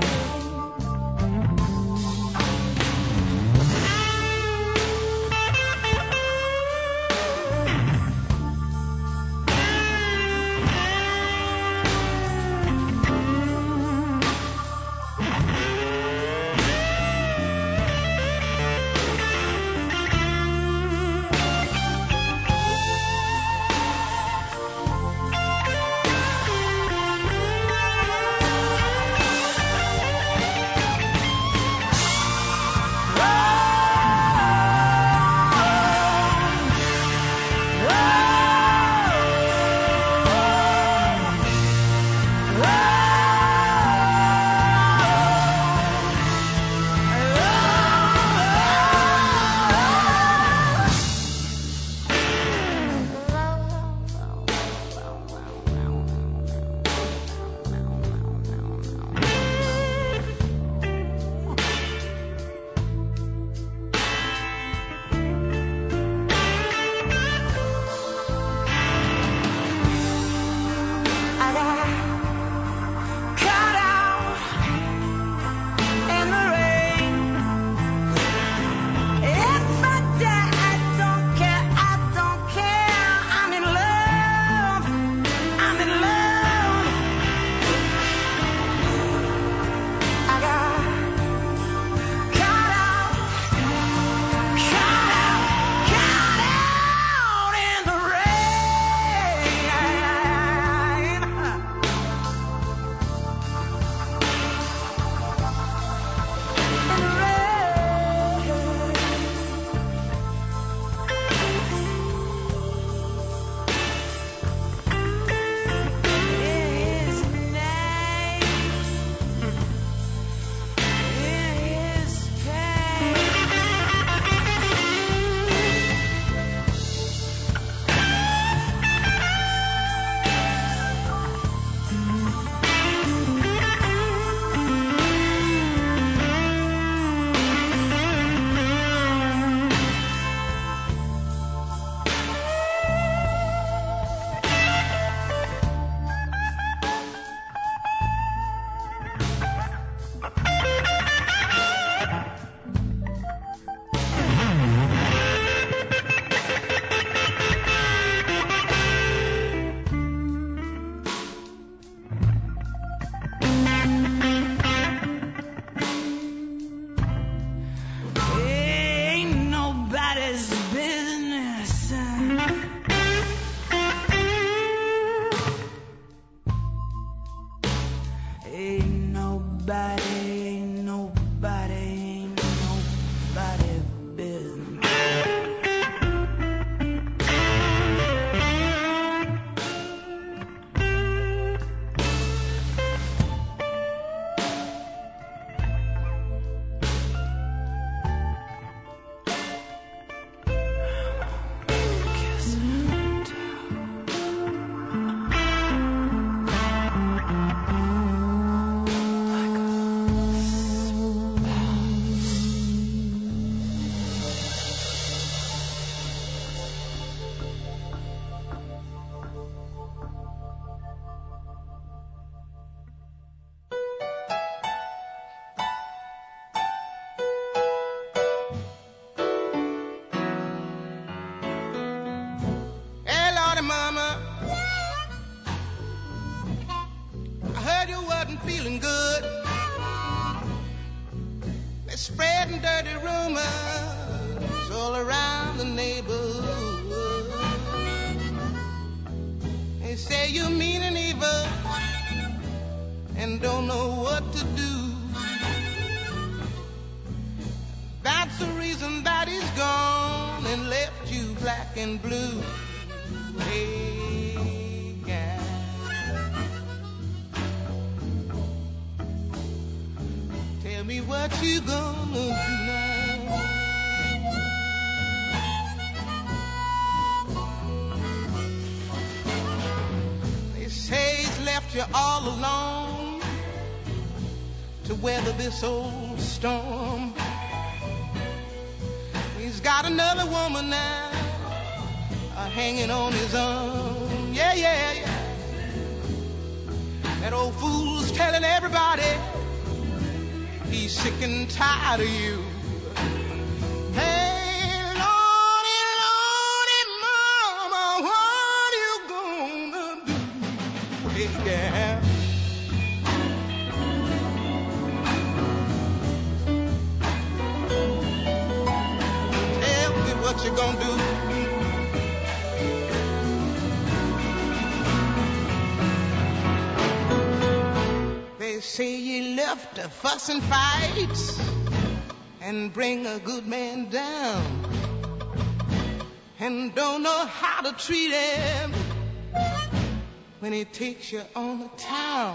F: Ain't nobody business.
K: Feeling good. They're spreading dirty rumors all around the neighborhood. They say you're mean and evil and don't know what to do. That's the reason that he's gone and left you black and blue. Hey. Tell me what you gonna do now. They say he's left you all alone to weather this old storm. He's got another woman now hanging on his arm. Yeah, yeah, yeah. That old fool's telling everybody he's sick and tired of you. Hey, Lordy, Lordy, Mama, what you gonna do? Hey, yeah. Tell me what you gonna do. They say you left to fuss and fight and bring a good man down and don't know how to treat him when he takes you on the town.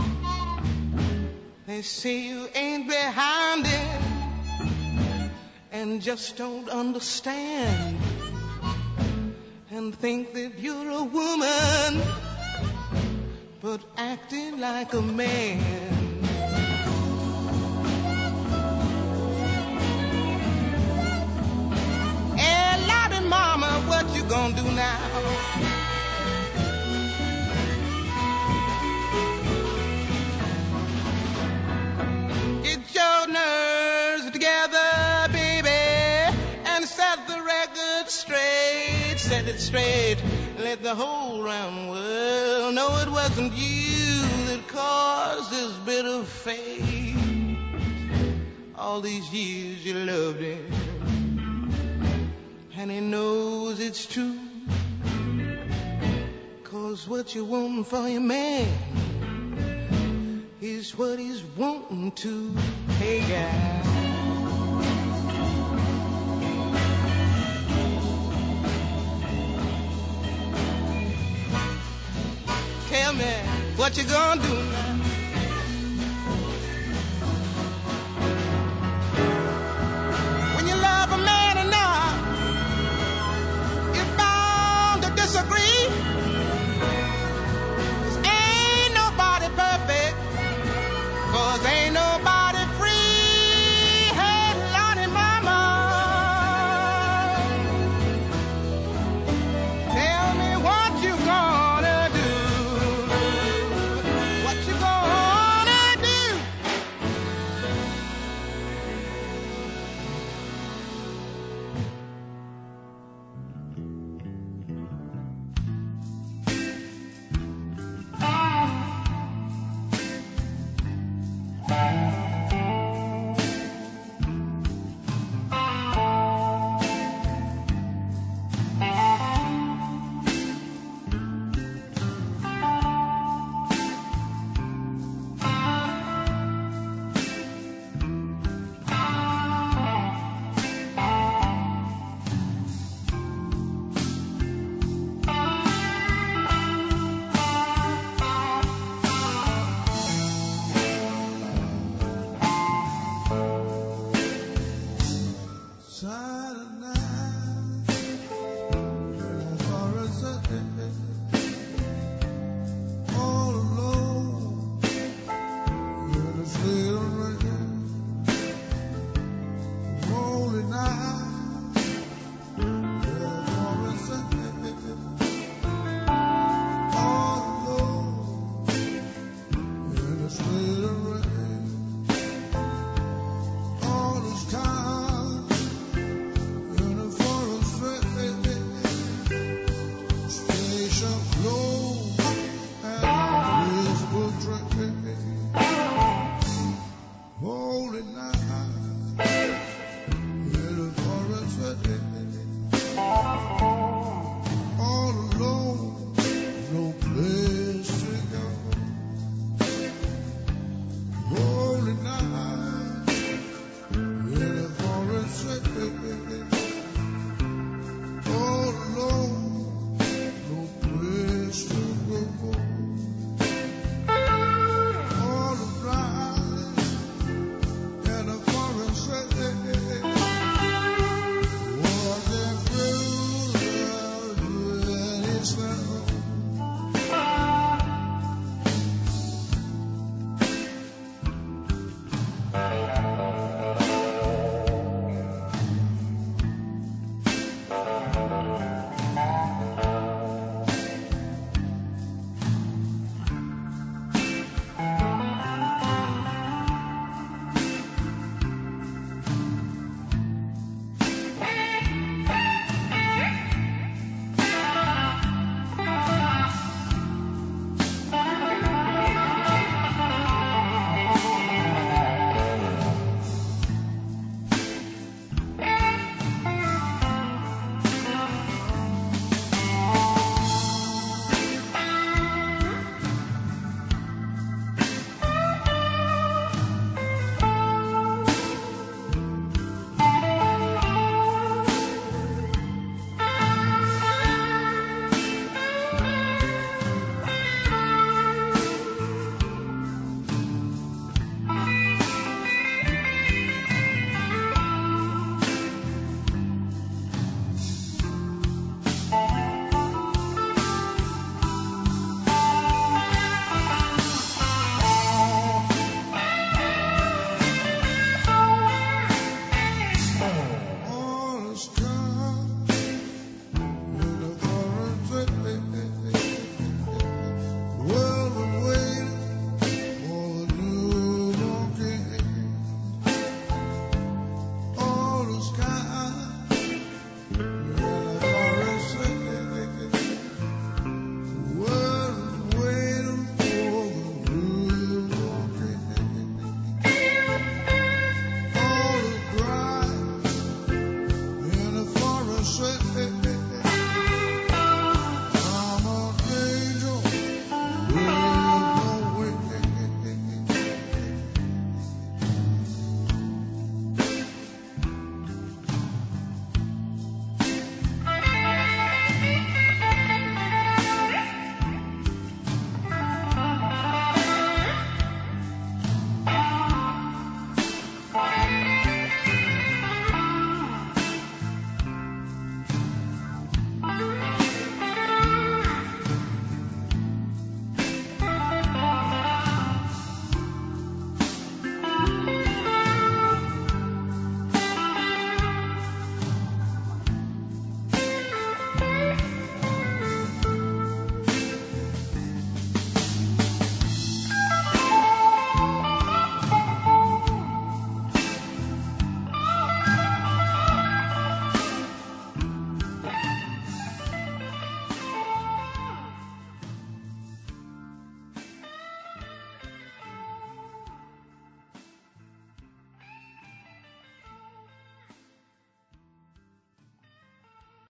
K: They say you ain't behind him and just don't understand and think that you're a woman but acting like a man. Hey, Lottie Mama, what you gonna do now? Get your nerves together, baby, and set the record straight. Set it straight. Let the whole round world know it wasn't you that caused this bitter fate. All these years you loved him, and he knows it's true. 'Cause what you want for your man is what he's wanting to. Hey, guy. Tell me what you gonna do now.